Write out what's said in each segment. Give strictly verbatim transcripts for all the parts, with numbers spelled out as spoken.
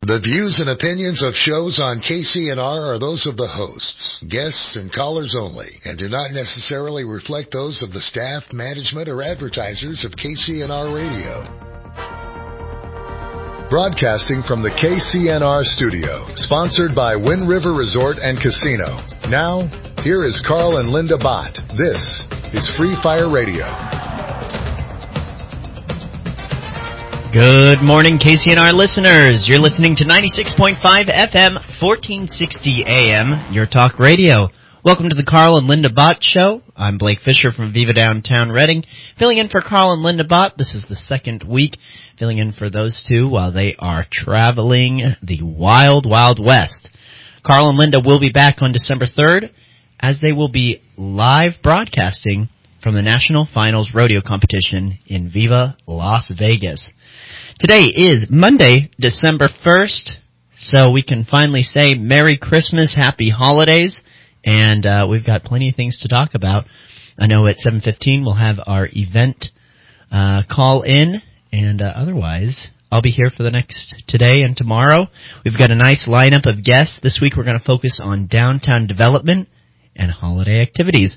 The views and opinions of shows on K C N R are those of the hosts, guests, and callers only, and do not necessarily reflect those of the staff, management, or advertisers of K C N R Radio. Broadcasting from the K C N R studio, sponsored by Wind River Resort and Casino. Now, here is Carl and Linda Bott. This is Free Fire Radio. Good morning, K C N R listeners. You're listening to ninety-six point five F M, fourteen sixty A M, your talk radio. Welcome to the Carl and Linda Bott Show. I'm Blake Fisher from Viva Downtown Reading, filling in for Carl and Linda Bott. This is the second week, filling in for those two while they are traveling the wild, wild west. Carl and Linda will be back on December third, as they will be live broadcasting from the National Finals Rodeo Competition in Viva Las Vegas. Today is Monday, December first, so we can finally say Merry Christmas, Happy Holidays, and uh, we've got plenty of things to talk about. I know at seven fifteen we'll have our event uh, call in, and uh, otherwise I'll be here for the next today and tomorrow. We've got a nice lineup of guests. This week we're going to focus on downtown development and holiday activities.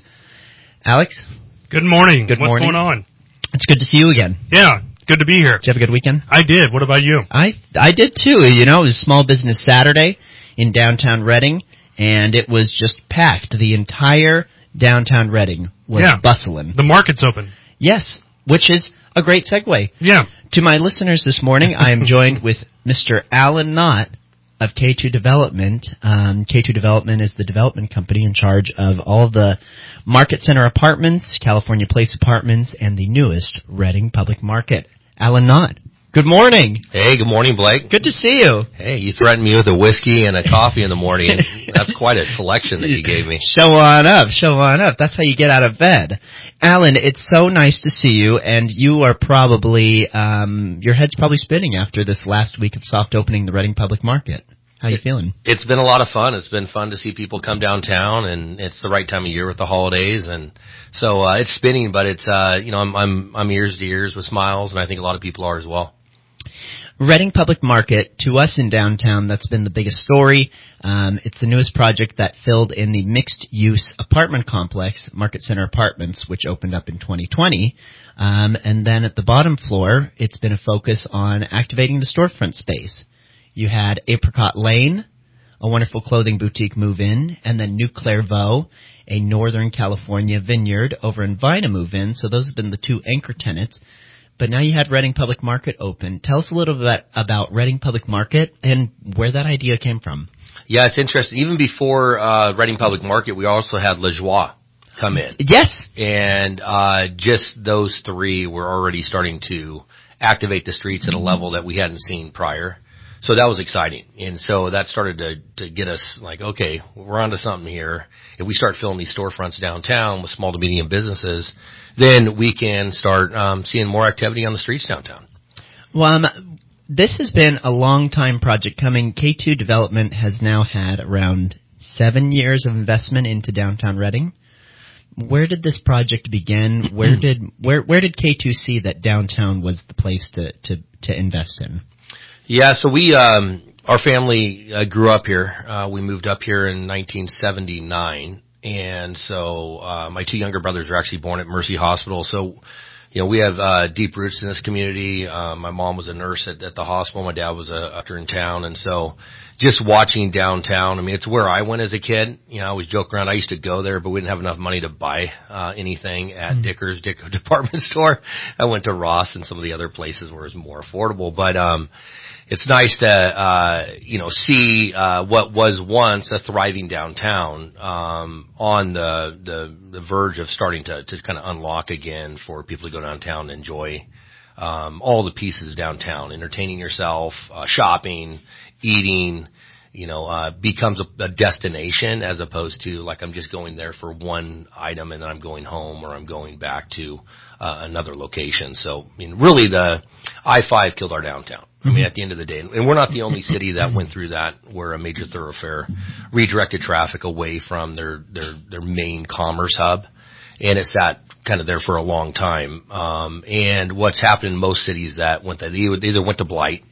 Alex? Good morning. Good What's morning. going on? It's good to see you again. Yeah, good to be here. Did you have a good weekend? I did. What about you? I I did too. You know, it was Small Business Saturday in downtown Reading, and it was just packed. The entire downtown Reading was yeah. bustling. The market's open. Yes, which is a great segue. Yeah. To my listeners this morning, I am joined with Mister Alan Knott of K two Development. Um, K two Development is the development company in charge of all the Market Center Apartments, California Place Apartments, and the newest Reading Public Market. Alan Knott, good morning. Hey, good morning, Blake. Good to see you. Hey, you threatened me with a whiskey and a coffee in the morning. And that's quite a selection that you gave me. Show on up, show on up. That's how you get out of bed. Alan, it's so nice to see you, and you are probably, um, your head's probably spinning after this last week of soft opening the Reading Public Market. How you it, feeling? It's been a lot of fun. It's been fun to see people come downtown, and it's the right time of year with the holidays, and so uh, it's spinning. But it's uh, you know I'm I'm I'm ears to ears with smiles, and I think a lot of people are as well. Reading Public Market, to us in downtown, that's been the biggest story. Um, it's the newest project that filled in the mixed-use apartment complex, Market Center Apartments, which opened up in twenty twenty. Um, and then at the bottom floor, it's been a focus on activating the storefront space. You had Apricot Lane, a wonderful clothing boutique move-in, and then New Clairvaux, a Northern California vineyard over in Vina move-in. So those have been the two anchor tenants. But now you had Reading Public Market open. Tell us a little bit about Reading Public Market and where that idea came from. Yeah, it's interesting. Even before uh, Reading Public Market, we also had La Joie come in. Yes. And uh, just those three were already starting to activate the streets at a level that we hadn't seen prior. So that was exciting. And so that started to, to get us like, okay, we're onto something here. If we start filling these storefronts downtown with small to medium businesses, then we can start um, seeing more activity on the streets downtown. Well, um, this has been a long time project coming. K two Development has now had around seven years of investment into downtown Reading. Where did this project begin? Where did where where did K two see that downtown was the place to, to, to invest in? Yeah, so we, um, our family uh, grew up here. Uh, we moved up here in nineteen seventy-nine. And so, uh, my two younger brothers were actually born at Mercy Hospital. So, you know, we have, uh, deep roots in this community. Um, my mom was a nurse at, at the hospital. My dad was a doctor in town. And so just watching downtown, I mean, it's where I went as a kid. You know, I always joke around. I used to go there, but we didn't have enough money to buy, uh, anything at mm-hmm. Dickers, Dicker Department Store. I went to Ross and some of the other places where it was more affordable. But, um, it's nice to, uh, you know, see, uh, what was once a thriving downtown, um, on the, the, the verge of starting to, to kind of unlock again for people to go downtown and enjoy, um, all the pieces of downtown, entertaining yourself, uh, shopping, eating, you know, uh, becomes a, a destination as opposed to like I'm just going there for one item and then I'm going home or I'm going back to, uh, another location. So, I mean, really the I five killed our downtown. I mean, at the end of the day, and we're not the only city that went through that, where a major thoroughfare redirected traffic away from their, their, their main commerce hub. And it sat kind of there for a long time. Um, and what's happened in most cities that went that they either went to blight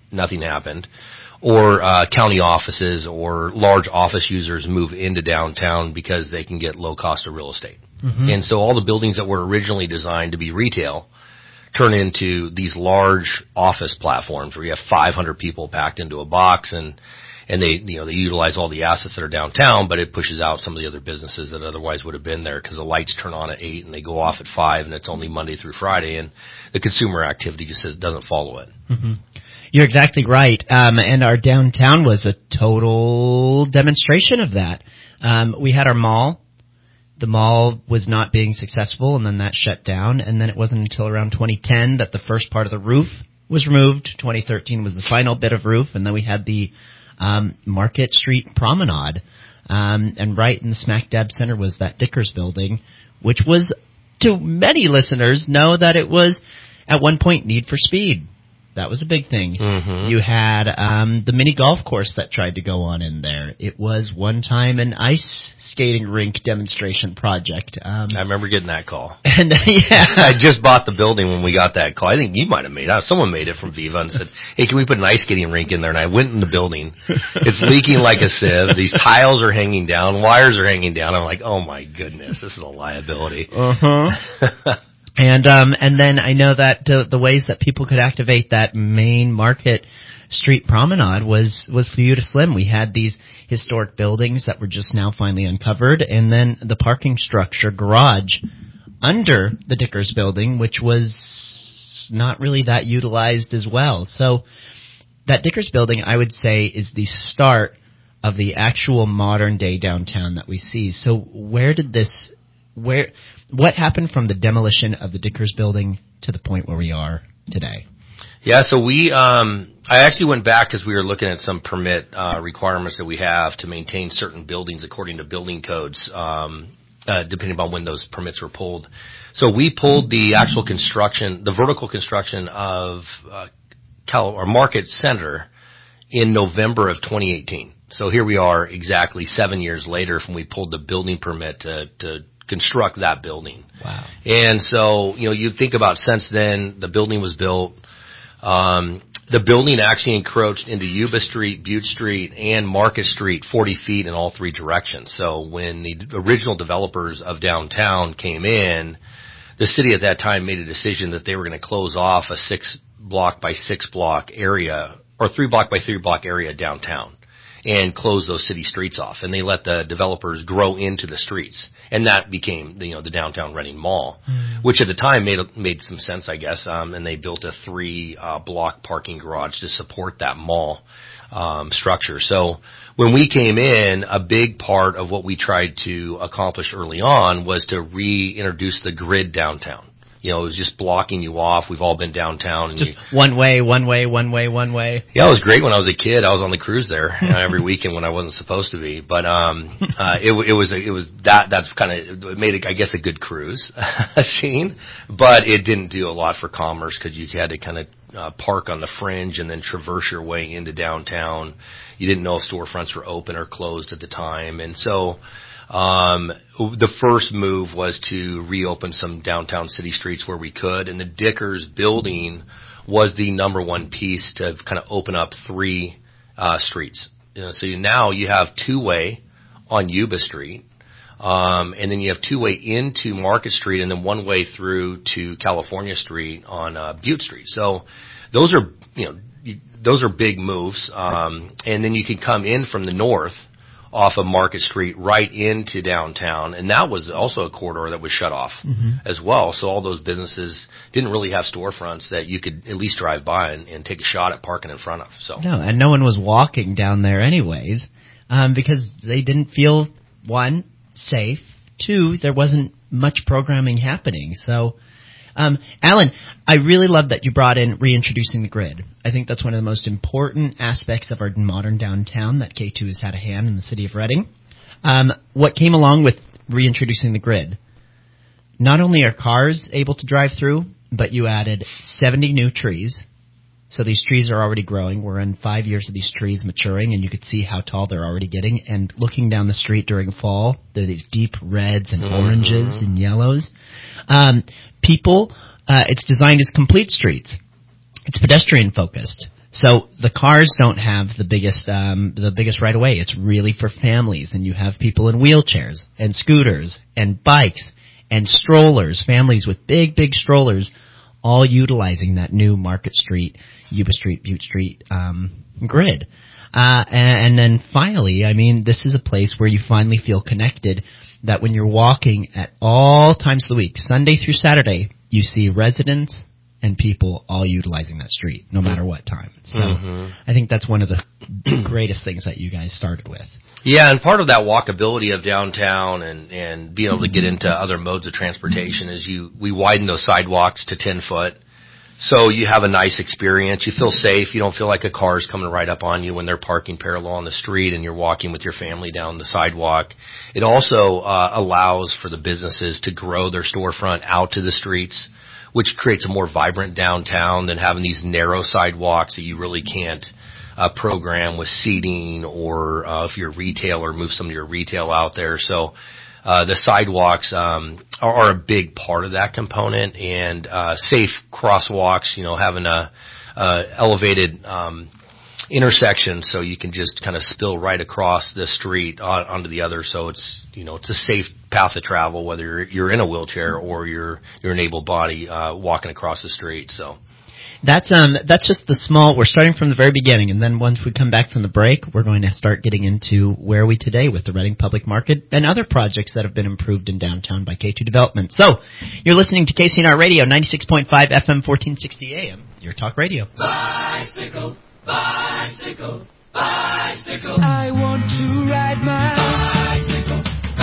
nothing happened. Or uh, county offices or large office users move into downtown because they can get low cost of real estate. Mm-hmm. And so all the buildings that were originally designed to be retail turn into these large office platforms where you have five hundred people packed into a box, and and they you know they utilize all the assets that are downtown, but it pushes out some of the other businesses that otherwise would have been there because the lights turn on at eight and they go off at five, and it's only Monday through Friday, and the consumer activity just says, doesn't follow it. Mm-hmm. You're exactly right. Um, and our downtown was a total demonstration of that. Um, we had our mall. The mall was not being successful, and then that shut down. And then it wasn't until around twenty ten that the first part of the roof was removed. twenty thirteen was the final bit of roof, and then we had the um, Market Street Promenade. Um, and right in the smack dab center was that Dickers building, which was, to many listeners, know that it was at one point Need for Speed. That was a big thing. Mm-hmm. You had um, the mini golf course that tried to go on in there. It was one time an ice skating rink demonstration project. Um, I remember getting that call. And yeah, I just bought the building when we got that call. I think you might have made it. Someone made it from Viva and said, "Hey, can we put an ice skating rink in there?" And I went in the building. It's leaking like a sieve. These tiles are hanging down. Wires are hanging down. I'm like, oh my goodness, this is a liability. Uh huh. And um, and then I know that uh, the ways that people could activate that main Market Street Promenade was was few to slim. We had these historic buildings that were just now finally uncovered, and then the parking structure garage under the Dickers building, which was not really that utilized as well. So that Dickers building, I would say, is the start of the actual modern day downtown that we see. So where did this where What happened from the demolition of the Dickers building to the point where we are today? Yeah, so we, um, I actually went back because we were looking at some permit uh, requirements that we have to maintain certain buildings according to building codes, um, uh, depending upon when those permits were pulled. So we pulled the actual construction, the vertical construction of uh, Cal- or Market Center in November of twenty eighteen. So here we are exactly seven years later from we pulled the building permit to, to construct that building. Wow. And so, you know, you think about since then, the building was built. Um, the building actually encroached into Yuba Street, Butte Street, and Market Street forty feet in all three directions. So when the original developers of downtown came in, the city at that time made a decision that they were going to close off a six block by six block area or three block by three block area downtown and close those city streets off. And they let the developers grow into the streets. And that became, you know, the downtown Reading Mall, mm. which at the time made made some sense, I guess. Um, and they built a three uh, block parking garage to support that mall um, structure. So when we came in, a big part of what we tried to accomplish early on was to reintroduce the grid downtown. You know, it was just blocking you off. We've all been downtown. And just you, one way, one way, one way, one way. Yeah, it was great when I was a kid. I was on the cruise there you know, every weekend when I wasn't supposed to be. But um, uh, it, it was it was that that's kind of it made it, I guess, a good cruise scene. But it didn't do a lot for commerce because you had to kind of uh, park on the fringe and then traverse your way into downtown. You didn't know if storefronts were open or closed at the time, and so. Um, the first move was to reopen some downtown city streets where we could, and the Dickers building was the number one piece to kind of open up three uh, streets. You know, so you, now you have two-way on Yuba Street, um, and then you have two-way into Market Street, and then one-way through to California Street on uh, Butte Street. So those are, you know, you, those are big moves, um, and then you can come in from the north off of Market Street right into downtown, and that was also a corridor that was shut off mm-hmm. as well. So all those businesses didn't really have storefronts that you could at least drive by and, and take a shot at parking in front of. So no, and no one was walking down there anyways, um, because they didn't feel, one, safe, two, there wasn't much programming happening. So, um, Alan, I really love that you brought in reintroducing the grid. I think that's one of the most important aspects of our modern downtown that K two has had a hand in the city of Reading. Um, what came along with reintroducing the grid? Not only are cars able to drive through, but you added seventy new trees. So these trees are already growing. We're in five years of these trees maturing, and you could see how tall they're already getting. And looking down the street during fall, there are these deep reds and mm-hmm. oranges and yellows. Um, people, uh, it's designed as complete streets. It's pedestrian focused. So the cars don't have the biggest um, the biggest right of way. It's really for families, and you have people in wheelchairs and scooters and bikes and strollers, families with big, big strollers, all utilizing that new Market Street, Yuba Street, Butte Street um, grid. Uh, and, and then finally, I mean, this is a place where you finally feel connected, that when you're walking at all times of the week, Sunday through Saturday, you see residents and people all utilizing that street, no matter what time. So mm-hmm. I think that's one of the greatest things that you guys started with. Yeah, and part of that walkability of downtown and, and being able to get into other modes of transportation is you we widen those sidewalks to ten foot. So you have a nice experience. You feel safe. You don't feel like a car is coming right up on you when they're parking parallel on the street and you're walking with your family down the sidewalk. It also uh, allows for the businesses to grow their storefront out to the streets, which creates a more vibrant downtown than having these narrow sidewalks that you really can't uh, program with seating, or uh, if you're a retailer, move some of your retail out there. So uh, the sidewalks um, are, are a big part of that component, and uh, safe crosswalks, you know, having a uh, elevated um, intersection so you can just kind of spill right across the street on, onto the other. So it's, you know, it's a safe path of travel, whether you're, you're in a wheelchair or you're, you're an able body, uh, walking across the street. So that's, um, that's just the small, we're starting from the very beginning. And then once we come back from the break, we're going to start getting into where are we today with the Reading Public Market and other projects that have been improved in downtown by K two Development. So you're listening to K C N R Radio, ninety-six point five F M, fourteen sixty A M, your talk radio. Bicycle. Bicycle, bicycle. I want to ride my bicycle,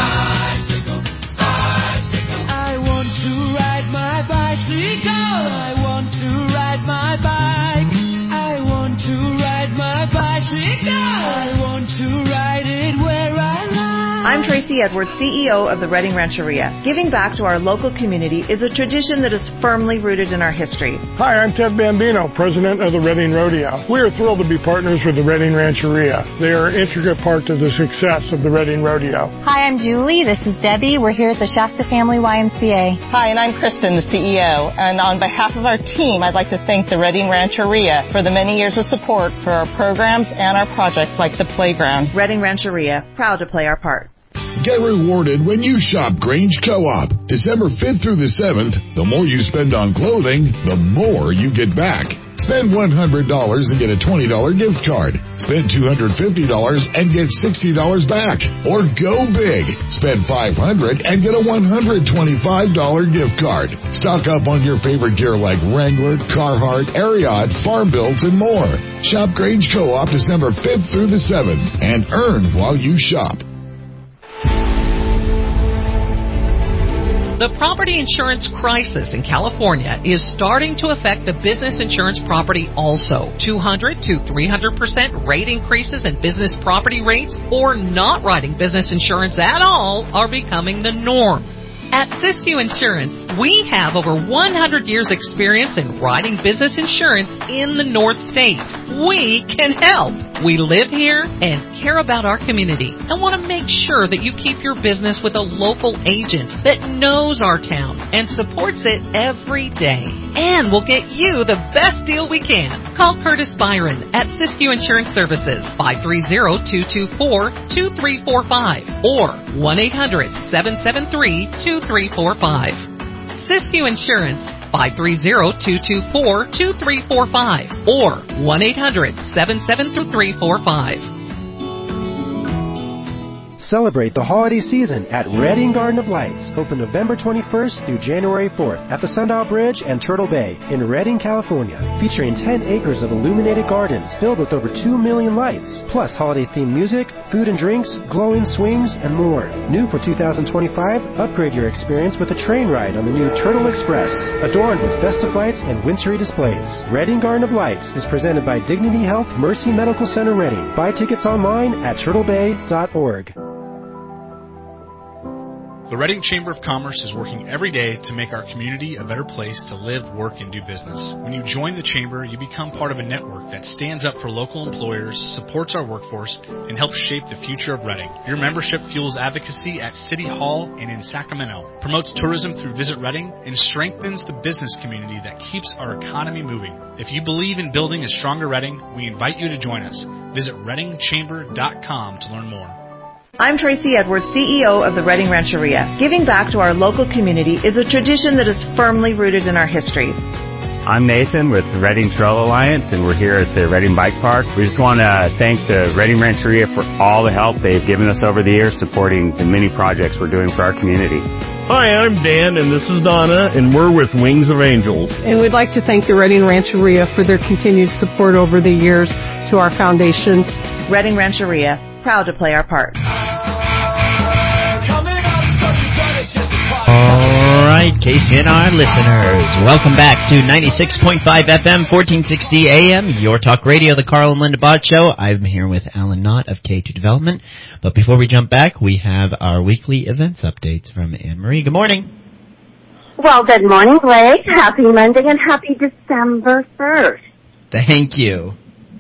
bicycle, bicycle. I want to ride my bicycle. I want to ride my bike. I want to ride my bicycle. I want to ride it where I like. I'm Tracy Edwards, C E O of the Reading Rancheria. Giving back to our local community is a tradition that is firmly rooted in our history. Hi, I'm Ted Bambino, president of the Reading Rodeo. We are thrilled to be partners with the Reading Rancheria. They are an intricate part to the success of the Reading Rodeo. Hi, I'm Julie. This is Debbie. We're here at the Shasta Family Y M C A. Hi, and I'm Kristen, the C E O. And on behalf of our team, I'd like to thank the Reading Rancheria for the many years of support for our programs and our projects like the playground. Reading Rancheria, proud to play our part. Get rewarded when you shop Grange Co-op. December fifth through the seventh, the more you spend on clothing, the more you get back. Spend one hundred dollars and get a twenty dollars gift card. Spend two hundred fifty dollars and get sixty dollars back. Or go big. Spend five hundred dollars and get a one hundred twenty-five dollars gift card. Stock up on your favorite gear like Wrangler, Carhartt, Ariat, Farm Built, and more. Shop Grange Co-op December fifth through the seventh and earn while you shop. The property insurance crisis in California is starting to affect the business insurance property also. two hundred to three hundred percent rate increases in business property rates, or not writing business insurance at all, are becoming the norm. At Siskiyou Insurance, we have over one hundred years experience in writing business insurance in the North State. We can help. We live here and care about our community and want to make sure that you keep your business with a local agent that knows our town and supports it every day. And we'll get you the best deal we can. Call Curtis Byron at Siskiyou Insurance Services, five three zero, two two four, two three four five or one eight hundred, seven seven three, two three four five. Siskiyou Insurance, five three zero, two two four, two three four five or one eight hundred, seven seven three, four five. Celebrate the holiday season at Reading Garden of Lights, open November twenty-first through January fourth at the Sundial Bridge and Turtle Bay in Reading, California, featuring ten acres of illuminated gardens filled with over two million lights, plus holiday-themed music, food and drinks, glowing swings, and more. New for two thousand twenty-five, upgrade your experience with a train ride on the new Turtle Express, adorned with festive lights and wintry displays. Reading Garden of Lights is presented by Dignity Health Mercy Medical Center Reading. Buy tickets online at turtle bay dot org. The Reading Chamber of Commerce is working every day to make our community a better place to live, work, and do business. When you join the Chamber, you become part of a network that stands up for local employers, supports our workforce, and helps shape the future of Reading. Your membership fuels advocacy at City Hall and in Sacramento, promotes tourism through Visit Reading, and strengthens the business community that keeps our economy moving. If you believe in building a stronger Reading, we invite you to join us. Visit reading chamber dot com to learn more. I'm Tracy Edwards, C E O of the Reading Rancheria. Giving back to our local community is a tradition that is firmly rooted in our history. I'm Nathan with the Reading Trail Alliance, and we're here at the Reading Bike Park. We just want to thank the Reading Rancheria for all the help they've given us over the years supporting the many projects we're doing for our community. Hi, I'm Dan, and this is Donna, and we're with Wings of Angels. And we'd like to thank the Reading Rancheria for their continued support over the years to our foundation. Reading Rancheria, proud to play our part. All right, K C N R listeners, welcome back to ninety-six point five F M, fourteen sixty A M, Your Talk Radio, the Carl and Linda Bott Show. I'm here with Alan Knott of K two Development. But before we jump back, we have our weekly events updates from Anne Marie. Good morning. Well, good morning, Blake. Happy Monday and happy December first. Thank you.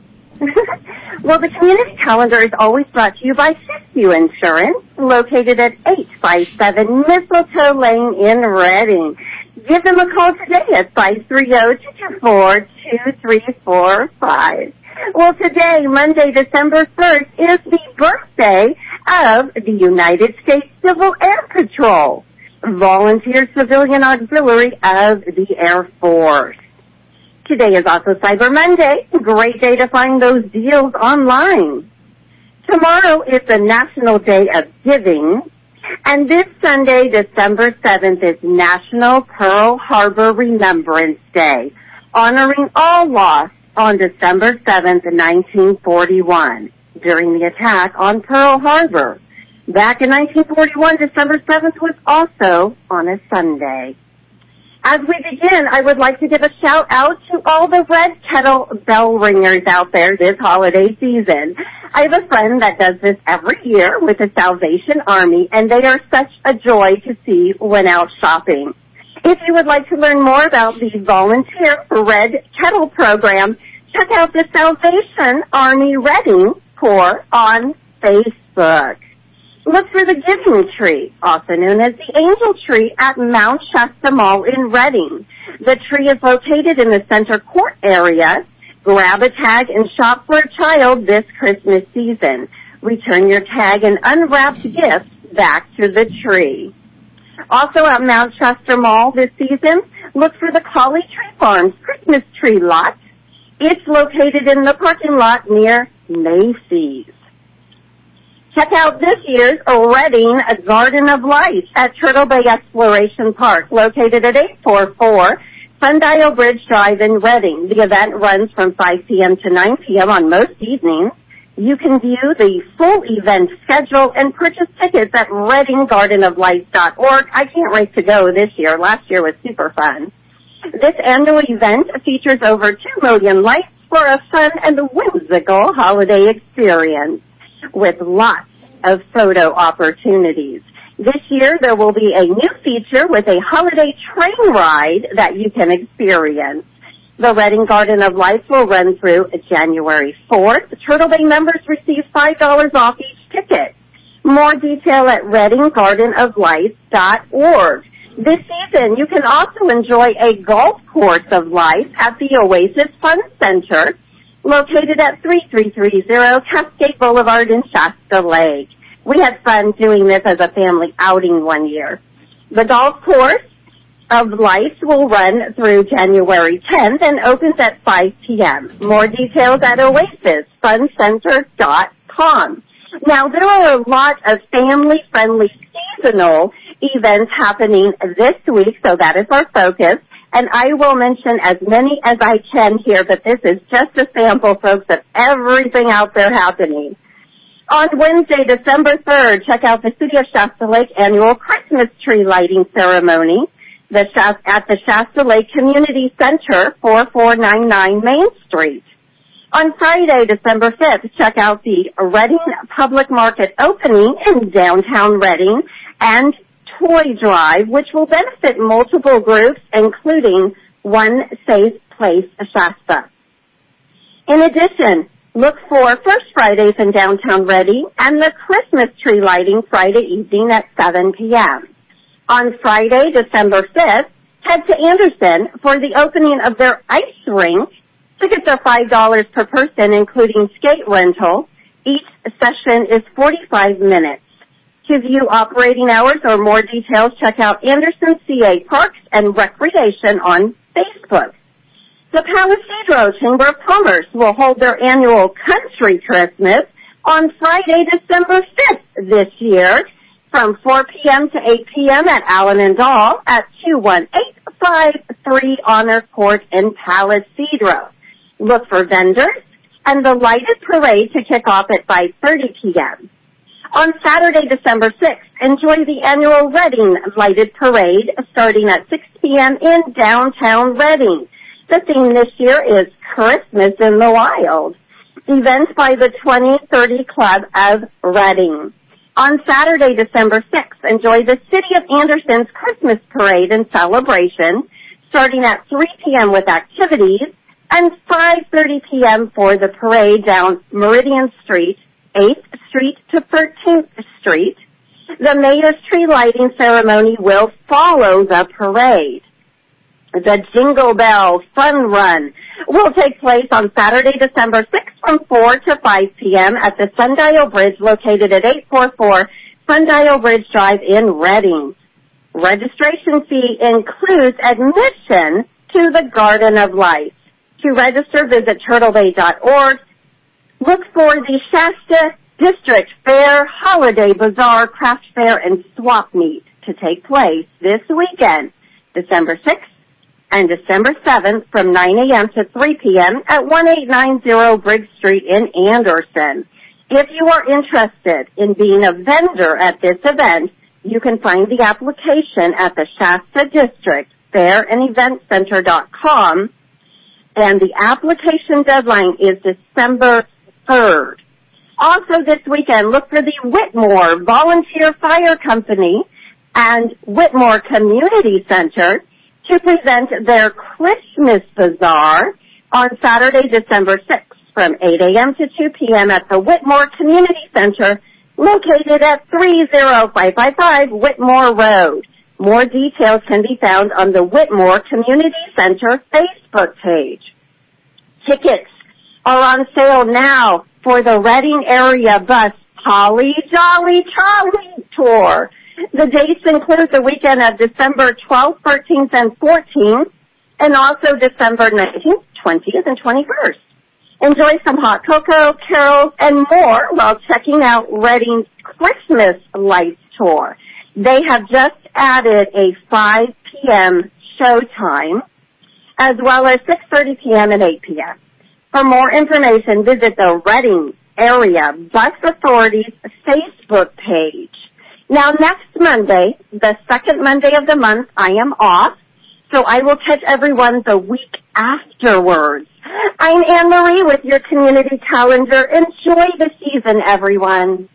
Well, the community calendar is always brought to you by Siskiyou Insurance, located at eight five seven Mistletoe Lane in Reading. Give them a call today at five three zero, two two four, two three four five. Well, today, Monday, December first, is the birthday of the United States Civil Air Patrol, Volunteer Civilian Auxiliary of the Air Force. Today is also Cyber Monday. Great day to find those deals online. Tomorrow is the National Day of Giving. And this Sunday, December seventh, is National Pearl Harbor Remembrance Day, honoring all lost on December seventh, nineteen forty-one, during the attack on Pearl Harbor. Back in nineteen forty-one, December seventh was also on a Sunday. As we begin, I would like to give a shout out to all the Red Kettle bell ringers out there this holiday season. I have a friend that does this every year with the Salvation Army, and they are such a joy to see when out shopping. If you would like to learn more about the Volunteer Red Kettle program, check out the Salvation Army Reading Corps on Facebook. Look for the Giving Tree, also known as the Angel Tree, at Mount Shasta Mall in Reading. The tree is located in the center court area. Grab a tag and shop for a child this Christmas season. Return your tag and unwrapped gifts back to the tree. Also at Mount Shasta Mall this season, look for the Collie Tree Farms Christmas tree lot. It's located in the parking lot near Macy's. Check out this year's Reading Garden of Light at Turtle Bay Exploration Park, located at eight forty-four Sundial Bridge Drive in Reading. The event runs from five p.m. to nine p.m. on most evenings. You can view the full event schedule and purchase tickets at reading garden of light dot org. I can't wait to go this year. Last year was super fun. This annual event features over two million lights for a fun and whimsical holiday experience, with lots of photo opportunities. This year, there will be a new feature with a holiday train ride that you can experience. The Reading Garden of Lights will run through January fourth. Turtle Bay members receive five dollars off each ticket. More detail at reading garden of lights dot org. This season, you can also enjoy a golf course of life at the Oasis Fun Center, located at thirty-three thirty Cascade Boulevard in Shasta Lake. We had fun doing this as a family outing one year. The golf course of lights will run through January tenth and opens at five p.m. More details at oasis fun center dot com. Now, there are a lot of family-friendly seasonal events happening this week, so that is our focus. And I will mention as many as I can here, but this is just a sample, folks, of everything out there happening. On Wednesday, December third, check out the City of Shasta Lake annual Christmas tree lighting ceremony the Shasta, at the Shasta Lake Community Center, forty-four ninety-nine Main Street. On Friday, December fifth, check out the Reading Public Market opening in downtown Reading and toy drive, which will benefit multiple groups, including One Safe Place Shasta. In addition, look for First Fridays in downtown Reading and the Christmas tree lighting Friday evening at seven p.m. On Friday, December fifth, head to Anderson for the opening of their ice rink. Tickets are five dollars per person, including skate rental. Each session is forty-five minutes. To view operating hours or more details, check out Anderson C A Parks and Recreation on Facebook. The Palisadro Chamber of Commerce will hold their annual Country Christmas on Friday, December fifth this year from four p.m. to eight p.m. at Allen and Dahl at two one eight five three Honor Court in Palisadro. Look for vendors and the lighted parade to kick off at five thirty p.m. On Saturday, December sixth, enjoy the annual Reading Lighted Parade starting at six p.m. in downtown Reading. The theme this year is Christmas in the Wild. Events by the twenty thirty Club of Reading. On Saturday, December sixth, enjoy the City of Anderson's Christmas Parade and celebration starting at three p.m. with activities and five thirty p.m. for the parade down Meridian Street, eighth Street to thirteenth Street. The Mayor's tree lighting ceremony will follow the parade. The Jingle Bell Fun Run will take place on Saturday, December sixth from four to five p.m. at the Sundial Bridge located at eight forty-four Sundial Bridge Drive in Reading. Registration fee includes admission to the Garden of Lights. To register, visit turtle bay dot org. Look for the Shasta District Fair, Holiday Bazaar, Craft Fair, and Swap Meet to take place this weekend, December sixth and December seventh from nine a.m. to three p.m. at eighteen ninety Briggs Street in Anderson. If you are interested in being a vendor at this event, you can find the application at the Shasta District Fair and Event Center dot com, and the application deadline is December third. Also this weekend, look for the Whitmore Volunteer Fire Company and Whitmore Community Center to present their Christmas Bazaar on Saturday, December sixth from eight a.m. to two p.m. at the Whitmore Community Center located at three oh five five five Whitmore Road. More details can be found on the Whitmore Community Center Facebook page. Tickets are on sale now for the Reading Area Bus Holly Jolly Trolley Tour. The dates include the weekend of December twelfth, thirteenth, and fourteenth, and also December nineteenth, twentieth, and twenty-first. Enjoy some hot cocoa, carols, and more while checking out Reading's Christmas Lights Tour. They have just added a five p.m. showtime, as well as six thirty p.m. and eight p.m. For more information, visit the Reading Area Bus Authority's Facebook page. Now, next Monday, the second Monday of the month, I am off, so I will catch everyone the week afterwards. I'm Anne-Marie with your community calendar. Enjoy the season, everyone.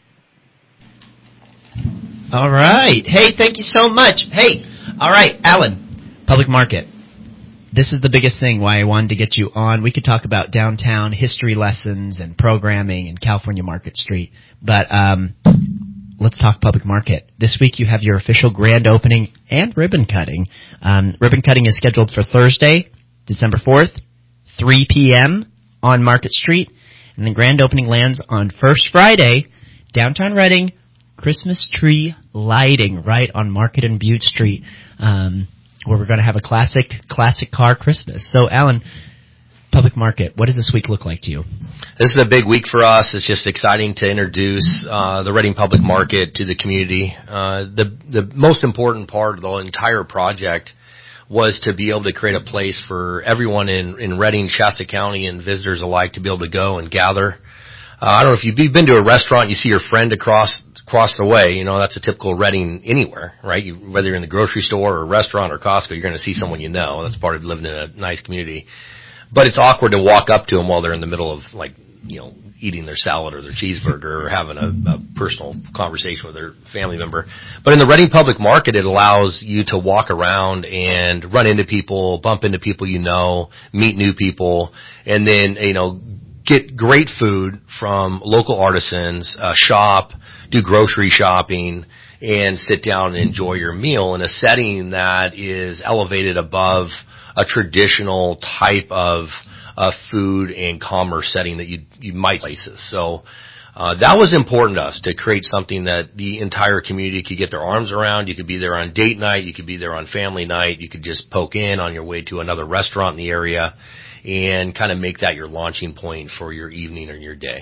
All right. Hey, thank you so much. Hey, all right, Alan, Public Market. This is the biggest thing why I wanted to get you on. We could talk about downtown history lessons and programming and California Market Street, but um, let's talk Public Market. This week you have your official grand opening and ribbon cutting. Um, ribbon cutting is scheduled for Thursday, December fourth, three p.m. on Market Street, and the grand opening lands on First Friday, downtown Reading, Christmas tree lighting right on Market and Butte Street, um, where we're going to have a classic, classic car Christmas. So, Alan, Public Market, what does this week look like to you? This is a big week for us. It's just exciting to introduce uh, the Reading Public Market to the community. Uh, the the most important part of the entire project was to be able to create a place for everyone in, in Reading, Shasta County, and visitors alike to be able to go and gather. Uh, I don't know if you've been to a restaurant, you see your friend across across the way. You know, that's a typical Reading anywhere, right? You, whether you're in the grocery store or a restaurant or Costco, you're going to see someone you know. That's part of living in a nice community. But it's awkward to walk up to them while they're in the middle of, like, you know, eating their salad or their cheeseburger or having a, a personal conversation with their family member. But in the Reading Public Market, it allows you to walk around and run into people, bump into people you know, meet new people, and then, you know, get great food from local artisans, uh, shop, do grocery shopping, and sit down and enjoy your meal in a setting that is elevated above a traditional type of uh, food and commerce setting that you you might places. So uh, that was important to us, to create something that the entire community could get their arms around. You could be there on date night. You could be there on family night. You could just poke in on your way to another restaurant in the area and kind of make that your launching point for your evening or your day.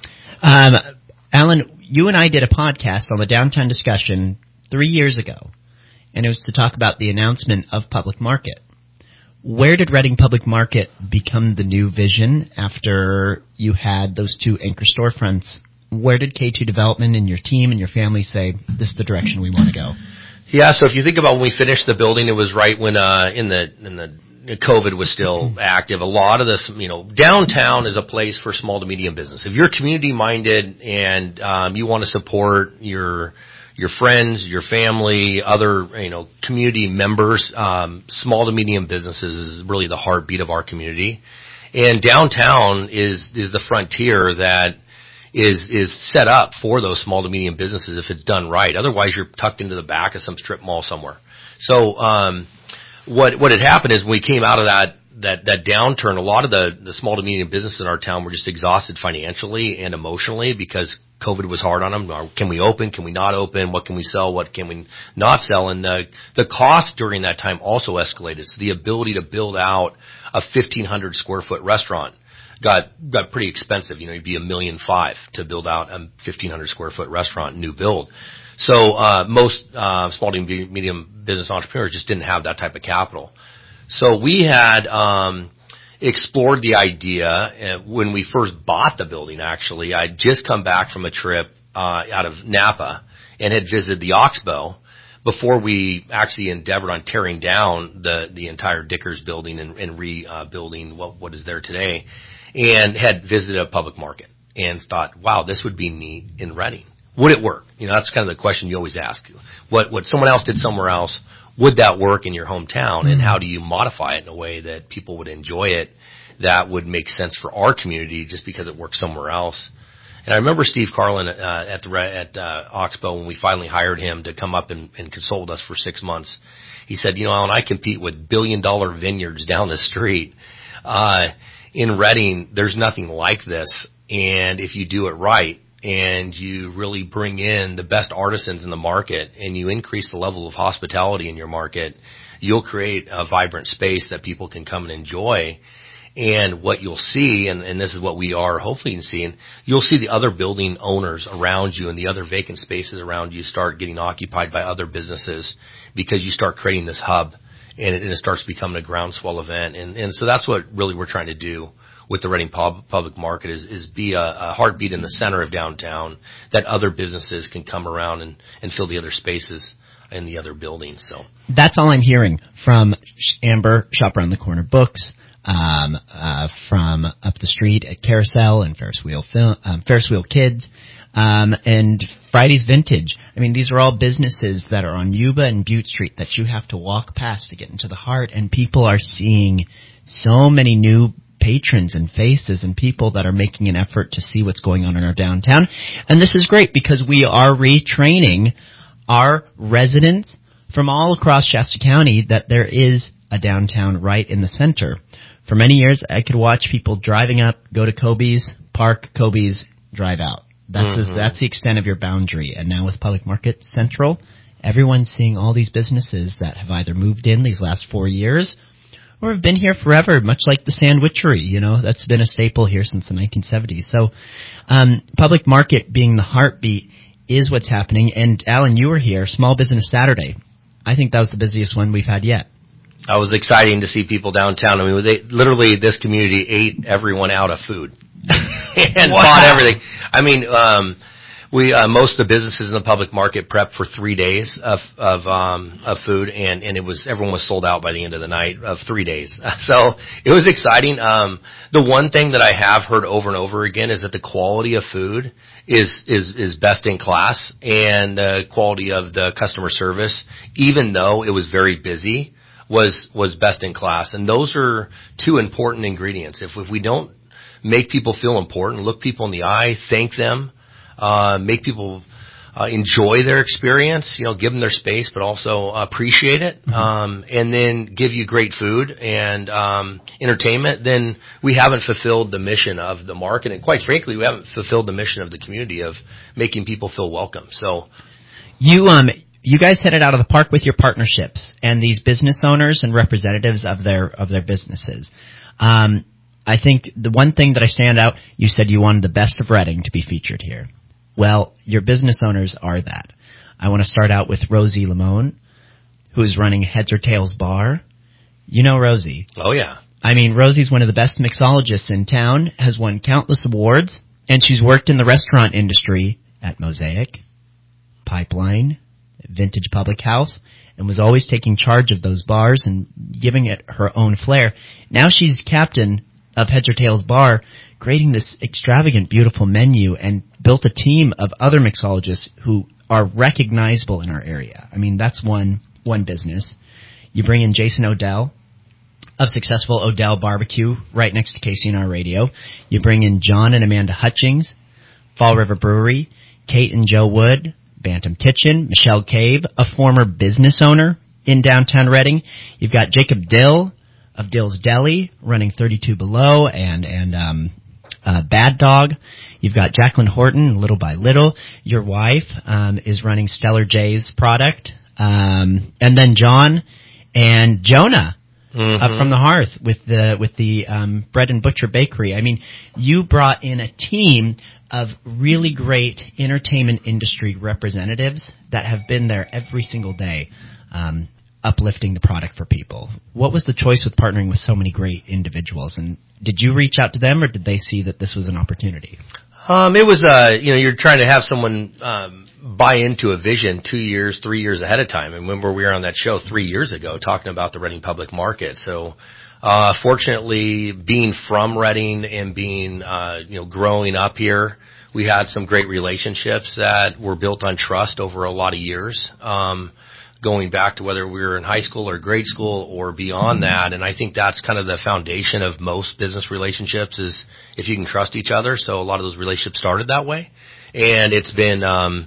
Um, Alan, you and I did a podcast on the Downtown Discussion three years ago, and it was to talk about the announcement of Public Market. Where did Reading Public Market become the new vision after you had those two anchor storefronts? Where did K two Development and your team and your family say, this is the direction we want to go? Yeah, so if you think about when we finished the building, it was right when uh, in the in the COVID was still active. A lot of this, you know, downtown is a place for small to medium business. If you're community minded and um, you want to support your your friends, your family, other, you know, community members, um, small to medium businesses is really the heartbeat of our community. And downtown is is the frontier that is is set up for those small to medium businesses if it's done right. Otherwise, you're tucked into the back of some strip mall somewhere. So um what what had happened is when we came out of that that that downturn, a lot of the the small to medium businesses in our town were just exhausted financially and emotionally because COVID was hard on them. Can we open? Can we not open? What can we sell? What can we not sell? And the the cost during that time also escalated. So the ability to build out a fifteen hundred square foot restaurant got got pretty expensive. You know, it'd be a million five to build out a fifteen hundred square foot restaurant, new build. So uh most uh small to medium business entrepreneurs just didn't have that type of capital. So we had um explored the idea uh, when we first bought the building. Actually, I'd just come back from a trip uh out of Napa and had visited the Oxbow before we actually endeavored on tearing down the the entire Dickers building and, and rebuilding what what is there today, and had visited a public market and thought, wow, this would be neat in Reading. Would it work? You know, that's kind of the question you always ask. What what someone else did somewhere else, would that work in your hometown? And how do you modify it in a way that people would enjoy it, that would make sense for our community just because it works somewhere else? And I remember Steve Carlin uh, at the at uh, Oxbow when we finally hired him to come up and, and consult with us for six months. He said, you know, Alan, I compete with billion dollar vineyards down the street. Uh, in Reading, there's nothing like this. And if you do it right, and you really bring in the best artisans in the market and you increase the level of hospitality in your market, you'll create a vibrant space that people can come and enjoy. And what you'll see, and, and this is what we are hopefully seeing, you'll see the other building owners around you and the other vacant spaces around you start getting occupied by other businesses because you start creating this hub and it, and it starts becoming a groundswell event. And, and so that's what really we're trying to do with the Reading Pub, Public Market is, is be a, a heartbeat in the center of downtown that other businesses can come around and, and fill the other spaces in the other buildings. So that's all I'm hearing from Amber, Shop Around the Corner Books, um, uh, from up the street at Carousel and Ferris Wheel Film, um, Ferris Wheel Kids, um, and Friday's Vintage. I mean, these are all businesses that are on Yuba and Butte Street that you have to walk past to get into the heart, and people are seeing so many new patrons and faces and people that are making an effort to see what's going on in our downtown. And this is great because we are retraining our residents from all across Shasta County that there is a downtown right in the center. For many years, I could watch people driving up, go to Kobe's, park, Kobe's, drive out. That's mm-hmm. a, that's the extent of your boundary. And now with Public Market Central, everyone's seeing all these businesses that have either moved in these last four years or have been here forever, much like the Sandwichery, you know, that's been a staple here since the nineteen seventies. So, um, Public Market being the heartbeat is what's happening. And Alan, you were here, Small Business Saturday. I think that was the busiest one we've had yet. It was exciting to see people downtown. I mean, they, literally this community ate everyone out of food and wow. bought everything. I mean, um, we uh, most of the businesses in the public market prep for three days of of um, of food, and and it was everyone was sold out by the end of the night of three days. So it was exciting. Um, the one thing that I have heard over and over again is that the quality of food is is is best in class, and the quality of the customer service, even though it was very busy, was was best in class. And those are two important ingredients. If if we don't make people feel important, look people in the eye, thank them, uh, make people uh, enjoy their experience, you know, give them their space, but also appreciate it, mm-hmm. um, and then give you great food and um, entertainment, then we haven't fulfilled the mission of the market. And quite frankly, we haven't fulfilled the mission of the community of making people feel welcome. So you um you guys hit it out of the park with your partnerships and these business owners and representatives of their of their businesses. Um, I think the one thing that I stand out, you said you wanted the best of Reading to be featured here. Well, your business owners are that. I want to start out with Rosie Lamone, who is running Heads or Tails Bar. You know Rosie. Oh, yeah. I mean, Rosie's one of the best mixologists in town, has won countless awards, and she's worked in the restaurant industry at Mosaic, Pipeline, Vintage Public House, and was always taking charge of those bars and giving it her own flair. Now she's captain of Heads or Tails Bar, creating this extravagant, beautiful menu, and built a team of other mixologists who are recognizable in our area. I mean, that's one one business. You bring in Jason Odell of successful Odell Barbecue right next to K C N R Radio. You bring in John and Amanda Hutchings, Fall River Brewery, Kate and Joe Wood, Bantam Kitchen, Michelle Cave, a former business owner in downtown Reading. You've got Jacob Dill of Dill's Deli, running thirty-two Below and and um, uh, Bad Dog. You've got Jacqueline Horton, Little by Little. Your wife um, is running Stellar J's product, um, and then John and Jonah mm-hmm. up from the Hearth with the with the um, Bread and Butcher Bakery. I mean, you brought in a team of really great entertainment industry representatives that have been there every single day, um, uplifting the product for people. What was the choice with partnering with so many great individuals? And did you reach out to them, or did they see that this was an opportunity? Um, it was, uh, you know, you're trying to have someone um, buy into a vision two years, three years ahead of time. And remember, we were on that show three years ago talking about the Reading public market. So, uh, fortunately, being from Reading and being, uh, you know, growing up here, we had some great relationships that were built on trust over a lot of years. Um, going back to whether we were in high school or grade school or beyond that. And I think that's kind of the foundation of most business relationships is if you can trust each other. So a lot of those relationships started that way. And it's been um,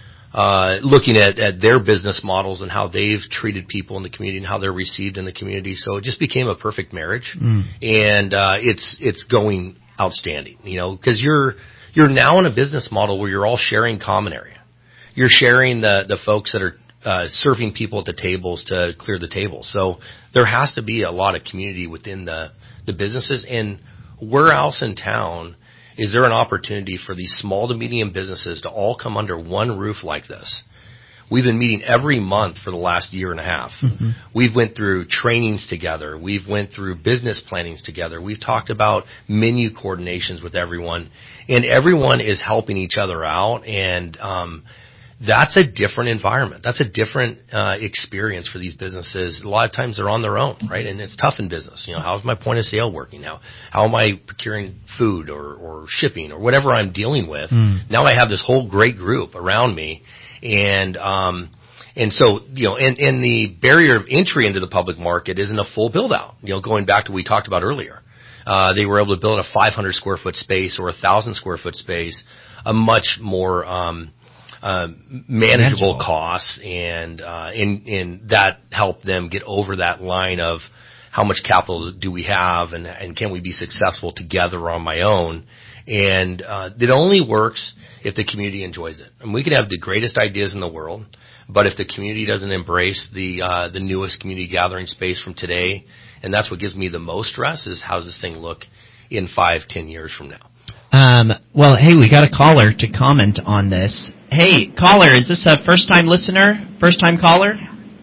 uh, looking at, at their business models and how they've treated people in the community and how they're received in the community. So it just became a perfect marriage. Mm. And uh, it's it's going outstanding, you know, because you're you're now in a business model where you're all sharing common area. You're sharing the, the folks that are Uh, serving people at the tables to clear the table. So there has to be a lot of community within the, the businesses. And where else in town is there an opportunity for these small to medium businesses to all come under one roof like this? We've been meeting every month for the last year and a half. Mm-hmm. We've went through trainings together. We've went through business plannings together. We've talked about menu coordinations with everyone. And everyone is helping each other out. And, um, that's a different environment. That's a different uh, experience for these businesses. A lot of times they're on their own, right? And it's tough in business. You know, how's my point of sale working now? How am I procuring food or, or shipping or whatever I'm dealing with? Mm. Now I have this whole great group around me. And um, and so, you know, and, and the barrier of entry into the public market isn't a full build-out. You know, going back to what we talked about earlier. Uh, they were able to build a five hundred square foot space or a one thousand square foot space, a much more um Uh, manageable costs, and uh, and and that helped them get over that line of how much capital do we have, and and can we be successful together on my own? And uh, it only works if the community enjoys it. And we can have the greatest ideas in the world, but if the community doesn't embrace the uh, the newest community gathering space from today, and that's what gives me the most stress is how's this thing look in five, ten years from now. Um, well, hey, we got a caller to comment on this. Hey, caller, is this a first-time listener, first-time caller?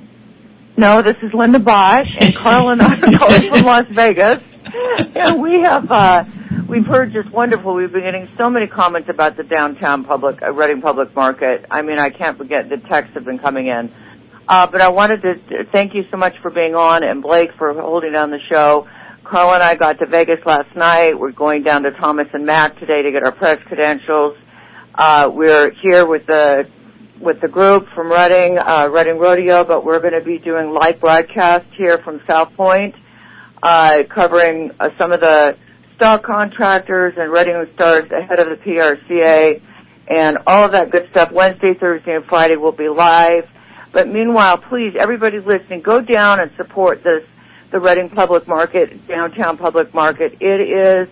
No, this is Linda Bosch, and Carl and I are calling from Las Vegas. And we have uh, we've heard just wonderful. We've been getting so many comments about the downtown public, uh, Reading Public Market. I mean, I can't forget the texts have been coming in. Uh, but I wanted to thank you so much for being on, and Blake for holding down the show. Carl and I got to Vegas last night. We're going down to Thomas and Mack today to get our press credentials. Uh, we're here with the with the group from Reading, uh, Reading Rodeo, but we're going to be doing live broadcast here from South Point, uh, covering uh, some of the stock contractors and Reading who starts ahead of the P R C A and all of that good stuff. Wednesday, Thursday, and Friday will be live. But meanwhile, please, everybody listening, go down and support this, the Reading Public Market, downtown public market. It is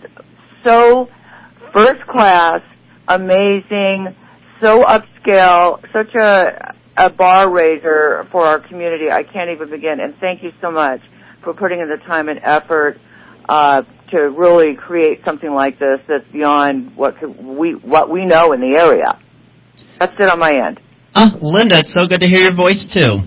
so first class, amazing, so upscale, such a, a bar raiser for our community. I can't even begin. And thank you so much for putting in the time and effort uh, to really create something like this that's beyond what could, we what we know in the area. That's it on my end. Oh, Linda, it's so good to hear your voice, too.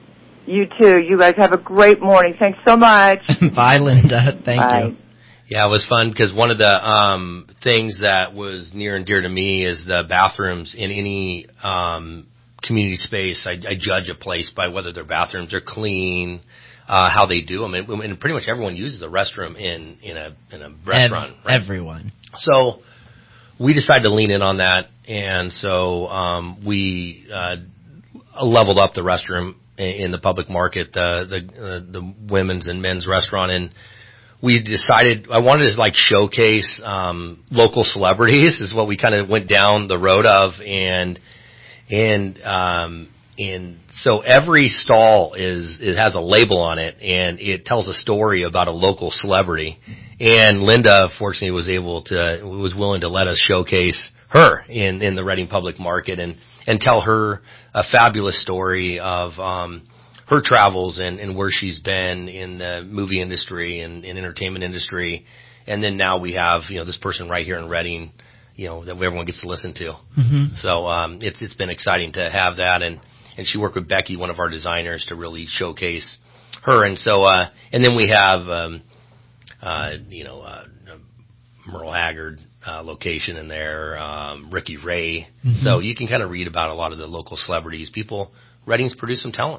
You too. You guys have a great morning. Thanks so much. Bye, Linda. Thank Bye. you. Yeah, it was fun because one of the um, things that was near and dear to me is the bathrooms in any um, community space. I, I judge a place by whether their bathrooms are clean, uh, how they do them, and, and pretty much everyone uses a restroom in in a in a restaurant. Ev- right? Everyone. So we decided to lean in on that, and so um, we uh, leveled up the restroom in, in the public market, the the, uh, the women's and men's restaurant, and we decided I wanted to like showcase um, local celebrities is what we kind of went down the road of, and and um, and so every stall is it has a label on it, and it tells a story about a local celebrity. And Linda, fortunately, was able to was willing to let us showcase her in in the Reading Public Market and and tell her a fabulous story of um, her travels and, and where she's been in the movie industry and, and entertainment industry. And then now we have, you know, this person right here in Reading, you know, that everyone gets to listen to. Mm-hmm. So, um, it's, it's been exciting to have that. And, and she worked with Becky, one of our designers, to really showcase her. And so, uh, and then we have, um, uh, you know, uh, Merle Haggard, uh, location in there, um, Ricky Ray. Mm-hmm. So you can kind of read about a lot of the local celebrities. People, Reading's produced some talent.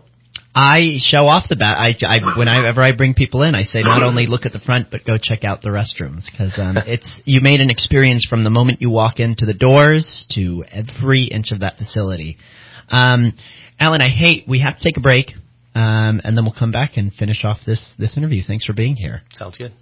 I show off the bat. I, I, whenever I bring people in, I say not only look at the front, but go check out the restrooms because um, it's you made an experience from the moment you walk into the doors to every inch of that facility. Um, Alan, I hate we have to take a break, um, and then we'll come back and finish off this this interview. Thanks for being here. Sounds good.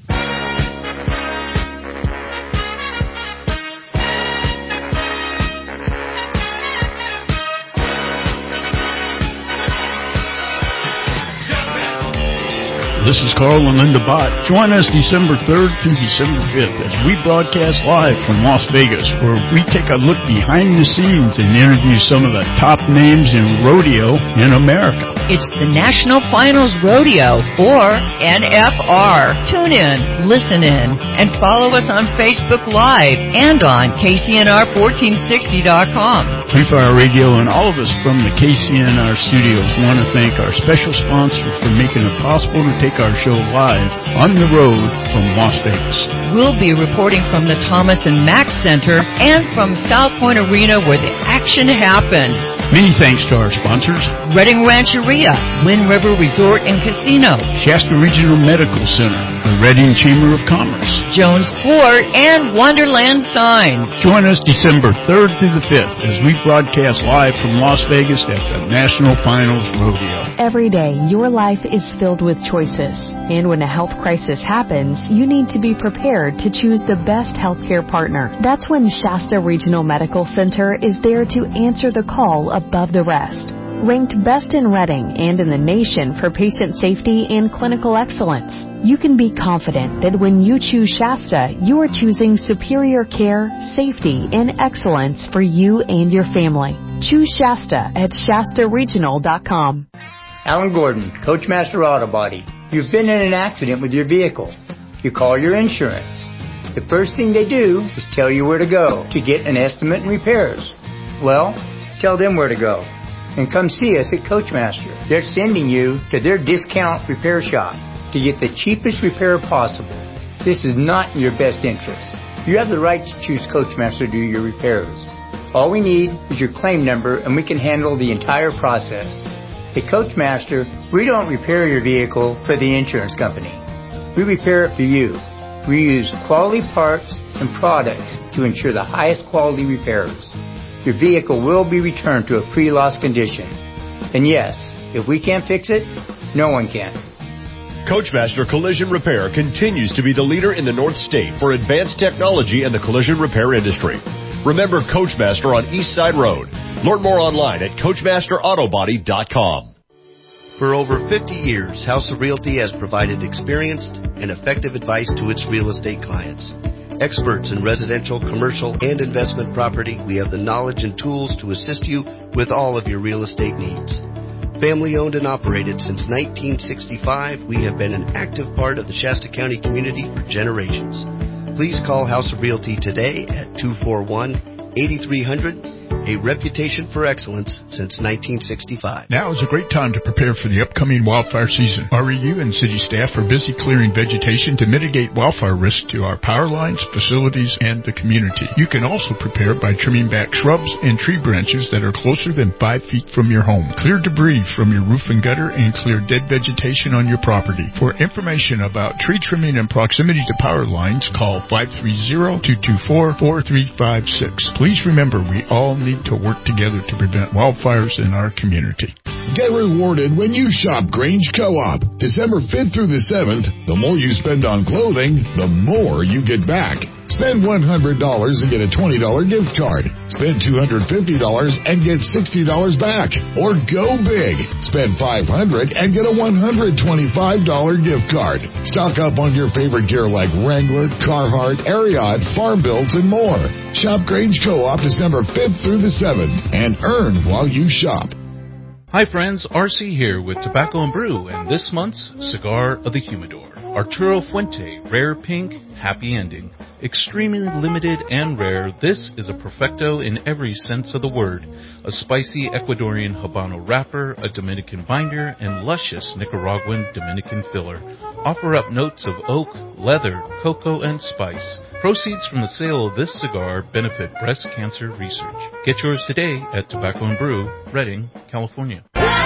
This is Carl and Linda Bott. Join us December third through December fifth as we broadcast live from Las Vegas, where we take a look behind the scenes and interview some of the top names in rodeo in America. It's the National Finals Rodeo, or N F R. Tune in, listen in, and follow us on Facebook Live and on K C N R fourteen sixty dot com. Free Fire Radio and all of us from the K C N R studios want to thank our special sponsor for making it possible to take our show live on the road from Las Vegas. We'll be reporting from the Thomas and Mack Center and from South Point Arena where the action happens. Many thanks to our sponsors: Reading Rancheria, Wind River Resort and Casino, Shasta Regional Medical Center, the Reading Chamber of Commerce, Jones Ford, and Wonderland Signs. Join us December third through the fifth as we broadcast live from Las Vegas at the National Finals Rodeo. Every day, your life is filled with choices. And when a health crisis happens, you need to be prepared to choose the best healthcare partner. That's when Shasta Regional Medical Center is there to answer the call above the rest. Ranked best in Reading and in the nation for patient safety and clinical excellence, you can be confident that when you choose Shasta, you are choosing superior care, safety, and excellence for you and your family. Choose Shasta at Shasta Regional dot com. Alan Gordon, Coachmaster Auto Body. You've been in an accident with your vehicle. You call your insurance. The first thing they do is tell you where to go to get an estimate and repairs. Well, tell them where to go. And come see us at Coachmaster. They're sending you to their discount repair shop to get the cheapest repair possible. This is not in your best interest. You have the right to choose Coachmaster to do your repairs. All we need is your claim number and we can handle the entire process. At Coachmaster, we don't repair your vehicle for the insurance company. We repair it for you. We use quality parts and products to ensure the highest quality repairs. Your vehicle will be returned to a pre-loss condition. And yes, if we can't fix it, no one can. Coachmaster Collision Repair continues to be the leader in the North State for advanced technology in the collision repair industry. Remember Coachmaster on East Side Road. Learn more online at coachmaster auto body dot com. For over fifty years, House of Realty has provided experienced and effective advice to its real estate clients. Experts in residential, commercial, and investment property, we have the knowledge and tools to assist you with all of your real estate needs. Family owned and operated since nineteen sixty-five, we have been an active part of the Shasta County community for generations. Please call House of Realty today at two four one, eight three zero zero, a reputation for excellence since nineteen sixty-five. Now is a great time to prepare for the upcoming wildfire season. R E U and city staff are busy clearing vegetation to mitigate wildfire risk to our power lines, facilities, and the community. You can also prepare by trimming back shrubs and tree branches that are closer than five feet from your home. Clear debris from your roof and gutter and clear dead vegetation on your property. For information about tree trimming and proximity to power lines, call five three zero, two two four, four three five six. Please remember, we all need to work together to prevent wildfires in our community. Get rewarded when you shop Grange Co-op. December fifth through the seventh, the more you spend on clothing, the more you get back. Spend one hundred dollars and get a twenty dollars gift card. Spend two hundred fifty dollars and get sixty dollars back. Or go big. Spend five hundred dollars and get a one hundred twenty-five dollars gift card. Stock up on your favorite gear like Wrangler, Carhartt, Ariat, Farm Builds, and more. Shop Grange Co-op December fifth through the seventh and earn while you shop. Hi friends, R C here with Tobacco and Brew and this month's Cigar of the Humidor. Arturo Fuente, Rare Pink, Happy Ending. Extremely limited and rare, this is a perfecto in every sense of the word. A spicy Ecuadorian Habano wrapper, a Dominican binder, and luscious Nicaraguan Dominican filler. Offer up notes of oak, leather, cocoa, and spice. Proceeds from the sale of this cigar benefit breast cancer research. Get yours today at Tobacco and Brew, Redding, California.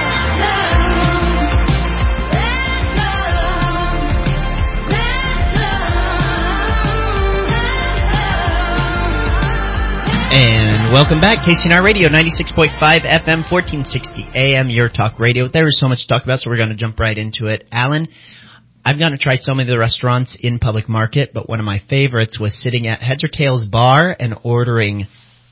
And welcome back, K C N R Radio, ninety-six point five F M, fourteen sixty A M, your talk radio. There is so much to talk about, so we're going to jump right into it. Alan, I've gotten to try so many of the restaurants in Public Market, but one of my favorites was sitting at Heads or Tails Bar and ordering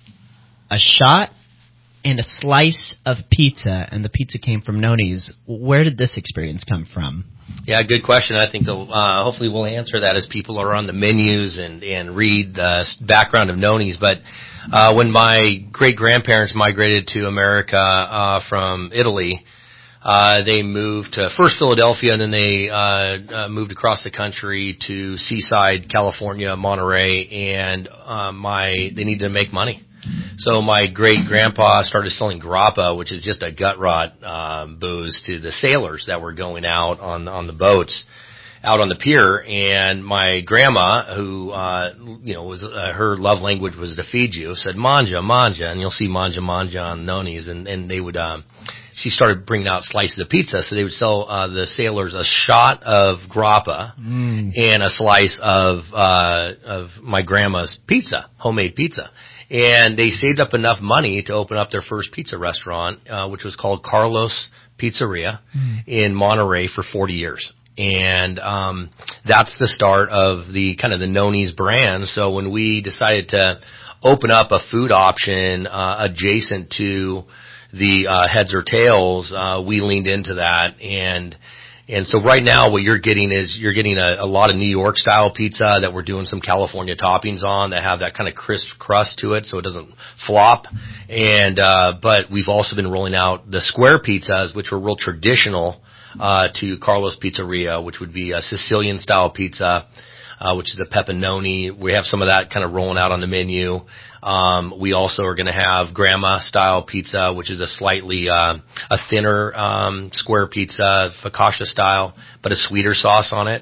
a shot and a slice of pizza, and the pizza came from Noni's. Where did this experience come from? Yeah, good question. I think they'll, uh, hopefully we'll answer that as people are on the menus and, and read the background of Noni's. But uh, when my great-grandparents migrated to America uh, from Italy, uh, they moved to first Philadelphia, and then they uh, uh, moved across the country to Seaside, California, Monterey, and uh, my they needed to make money. So my great-grandpa started selling grappa, which is just a gut rot um, booze, to the sailors that were going out on on the boats out on the pier. And my grandma, who uh, you know was uh, her love language was to feed you, said manja, manja, and you'll see manja, manja on Noni's, and and they would. Um, she started bringing out slices of pizza, so they would sell uh, the sailors a shot of grappa mm. and a slice of uh, of my grandma's pizza, homemade pizza. And they saved up enough money to open up their first pizza restaurant, uh, which was called Carlos Pizzeria mm. in Monterey for forty years. And um that's the start of the kind of the Noni's brand. So when we decided to open up a food option uh, adjacent to the uh, Heads or Tails, uh, we leaned into that. And And so right now what you're getting is you're getting a, a lot of New York style pizza that we're doing some California toppings on that have that kind of crisp crust to it so it doesn't flop. And, uh, but we've also been rolling out the square pizzas, which were real traditional, uh, to Carlos Pizzeria, which would be a Sicilian style pizza, uh, which is a pepperoni. We have some of that kind of rolling out on the menu. Um, we also are going to have grandma style pizza, which is a slightly, uh, a thinner, um, square pizza, focaccia style, but a sweeter sauce on it.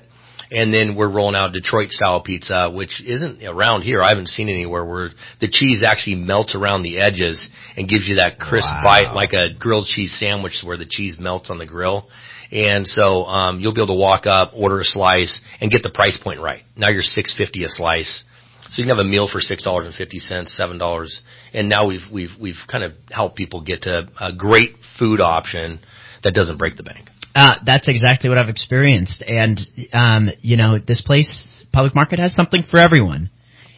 And then we're rolling out Detroit style pizza, which isn't around here. I haven't seen anywhere where the cheese actually melts around the edges and gives you that crisp Wow. bite, like a grilled cheese sandwich where the cheese melts on the grill. And so, um, you'll be able to walk up, order a slice, and get the price point right. Now you're six fifty a slice. So you can have a meal for six dollars and fifty cents, seven dollars. And now we've, we've, we've kind of helped people get to a great food option that doesn't break the bank. Uh, that's exactly what I've experienced. And, um, you know, this place, Public Market, has something for everyone.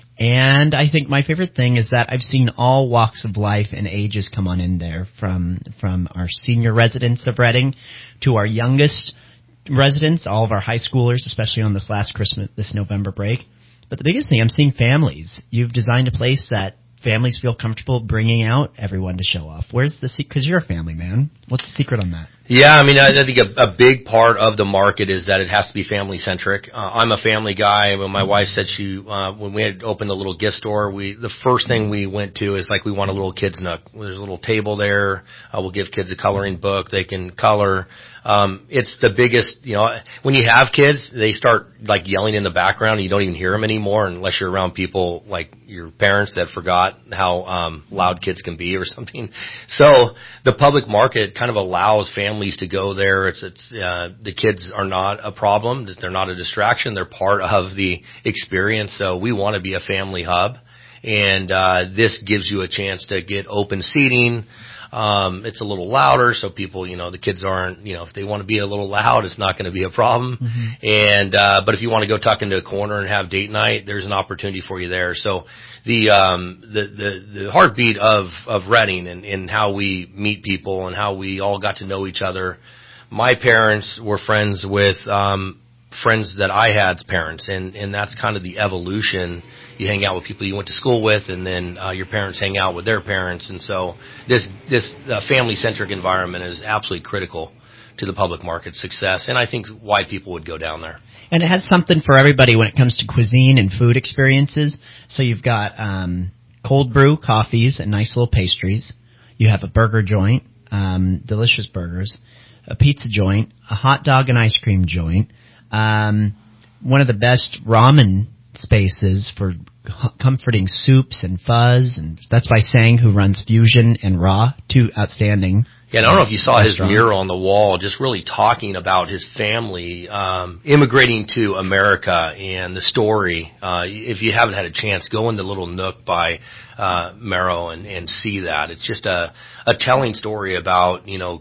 And I think my favorite thing is that I've seen all walks of life and ages come on in there, from, from our senior residents of Reading to our youngest residents, all of our high schoolers, especially on this last Christmas, this November break. But the biggest thing, I'm seeing families. You've designed a place that families feel comfortable bringing out everyone to show off. Where's the secret? Because you're a family man. What's the secret on that? Yeah, I mean, I, I think a, a big part of the market is that it has to be family centric. Uh, I'm a family guy. When my wife said she, uh, when we had opened the little gift store, we, the first thing we went to is like, we want a little kids nook. There's a little table there. Uh, we'll give kids a coloring book. They can color. Um, it's the biggest, you know, when you have kids, they start like yelling in the background and you don't even hear them anymore unless you're around people like your parents that forgot how, um, loud kids can be or something. So the public market kind of allows families to go there. It's, it's, uh, the kids are not a problem. They're not a distraction. They're part of the experience. So we want to be a family hub. And, uh, this gives you a chance to get open seating. Um, it's a little louder, so people, you know, the kids aren't, you know, if they want to be a little loud, it's not going to be a problem. Mm-hmm. And, uh, but if you want to go tuck into a corner and have date night, there's an opportunity for you there. So the, um, the, the, the heartbeat of, of Reading and, and how we meet people and how we all got to know each other. My parents were friends with, um, friends that I had's parents, and, and that's kind of the evolution. You hang out with people you went to school with, and then uh, your parents hang out with their parents, and so this this uh, family-centric environment is absolutely critical to the public market success, and I think why people would go down there. And it has something for everybody when it comes to cuisine and food experiences. So you've got um, cold brew coffees and nice little pastries. You have a burger joint, um, delicious burgers, a pizza joint, a hot dog and ice cream joint. Um, one of the best ramen spaces for comforting soups and fuzz, and that's by Sang, who runs Fusion and Raw, two outstanding. Yeah, and I don't know if you saw his mural on the wall, just really talking about his family um, immigrating to America and the story. Uh, if you haven't had a chance, go in the little nook by uh, Merrow and, and see that. It's just a, a telling story about, you know,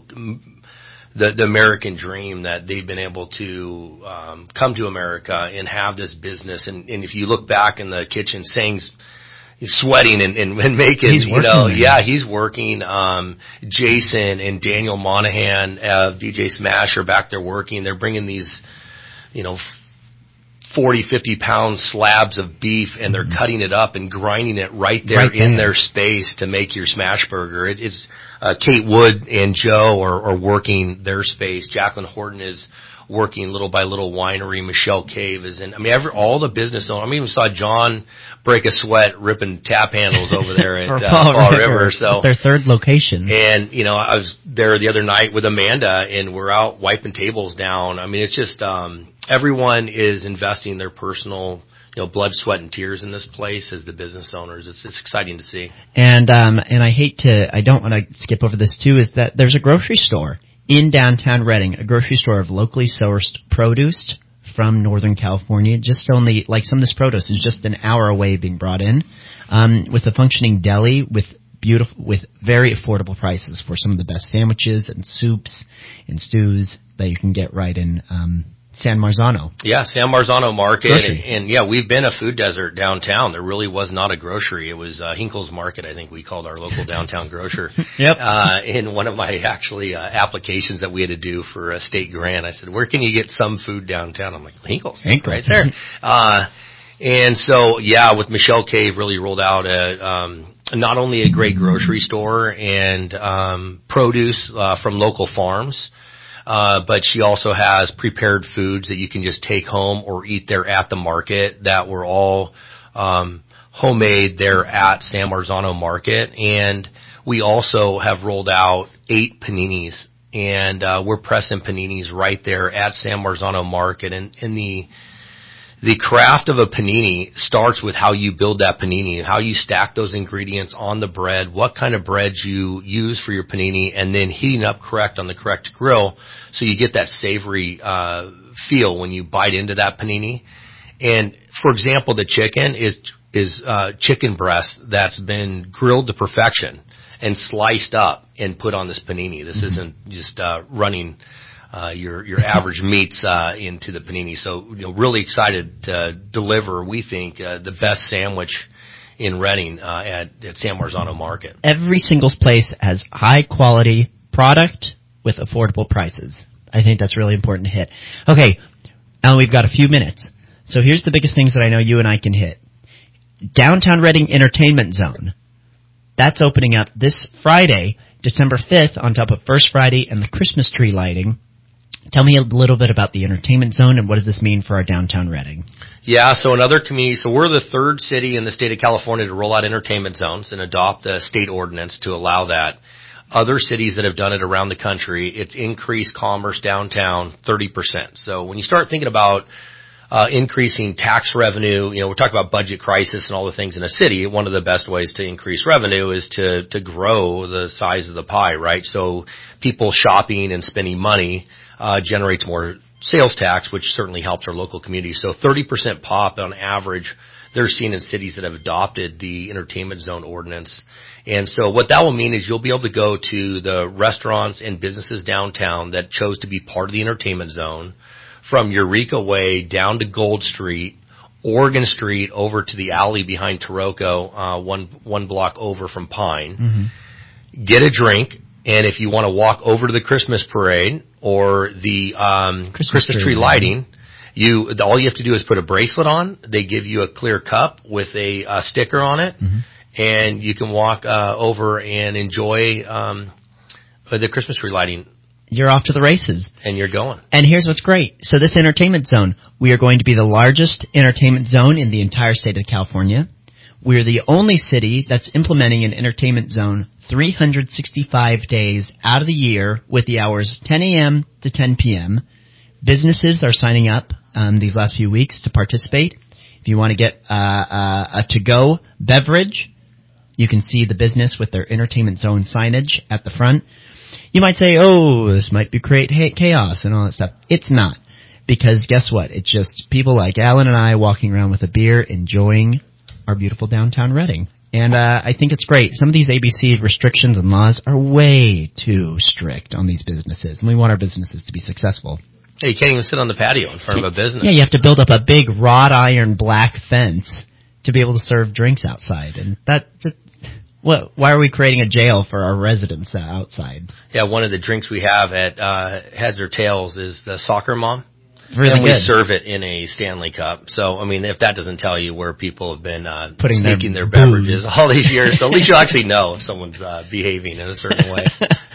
The, the American dream, that they've been able to um, come to America and have this business. And, and if you look back in the kitchen, Sang's he's sweating and, and, and making, he's you know, man. yeah, he's working. Um, Jason and Daniel Monahan, uh, D J Smash are back there working. They're bringing these, you know, forty, fifty pound slabs of beef, and they're mm-hmm. cutting it up and grinding it right there right in there. their space to make your smash burger. It, it's, uh, Kate Wood and Joe are, are working their space. Jacqueline Horton is working little by little winery. Michelle Cave is in, I mean, every, all the business owners. I even saw John break a sweat ripping tap handles over there at uh, Fall, Fall River. River. So their third location. And, you know, I was there the other night with Amanda, and we're out wiping tables down. I mean, it's just, um, everyone is investing their personal, you know, blood, sweat, and tears in this place as the business owners. It's, it's exciting to see. And, um, and I hate to, I don't want to skip over this too, is that there's a grocery store in downtown Reading, a grocery store of locally sourced produce from Northern California. Just only, like some of this produce is just an hour away being brought in, um, with a functioning deli with beautiful, with very affordable prices for some of the best sandwiches and soups and stews that you can get right in, um, San Marzano. Yeah, San Marzano Market. And, and yeah, we've been a food desert downtown. There really was not a grocery. It was uh, Hinkle's Market, I think we called our local downtown grocer. Yep. Uh, in one of my actually uh, applications that we had to do for a state grant, I said, where can you get some food downtown? I'm like, Hinkle's. Hinkle's. Right there. uh, and so, yeah, with Michelle Cave really rolled out a, um, not only a great grocery store and um, produce uh, from local farms, Uh, but she also has prepared foods that you can just take home or eat there at the market that were all um, homemade there at San Marzano Market. And we also have rolled out eight paninis, and uh, we're pressing paninis right there at San Marzano Market. And, and the the craft of a panini starts with how you build that panini, how you stack those ingredients on the bread, what kind of bread you use for your panini, and then heating up correct on the correct grill so you get that savory uh feel when you bite into that panini. And, for example, the chicken is is uh chicken breast that's been grilled to perfection and sliced up and put on this panini. This mm-hmm. isn't just uh running Uh, your your average meats uh, into the panini. So, you know, really excited to deliver, we think, uh, the best sandwich in Reading uh, at, at San Marzano Market. Every single place has high-quality product with affordable prices. I think that's really important to hit. Okay, Alan, we've got a few minutes. So here's the biggest things that I know you and I can hit. Downtown Reading Entertainment Zone. That's opening up this Friday, December fifth, on top of First Friday and the Christmas tree lighting. Tell me a little bit about the entertainment zone and what does this mean for our downtown Reading? Yeah, so another community, so we're the third city in the state of California to roll out entertainment zones and adopt a state ordinance to allow that. Other cities that have done it around the country, it's increased commerce downtown thirty percent. So when you start thinking about uh, increasing tax revenue, you know, we're talking about budget crisis and all the things in a city. One of the best ways to increase revenue is to, to grow the size of the pie, right? So people shopping and spending money Uh, generates more sales tax, which certainly helps our local community. So thirty percent pop on average they're seen in cities that have adopted the entertainment zone ordinance. And so what that will mean is you'll be able to go to the restaurants and businesses downtown that chose to be part of the entertainment zone, from Eureka Way down to Gold Street, Oregon Street over to the alley behind Taroko, uh, one, one block over from Pine. Mm-hmm. Get a drink. And if you want to walk over to the Christmas parade or the um, Christmas, Christmas tree lighting, you all you have to do is put a bracelet on. They give you a clear cup with a uh, sticker on it, mm-hmm. and you can walk uh, over and enjoy um, the Christmas tree lighting. You're off to the races. And you're going. And here's what's great. So this entertainment zone, we are going to be the largest entertainment zone in the entire state of California. We're the only city that's implementing an entertainment zone three hundred sixty-five days out of the year with the hours ten a.m. to ten p.m. Businesses are signing up um, these last few weeks to participate. If you want to get uh, uh, a to-go beverage, you can see the business with their entertainment zone signage at the front. You might say, oh, this might be create chaos and all that stuff. It's not, because guess what? It's just people like Alan and I walking around with a beer enjoying our beautiful downtown Reading. And uh, I think it's great. Some of these A B C restrictions and laws are way too strict on these businesses, and we want our businesses to be successful. Hey, you can't even sit on the patio in front of a business. Yeah, you have to build up a big wrought iron black fence to be able to serve drinks outside. And that, just, what, why are we creating a jail for our residents uh, outside? Yeah, one of the drinks we have at uh, Heads or Tails is the Soccer Mom. Really and we good. serve it in a Stanley Cup. So, I mean, if that doesn't tell you where people have been uh, Putting sneaking their, their beverages all these years, so at least you'll actually know if someone's uh, behaving in a certain way.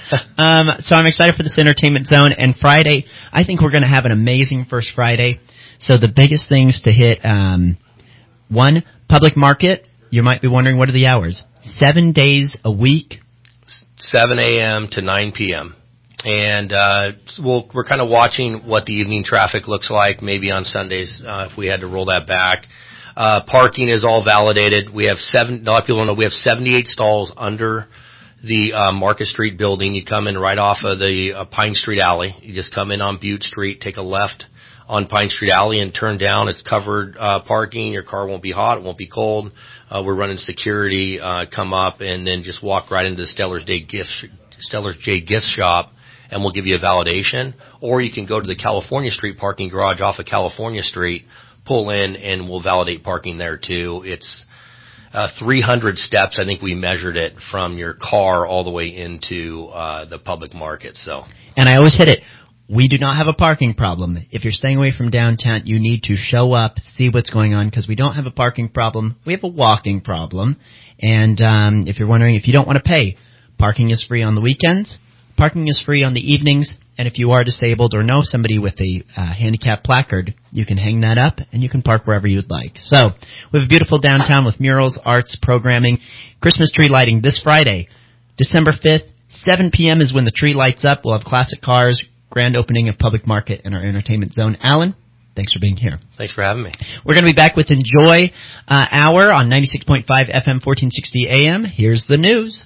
um, so I'm excited for this entertainment zone. And Friday, I think we're going to have an amazing first Friday. So the biggest things to hit, um, one, public market. You might be wondering, what are the hours? Seven days a week. seven a.m. to nine p.m. And uh, we'll, we're kind of watching what the evening traffic looks like, maybe on Sundays uh, if we had to roll that back. Uh, parking is all validated. We have seven. A lot of people don't know we have seventy-eight stalls under the uh, Market Street building. You come in right off of the uh, Pine Street Alley. You just come in on Butte Street, take a left on Pine Street Alley, and turn down. It's covered uh, parking. Your car won't be hot. It won't be cold. Uh, we're running security. Uh, come up and then just walk right into the Stellar's Day gift Stellar's J gift shop. And we'll give you a validation. Or you can go to the California Street parking garage off of California Street, pull in, and we'll validate parking there too. It's uh, three hundred steps. I think we measured it from your car all the way into uh, the public market. So, and I always hit it. We do not have a parking problem. If you're staying away from downtown, you need to show up, see what's going on, because we don't have a parking problem. We have a walking problem. And um, if you're wondering, if you don't want to pay, parking is free on the weekends. Parking is free on the evenings, and if you are disabled or know somebody with a uh, handicap placard, you can hang that up, and you can park wherever you'd like. So, we have a beautiful downtown with murals, arts, programming, Christmas tree lighting this Friday, December fifth, seven p.m. is when the tree lights up. We'll have classic cars, grand opening of public market in our entertainment zone. Alan? Thanks for being here. Thanks for having me. We're going to be back with Enjoy uh, Hour on ninety-six point five F M, fourteen sixty A M. Here's the news.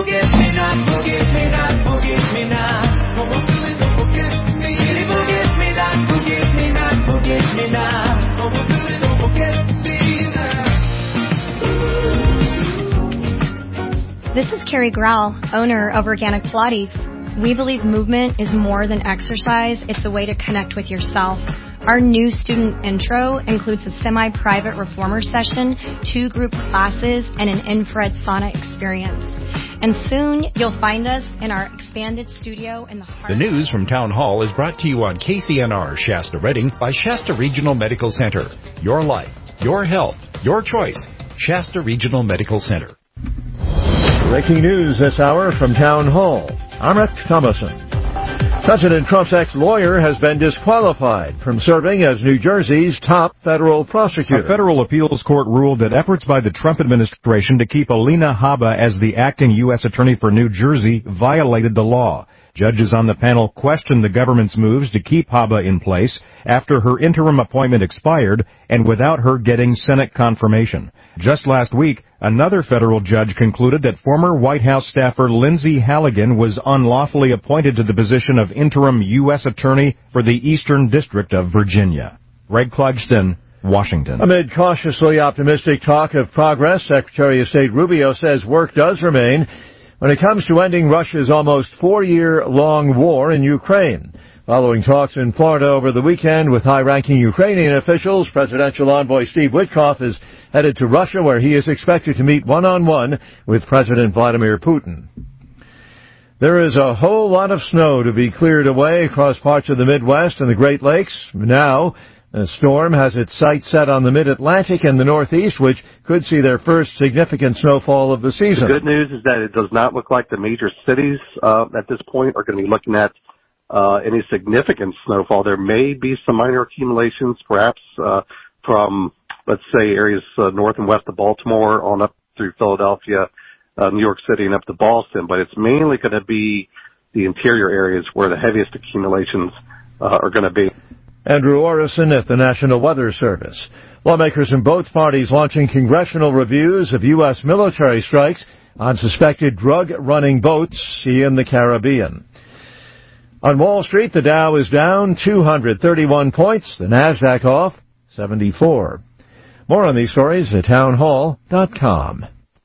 This is Carrie Grau, owner of Organic Pilates. We believe movement is more than exercise. It's a way to connect with yourself. Our new student intro includes a semi-private reformer session, two group classes, and an infrared sauna experience. And soon, you'll find us in our expanded studio in the heart. The news from Town Hall is brought to you on K C N R Shasta Redding by Shasta Regional Medical Center. Your life, your health, your choice. Shasta Regional Medical Center. Breaking news this hour from Town Hall. I'm Rick Thomason. President Trump's ex-lawyer has been disqualified from serving as New Jersey's top federal prosecutor. A federal appeals court ruled that efforts by the Trump administration to keep Alina Habba as the acting U S attorney for New Jersey violated the law. Judges on the panel questioned the government's moves to keep Habba in place after her interim appointment expired and without her getting Senate confirmation. Just last week, another federal judge concluded that former White House staffer Lindsey Halligan was unlawfully appointed to the position of interim U S attorney for the Eastern District of Virginia. Greg Clugston, Washington. Amid cautiously optimistic talk of progress, Secretary of State Rubio says work does remain when it comes to ending Russia's almost four-year-long war in Ukraine. Following talks in Florida over the weekend with high-ranking Ukrainian officials, presidential envoy Steve Witkoff is headed to Russia, where he is expected to meet one-on-one with President Vladimir Putin. There is a whole lot of snow to be cleared away across parts of the Midwest and the Great Lakes. Now, a storm has its sights set on the Mid-Atlantic and the Northeast, which could see their first significant snowfall of the season. The good news is that it does not look like the major cities uh, at this point are going to be looking at uh, any significant snowfall. There may be some minor accumulations, perhaps uh, from, let's say, areas uh, north and west of Baltimore on up through Philadelphia, uh, New York City, and up to Boston. But it's mainly going to be the interior areas where the heaviest accumulations uh, are going to be. Andrew Orison at the National Weather Service. Lawmakers in both parties launching congressional reviews of U S military strikes on suspected drug-running boats in the Caribbean. On Wall Street, the Dow is down two hundred thirty-one points, the Nasdaq off seventy-four. More on these stories at townhall dot com.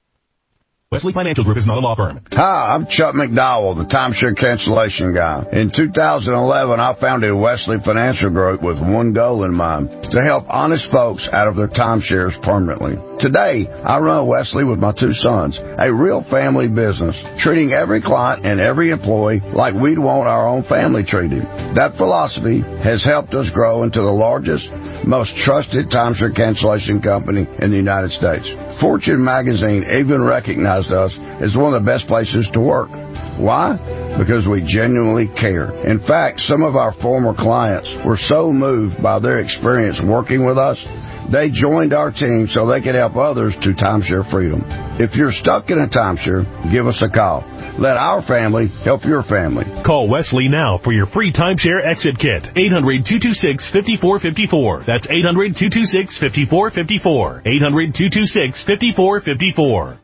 Wesley Financial Group is not a law firm. Hi, I'm Chuck McDowell, the timeshare cancellation guy. In two thousand eleven, I founded Wesley Financial Group with one goal in mind, to help honest folks out of their timeshares permanently. Today, I run Wesley with my two sons, a real family business, treating every client and every employee like we'd want our own family treated. That philosophy has helped us grow into the largest, most trusted timeshare cancellation company in the United States. Fortune magazine even recognized us as one of the best places to work. Why? Because we genuinely care. In fact, some of our former clients were so moved by their experience working with us, they joined our team so they could help others to timeshare freedom. If you're stuck in a timeshare, give us a call. Let our family help your family. Call Wesley now for your free timeshare exit kit. eight hundred, two two six, five four five four. That's eight hundred, two two six, five four five four. eight hundred, two two six, five four five four.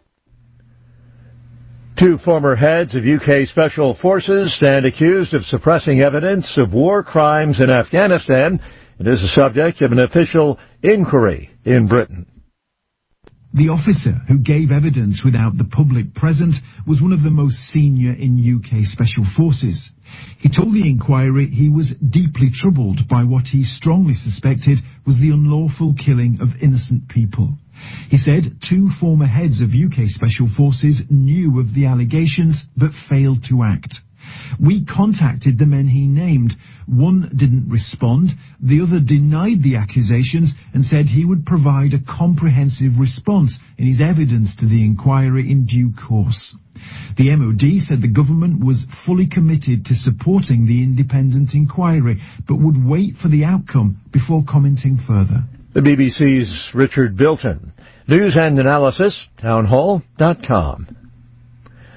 Two former heads of U K Special Forces stand accused of suppressing evidence of war crimes in Afghanistan. It is the subject of an official inquiry in Britain. The officer who gave evidence without the public present was one of the most senior in U K Special Forces. He told the inquiry he was deeply troubled by what he strongly suspected was the unlawful killing of innocent people. He said two former heads of U K Special Forces knew of the allegations but failed to act. We contacted the men he named. One didn't respond, the other denied the accusations and said he would provide a comprehensive response in his evidence to the inquiry in due course. The M O D said the government was fully committed to supporting the independent inquiry, but would wait for the outcome before commenting further. The B B C's Richard Bilton. News and analysis, townhall dot com.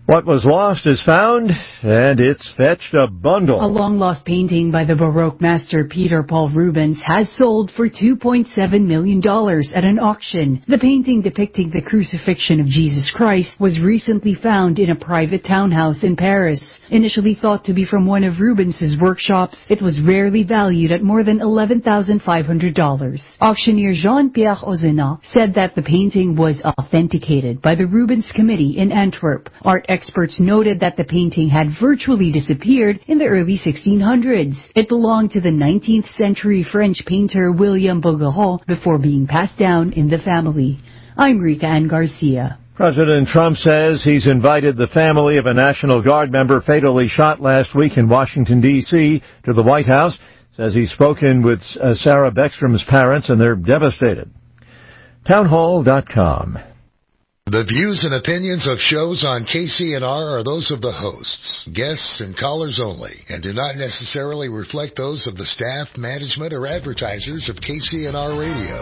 What was lost is found, and it's fetched a bundle. A long-lost painting by the Baroque master Peter Paul Rubens has sold for two point seven million dollars at an auction. The painting depicting the crucifixion of Jesus Christ was recently found in a private townhouse in Paris. Initially thought to be from one of Rubens's workshops, it was rarely valued at more than eleven thousand five hundred dollars. Auctioneer Jean-Pierre Ozena said that the painting was authenticated by the Rubens Committee in Antwerp. Art experts noted that the painting had virtually disappeared in the early sixteen hundreds. It belonged to the nineteenth century French painter William Bouguereau before being passed down in the family. I'm Rika Ann Garcia. President Trump says he's invited the family of a National Guard member fatally shot last week in Washington, D C to the White House. Says he's spoken with uh, Sarah Beckstrom's parents and they're devastated. Townhall dot com. The views and opinions of shows on K C N R are those of the hosts, guests, and callers only, and do not necessarily reflect those of the staff, management, or advertisers of K C N R Radio.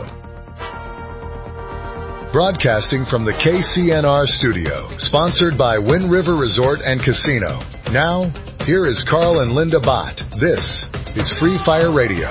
Broadcasting from the K C N R studio, sponsored by Wind River Resort and Casino. Now, here is Carl and Linda Bott. This is Free Fire Radio.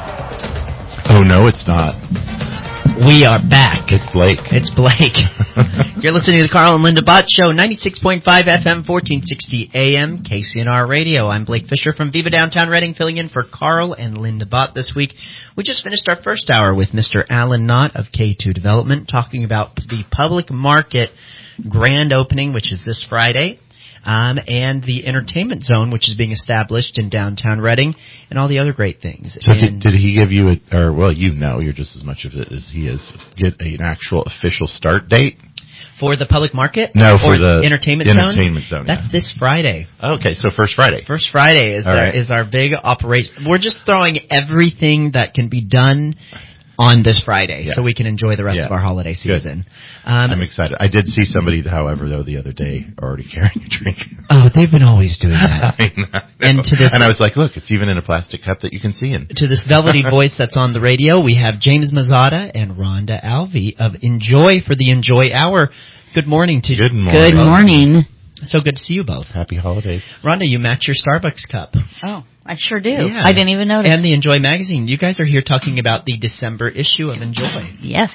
Oh, no, it's not. We are back. It's Blake. It's Blake. You're listening to the Carl and Linda Bott Show, ninety-six point five F M, fourteen sixty A M, K C N R Radio. I'm Blake Fisher from Viva Downtown Reading, filling in for Carl and Linda Bott this week. We just finished our first hour with Mister Alan Knott of K two Development, talking about the public market grand opening, which is this Friday. Um, and the entertainment zone, which is being established in downtown Reading, and all the other great things. So and did, did he give you a, or well, you know, you're just as much of it as he is, get an actual official start date? For the public market? No, for or the entertainment, entertainment zone? zone. That's yeah. this Friday. Okay, so first Friday. First Friday is, our, right. is our big operation. We're just throwing everything that can be done on this Friday, yeah. so we can enjoy the rest yeah. of our holiday season. Um, I'm excited. I did see somebody, however, though, the other day already carrying a drink. Oh, they've been always doing that. I know. And to this, and I was like, look, it's even in a plastic cup that you can see in. To this velvety voice that's on the radio, we have James Mazzata and Rhonda Alvey of Enjoy for the Enjoy Hour. Good morning to you. Good morning. Good morning. So good to see you both. Happy holidays. Rhonda, you match your Starbucks cup. Oh, I sure do. Yeah. I didn't even notice. And the Enjoy magazine. You guys are here talking about the December issue of Enjoy. Yes.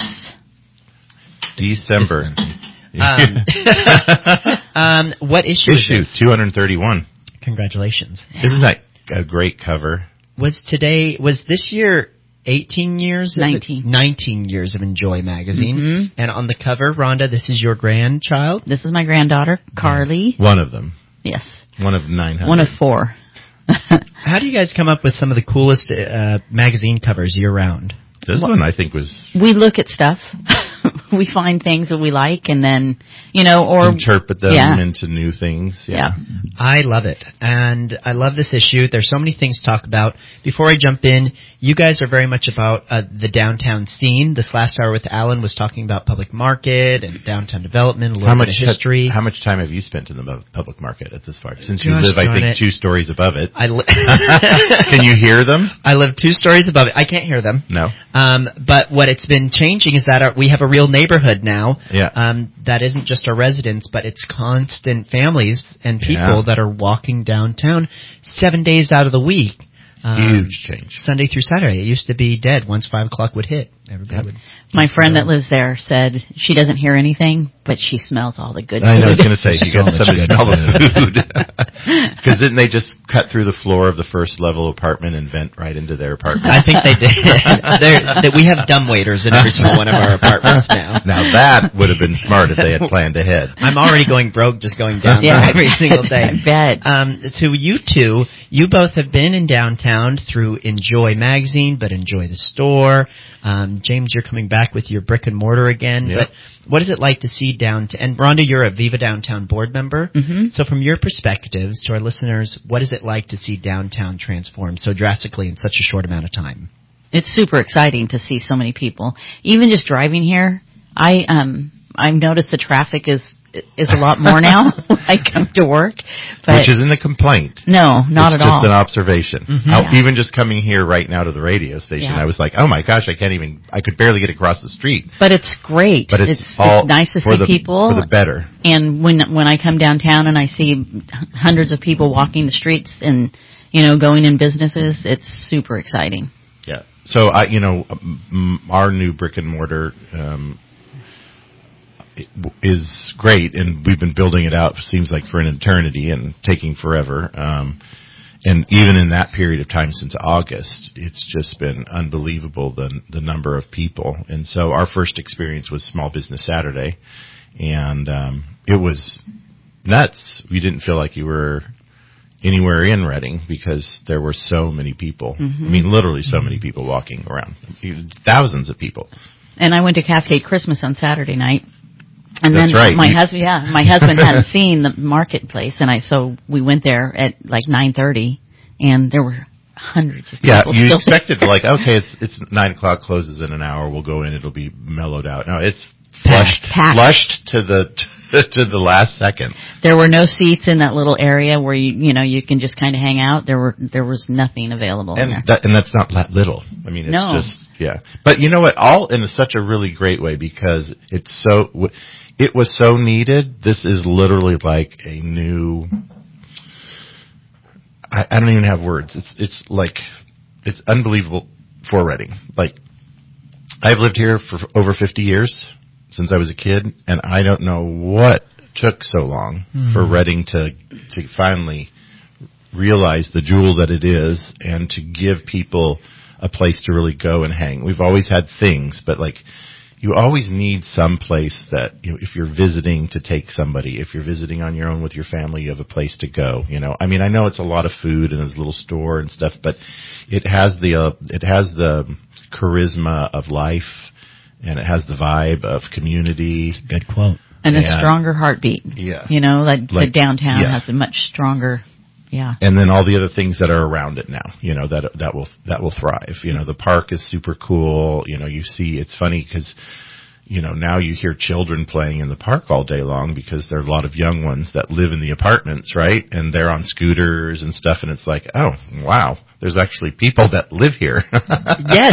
December. um, um, what issue, issue is this? two hundred thirty-one. Congratulations. Isn't that a great cover? Was today, was this year eighteen years? nineteen. Of, nineteen years of Enjoy magazine. Mm-hmm. And on the cover, Rhonda, this is your grandchild? This is my granddaughter, Carly. One of them. Yes. One of nine hundred. One of four. How do you guys come up with some of the coolest uh, magazine covers year-round? This well, one, I think, was... We look at stuff. We find things that we like and then, you know, or... interpret them yeah. into new things. Yeah. yeah. I love it. And I love this issue. There's so many things to talk about. Before I jump in, you guys are very much about uh, the downtown scene. This last hour with Alan was talking about public market and downtown development, a little how much bit of history. Ha- how much time have you spent in the public market at this part? Since you Gosh, live, I think, it. two stories above it. I li- Can you hear them? I live two stories above it. I can't hear them. No. Um, but what it's been changing is that our, we have a real neighborhood now. Yeah. Um, that isn't just our residents, but it's constant families and people Yeah. that are walking downtown seven days out of the week. Um, Huge change. Sunday through Saturday. It used to be dead once five o'clock would hit. Everybody Yep. would. My friend that lives there said she doesn't hear anything, but she smells all the good food. I know, I was going to say, you So got much somebody good smell the food. Because didn't they just cut through the floor of the first level apartment and vent right into their apartment? I think they did. that we have dumbwaiters in every single one of our apartments now. Now that would have been smart if they had planned ahead. I'm already going broke just going down Yeah, there every single day. I bet. Um, to you two, you both have been in downtown through Enjoy magazine, but Enjoy the store. Um, James, you're coming back with your brick and mortar again. Yep. But what is it like to see downtown? And Rhonda, you're a Viva Downtown board member. Mm-hmm. So from your perspectives, to our listeners, what is it like to see downtown transform so drastically in such a short amount of time? It's super exciting to see so many people. Even just driving here, I um I've noticed the traffic is is a lot more now. I come to work. But which isn't a complaint. No, not it's at all. It's just an observation. Mm-hmm. I, yeah. Even just coming here right now to the radio station, yeah. I was like, oh my gosh, I can't even, I could barely get across the street. But it's great. But it's, it's, all it's nice to for see the, people. For the better. And when when I come downtown and I see hundreds of people walking the streets and, you know, going in businesses, it's super exciting. Yeah. So, I, you know, our new brick and mortar um, is great, and we've been building it out, seems like, for an eternity and taking forever. Um, and even in that period of time since August, it's just been unbelievable, the, the number of people. And so our first experience was Small Business Saturday, and um, it was nuts. We didn't feel like you were anywhere in Reading because there were so many people. Mm-hmm. I mean, literally so many people walking around. Thousands of people. And I went to Cascade Christmas on Saturday night. And That's then right. my you, husband, yeah, my husband hadn't seen the marketplace, and I so we went there at like nine thirty, and there were hundreds of people. Yeah, you still expected like, okay, it's it's nine o'clock, closes in an hour, we'll go in, it'll be mellowed out. No, it's flushed, Packed. flushed to the to the last second. There were no seats in that little area where you you know you can just kind of hang out. There were there was nothing available. And in there. that, and that's not that little. I mean, it's no. just yeah. But you know what? All in such a really great way because it's so. It was so needed. This is literally like a new. I, I don't even have words. It's it's like it's unbelievable for Reading. Like I've lived here for over fifty years since I was a kid, and I don't know what took so long mm. for Reading to to finally realize the jewel that it is, and to give people a place to really go and hang. We've always had things, but like. You always need some place that, you know, if you're visiting to take somebody, if you're visiting on your own with your family, you have a place to go, you know. I mean, I know it's a lot of food and it's a little store and stuff, but it has the, uh, it has the charisma of life and it has the vibe of community. That's a good quote. And, and a stronger heartbeat. Yeah. You know, like, like the downtown yeah. has a much stronger Yeah. And then all the other things that are around it now, you know, that that will that will thrive. You know, the park is super cool. You know, you see, it's funny because, you know, now you hear children playing in the park all day long because there are a lot of young ones that live in the apartments, right? And they're on scooters and stuff, and it's like, oh, wow, there's actually people that live here. Yes.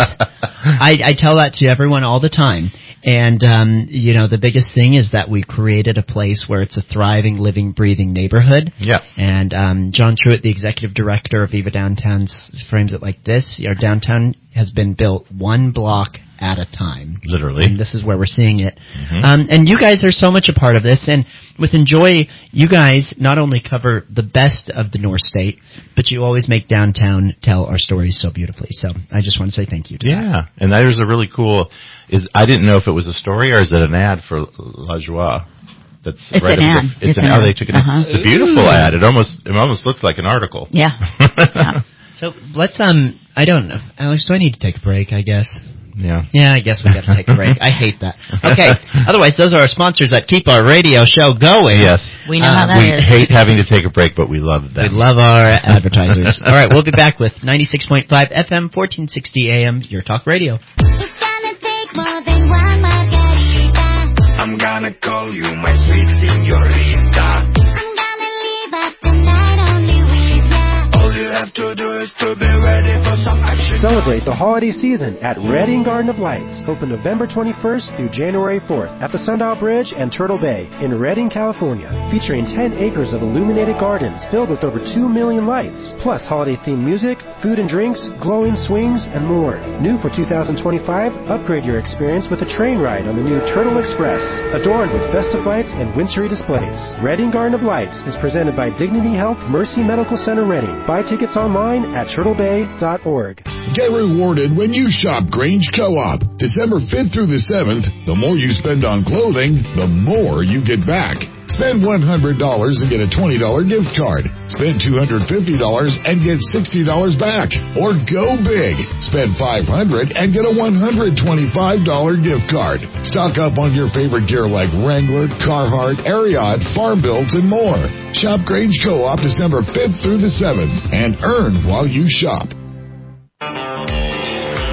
I, I tell that to everyone all the time. And, um, you know, the biggest thing is that we created a place where it's a thriving, living, breathing neighborhood. Yeah. And um, John Truitt, the executive director of Viva Downtown, frames it like this. Our downtown has been built one block at a time. Literally. And this is where we're seeing it. Mm-hmm. Um, and you guys are so much a part of this. And with Enjoy, you guys not only cover the best of the North State, but you always make downtown tell our stories so beautifully. So I just want to say thank you to yeah. that. And there's a really cool, is I didn't know if it was a story or is it an ad for La Joie. That's it's right an ad. The, it's, it's an, an oh, ad. they took it. Uh-huh. It's a beautiful ad. It almost, it almost looks like an article. Yeah. yeah. So let's, um, I don't know. Alex, do I need to take a break, I guess? Yeah. Yeah, I guess we got to take a break. I hate that. Okay. Otherwise, those are our sponsors that keep our radio show going. Yes. We know how that we is. We hate having to take a break, but we love them. We love our advertisers. All right, we'll be back with ninety-six point five F M, fourteen sixty A M, Your Talk Radio. It's gonna take more than one margarita. I'm gonna call you my sweet señorita. I'm gonna leave at the night only with ya. All you have to do is to be ready for some action. Celebrate the holiday season at Reading Garden of Lights, open November twenty-first through January fourth at the Sundial Bridge and Turtle Bay in Reading, California, featuring ten acres of illuminated gardens filled with over two million lights, plus holiday-themed music, food and drinks, glowing swings, and more. New for two thousand twenty-five, upgrade your experience with a train ride on the new Turtle Express, adorned with festive lights and wintry displays. Reading Garden of Lights is presented by Dignity Health Mercy Medical Center Reading. Buy tickets online at turtle bay dot org. Get rewarded when you shop Grange Co-op. December fifth through the seventh, the more you spend on clothing, the more you get back. Spend one hundred dollars and get a twenty dollars gift card. Spend two hundred fifty dollars and get sixty dollars back. Or go big. Spend five hundred dollars and get a one hundred twenty-five dollars gift card. Stock up on your favorite gear like Wrangler, Carhartt, Ariat, Farm Built, and more. Shop Grange Co-op December fifth through the seventh and earn while you shop.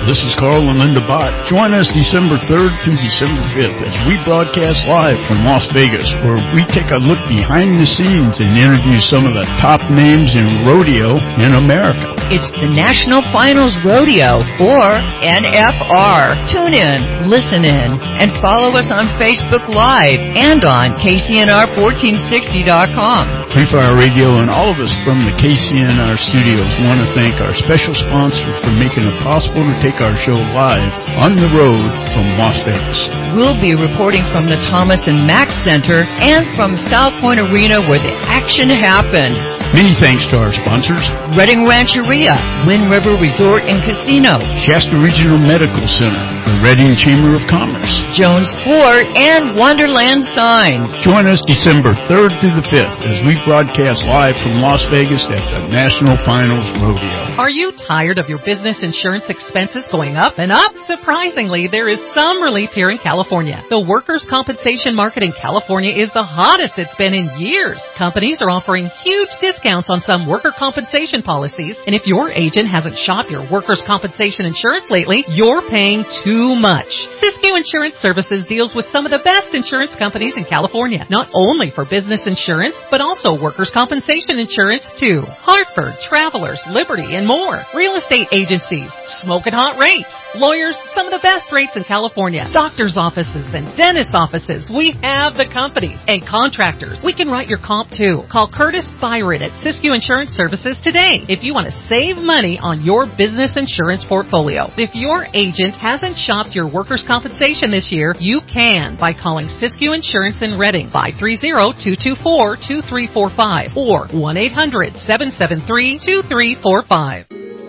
This is Carl and Linda Bott. Join us December third through December fifth as we broadcast live from Las Vegas, where we take a look behind the scenes and interview some of the top names in rodeo in America. It's the National Finals Rodeo, or N F R. Tune in, listen in, and follow us on Facebook Live and on K C N R fourteen sixty dot com. Free Fire Radio and all of us from the K C N R studios want to thank our special sponsors for making it possible to take our show live on the road from Las Vegas. We'll be reporting from the Thomas and Mack Center and from South Point Arena, where the action happened. Many thanks to our sponsors: Redding Rancheria, Wind River Resort and Casino, Shasta Regional Medical Center, the Redding Chamber of Commerce, Jones Ford, and Wonderland Signs. Join us December third through the fifth as we broadcast live from Las Vegas at the National Finals Rodeo. Are you tired of your business insurance expenses going up and up? Surprisingly, there is some relief here in California. The workers' compensation market in California is the hottest it's been in years. Companies are offering huge discounts on some worker compensation policies, and if your agent hasn't shopped your workers' compensation insurance lately, you're paying too much. Siskiyou Insurance Services deals with some of the best insurance companies in California, not only for business insurance, but also workers' compensation insurance too. Hartford, Travelers, Liberty, and more. Real estate agencies, smoking hot rates. Lawyers, some of the best rates in California. Doctors' offices and dentist offices, we have the company. And contractors, we can write your comp too. Call Curtis Byron at Siskiyou Insurance Services today if you want to save money on your business insurance portfolio. If your agent hasn't shopped your workers' compensation this year, you can by calling Siskiyou Insurance in Redding, five three zero, two two four, two three four five or one eight hundred, seven seven three, two three four five.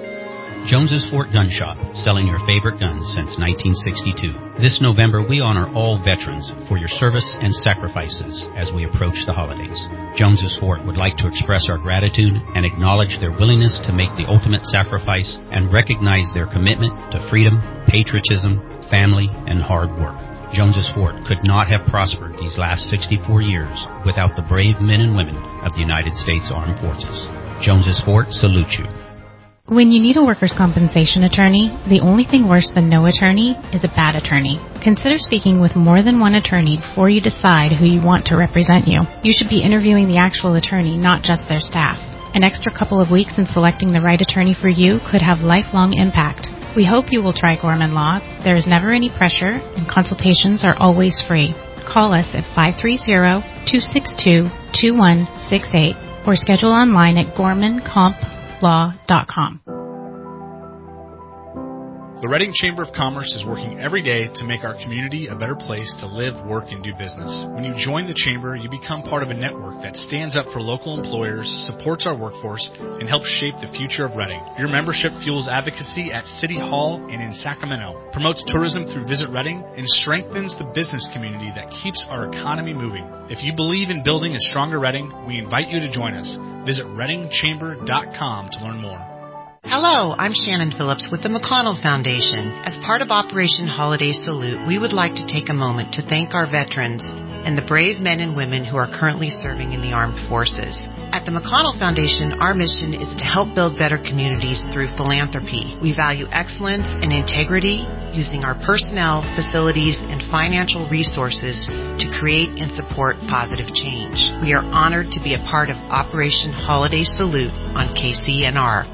Jones's Fort Gun Shop, selling your favorite guns since nineteen sixty-two. This November, we honor all veterans for your service and sacrifices as we approach the holidays. Jones's Fort would like to express our gratitude and acknowledge their willingness to make the ultimate sacrifice and recognize their commitment to freedom, patriotism, family, and hard work. Jones's Fort could not have prospered these last sixty-four years without the brave men and women of the United States Armed Forces. Jones's Fort salutes you. When you need a workers' compensation attorney, the only thing worse than no attorney is a bad attorney. Consider speaking with more than one attorney before you decide who you want to represent you. You should be interviewing the actual attorney, not just their staff. An extra couple of weeks in selecting the right attorney for you could have lifelong impact. We hope you will try Gorman Law. There is never any pressure, and consultations are always free. Call us at five three zero, two six two, two one six eight or schedule online at gorman comp law dot com. The Redding Chamber of Commerce is working every day to make our community a better place to live, work, and do business. When you join the Chamber, you become part of a network that stands up for local employers, supports our workforce, and helps shape the future of Redding. Your membership fuels advocacy at City Hall and in Sacramento, promotes tourism through Visit Redding, and strengthens the business community that keeps our economy moving. If you believe in building a stronger Redding, we invite you to join us. Visit redding chamber dot com to learn more. Hello, I'm Shannon Phillips with the McConnell Foundation. As part of Operation Holiday Salute, we would like to take a moment to thank our veterans and the brave men and women who are currently serving in the armed forces. At the McConnell Foundation, our mission is to help build better communities through philanthropy. We value excellence and integrity, using our personnel, facilities, and financial resources to create and support positive change. We are honored to be a part of Operation Holiday Salute on K C N R.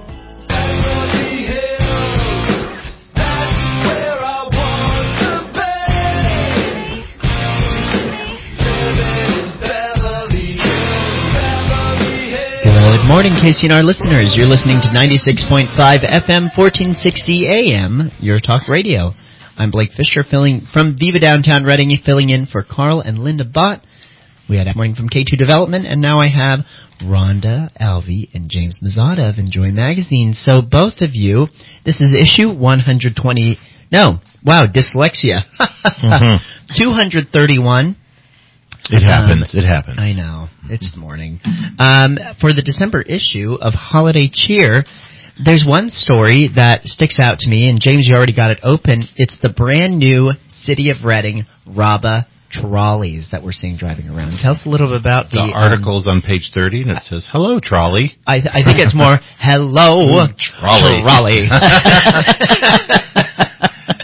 Good morning, K C N R listeners. You're listening to ninety-six point five F M, fourteen sixty A M, your talk radio. I'm Blake Fisher, filling from Viva Downtown Redding, filling in for Carl and Linda Bott. We had a morning from K two Development, and now I have Rhonda Alvey and James Mazzata of Enjoy Magazine. So both of you, this is issue one hundred twenty, no, wow, dyslexia, mm-hmm. two hundred thirty-one. It happens. Um, it happens. I know. It's morning. Um, for the December issue of Holiday Cheer, there's one story that sticks out to me, and James, you already got it open. It's the brand new City of Redding Raba trolleys that we're seeing driving around. Tell us a little bit about the, the articles um, on page thirty, and it says, "Hello, trolley." I, th- I think it's more, "Hello, trolley." trolley.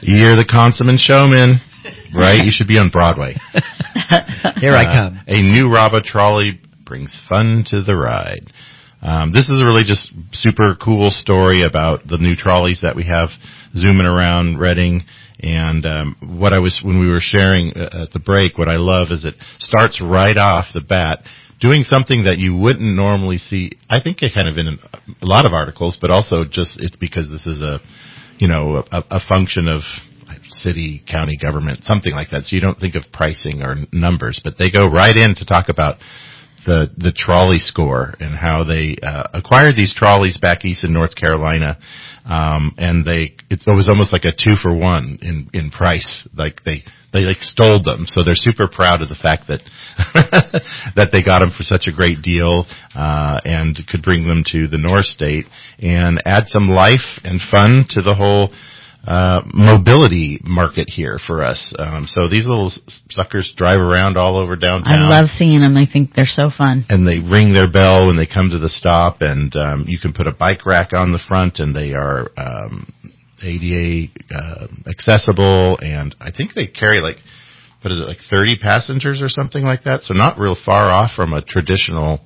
You're the consummate showman, right? You should be on Broadway. Here I come. Uh, a new Raba trolley brings fun to the ride. Um, this is a really just super cool story about the new trolleys that we have zooming around Reading. And um, what I was, when we were sharing uh, at the break, what I love is it starts right off the bat doing something that you wouldn't normally see. I think it kind of in a lot of articles, but also just it's because this is a, you know, a, a function of city, county government, something like that. So you don't think of pricing or numbers, but they go right in to talk about the the trolley score and how they uh, acquired these trolleys back east in North Carolina, um, and they it was almost like a two for one in in price. Like they they like stole them, so they're super proud of the fact that that they got them for such a great deal, uh, and could bring them to the North State and add some life and fun to the whole Uh, mobility market here for us. Um, so these little suckers drive around all over downtown. I love seeing them. I think they're so fun. And they ring their bell when they come to the stop, and um, you can put a bike rack on the front, and they are um, A D A uh, accessible, and I think they carry like, what is it, like thirty passengers or something like that, so not real far off from a traditional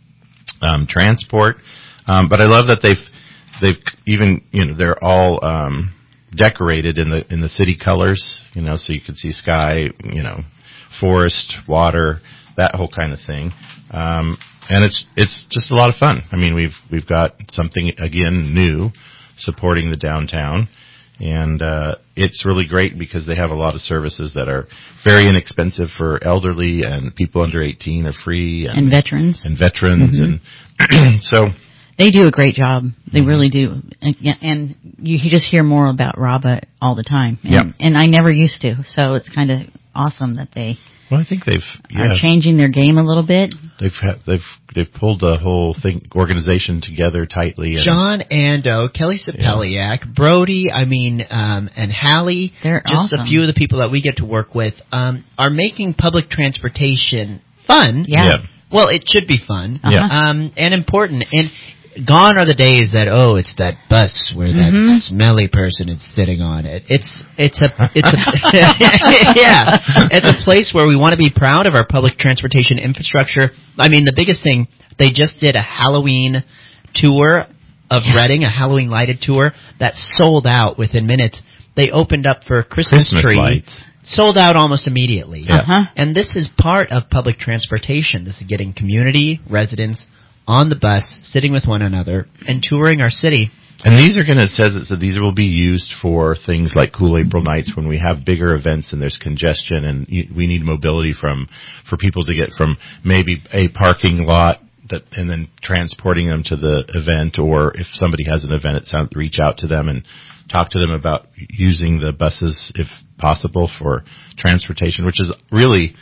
um, transport. Um, but I love that they've, they've even, you know, they're all um, decorated in the in the city colors, you know, so you can see sky, you know, forest, water, that whole kind of thing. Um, and it's it's just a lot of fun. I mean, we've we've got something again new supporting the downtown, and uh, it's really great because they have a lot of services that are very inexpensive for elderly, and people under eighteen are free, and, and veterans and veterans, mm-hmm. and so. They do a great job. They really do. And, and you, you just hear more about Raba all the time. And, yeah. and I never used to. So it's kind of awesome that they well, I think they've, yeah. are changing their game a little bit. They've ha- they've they've pulled the whole thing organization together tightly. And John Ando, Kelly Sapeliak, yeah. Brody, I mean, um, and Hallie, They're just awesome. a few of the people that we get to work with, um, are making public transportation fun. Yeah. yeah. Well, it should be fun. Uh-huh. Um, and important. And gone are the days that oh, it's that bus where that mm-hmm. smelly person is sitting on it. It's it's a it's a yeah, it's a place where we want to be proud of our public transportation infrastructure. I mean, the biggest thing, they just did a Halloween tour of yeah. Reading, a Halloween lighted tour that sold out within minutes. They opened up for a Christmas, Christmas tree. lights. Sold out almost immediately. Yeah. Uh-huh. And this is part of public transportation. This is getting community residents on the bus, sitting with one another, and touring our city. And these are going to, it says that so these will be used for things like Cool April Nights when we have bigger events and there's congestion and we need mobility from, for people to get from maybe a parking lot that, and then transporting them to the event, or if somebody has an event, it sounds, reach out to them and talk to them about using the buses if possible for transportation, which is really,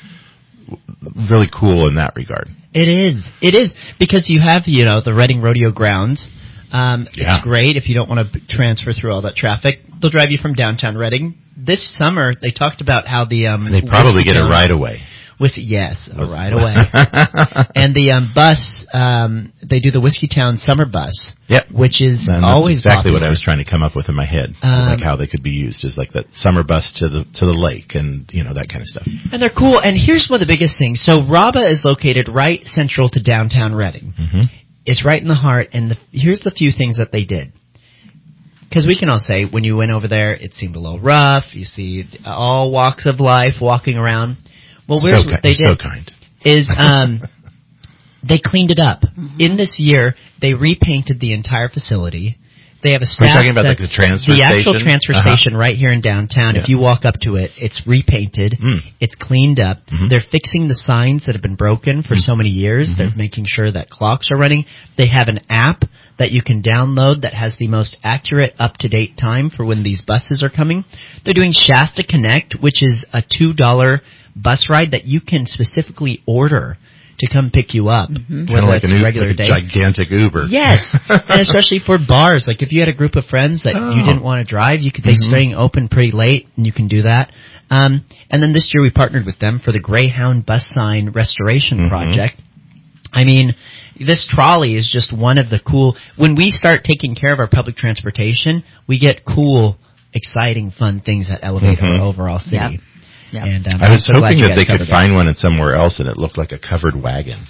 really cool in that regard. It is. It is. Because you have, you know, the Reading Rodeo Grounds. Um, yeah. It's great if you don't want to transfer through all that traffic. They'll drive you from downtown Reading. This summer, they talked about how the... Um, and they probably get a right away. Whiskey, yes, a right away. And the um, bus, um, they do the Whiskey Town Summer Bus. Yep. Which is and always that's exactly popular. what I was trying to come up with in my head, um, like how they could be used, is like that summer bus to the to the lake and, you know, that kind of stuff. And they're cool. And here's one of the biggest things. So Raba is located right central to downtown Reading. Mm-hmm. It's right in the heart. And the, here's the few things that they did. Because we can all say, when you went over there, it seemed a little rough. You see all walks of life walking around. Well, where's so what they ki- did so kind. is um, they cleaned it up. Mm-hmm. In this year, they repainted the entire facility. They have a staff. Are you talking about like the transfer the station? actual transfer uh-huh. station right here in downtown. Yeah. If you walk up to it, it's repainted. Mm. It's cleaned up. Mm-hmm. They're fixing the signs that have been broken for mm. so many years. Mm-hmm. They're making sure that clocks are running. They have an app that you can download that has the most accurate, up-to-date time for when these buses are coming. They're doing Shasta Connect, which is a two dollar bus ride that you can specifically order to come pick you up. Mm-hmm. Kind of like a an regular like a day. gigantic Uber. Yes, and especially for bars. Like if you had a group of friends that oh. you didn't want to drive, you could they mm-hmm. staying open pretty late, and you can do that. Um, and then this year we partnered with them for the Greyhound bus sign restoration mm-hmm. project. I mean, this trolley is just one of the cool. When we start taking care of our public transportation, we get cool exciting, fun things that elevate Mhm. our overall city. Yep. Yep. And um, I was I'm so glad hoping you that guys they could covered find one in somewhere else, and it looked like a covered wagon.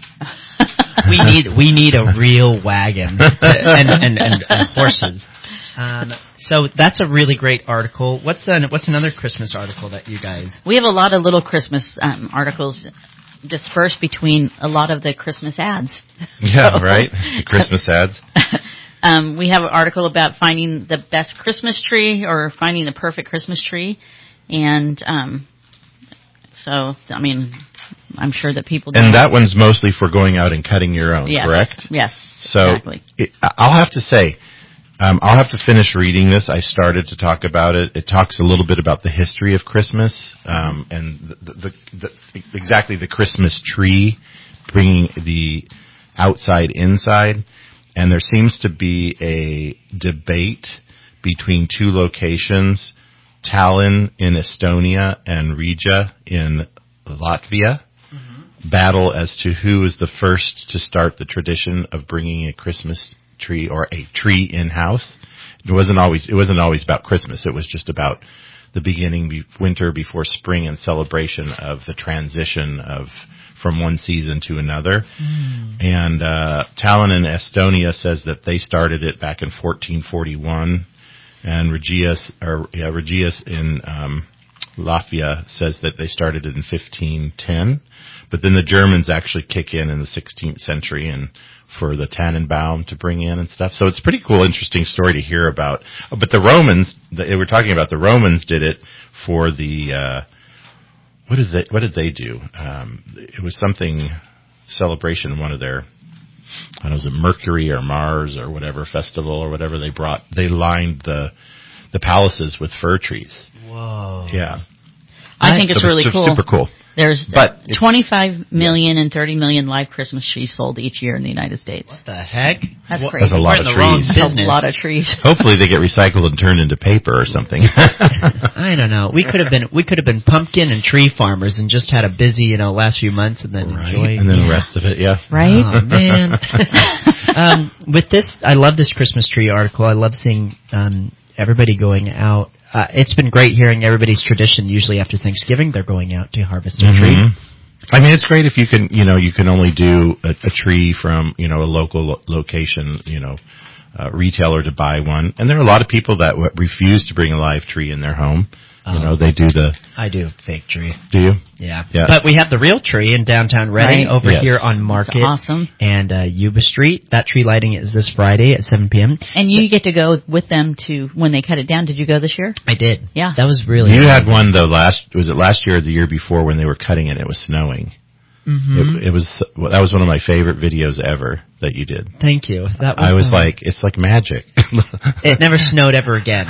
we need we need a real wagon to, and, and, and, and horses. Um, so that's a really great article. What's an, what's another Christmas article that you guys? We have a lot of little Christmas um, articles dispersed between a lot of the Christmas ads. Yeah, So- right? The Christmas ads. um, we have an article about finding the best Christmas tree or finding the perfect Christmas tree. And um, so, I mean, I'm sure that people don't. And that one's mostly for going out and cutting your own, Yes. correct? Yes, So exactly. it, I'll have to say, um, I'll have to finish reading this. I started to talk about it. It talks a little bit about the history of Christmas um, and the, the, the, the, exactly the Christmas tree, bringing the outside inside. And there seems to be a debate between two locations, Tallinn in Estonia and Riga in Latvia. Battle as to who is the first to start the tradition of bringing a Christmas tree or a tree in-house. It wasn't always, it wasn't always about Christmas. It was just about the beginning, be, winter before spring, and celebration of the transition of from one season to another. Mm. And uh, Tallinn in Estonia says that they started it back in fourteen forty-one, and Regius, or yeah, Regius in um, Latvia says that they started it in fifteen ten. But then the Germans actually kick in in the sixteenth century and for the Tannenbaum to bring in and stuff. So it's a pretty cool, interesting story to hear about. But the Romans, they were talking about the Romans did it for the, uh, what did they, what did they do? Um, it was something, celebration, one of their, I don't know, was it Mercury or Mars or whatever festival or whatever they brought. They lined the, the palaces with fir trees. Whoa. Yeah. I think it's so really it's cool. Super cool. There's But twenty-five million and thirty million live Christmas trees sold each year in the United States. What the heck? That's What- crazy. That's a lot We're of in the wrong trees. business. A lot of trees. Hopefully they get recycled and turned into paper or something. I don't know. We could have been we could have been pumpkin and tree farmers and just had a busy, you know, last few months and then Right. enjoy. And then yeah. the rest of it, yeah. Right? Oh man. um, with this, I love this Christmas tree article. I love seeing um, everybody going out. Uh, it's been great hearing everybody's tradition. Usually after Thanksgiving, they're going out to harvest their Mhm. tree. I mean, it's great if you can, you know, you can only do a, a tree from, you know, a local lo- location, you know, uh, retailer to buy one. And there are a lot of people that w- refuse to bring a live tree in their home. You Oh. know, they do the, I do fake tree. do you? Yeah. Yeah. But we have the real tree in downtown Reading Right. over Yes. here on Market. That's awesome. And uh, Yuba Street. That tree lighting is this Friday at seven p.m. And you get to go with them to when they cut it down. Did you go this year? I did. Yeah. That was really You had amazing. one though last, was it last year or the year before when they were cutting it, it was snowing. Mhm. It, it was, well, that was one of my favorite videos ever that you did. Thank you. That was, I was um, like, it's like magic. it never snowed ever again.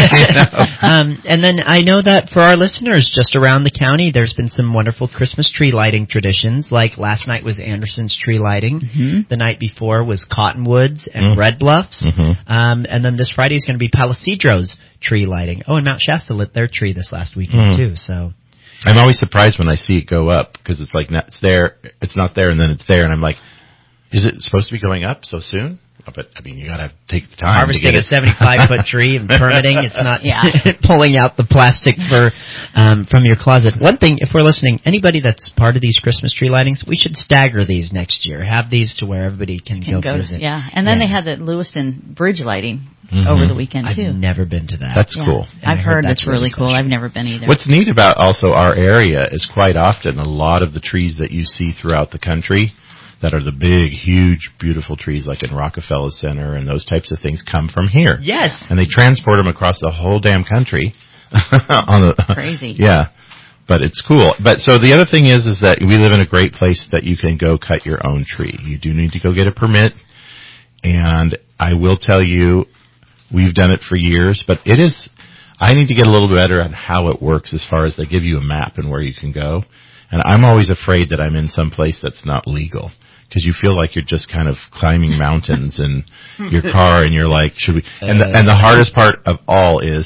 um, and then I know that for our listeners just around the county, there's been some wonderful Christmas tree lighting traditions. Like last night was Anderson's tree lighting. Mm-hmm. The night before was Cottonwoods and Mm. Red Bluffs. Mhm. Um, and then this Friday is going to be Palisadro's tree lighting. Oh, and Mount Shasta lit their tree this last weekend Mm. too. So I'm always surprised when I see it go up because it's like not, it's there, it's not there, and then it's there, and I'm like, is it supposed to be going up so soon? But I mean, you gotta take the time. harvesting to get a it. seventy-five foot tree and permitting, it's not Yeah. pulling out the plastic for um, from your closet. One thing, if we're listening, anybody that's part of these Christmas tree lightings, we should stagger these next year. Have these to where everybody can, Can go, go to- visit. yeah. And then Yeah. they had the Lewiston bridge lighting Mhm. over the weekend I've too. never been to that. That's Yeah. cool. And I I've heard heard that's it's really really cool. special. I've never been either. What's neat about also our area is quite often a lot of the trees that you see throughout the country that are the big, huge, beautiful trees like in Rockefeller Center and those types of things come from here. Yes. And they transport them across the whole damn country. on the, Crazy. Yeah. But it's cool. But so the other thing is, is that we live in a great place that you can go cut your own tree. You do need to go get a permit. And I will tell you, we've done it for years, but it is, I need to get a little better on how it works as far as they give you a map and where you can go. And I'm always afraid that I'm in some place that's not legal. Because you feel like you're just kind of climbing mountains in your car, and you're like, should we? And the, and the hardest part of all is,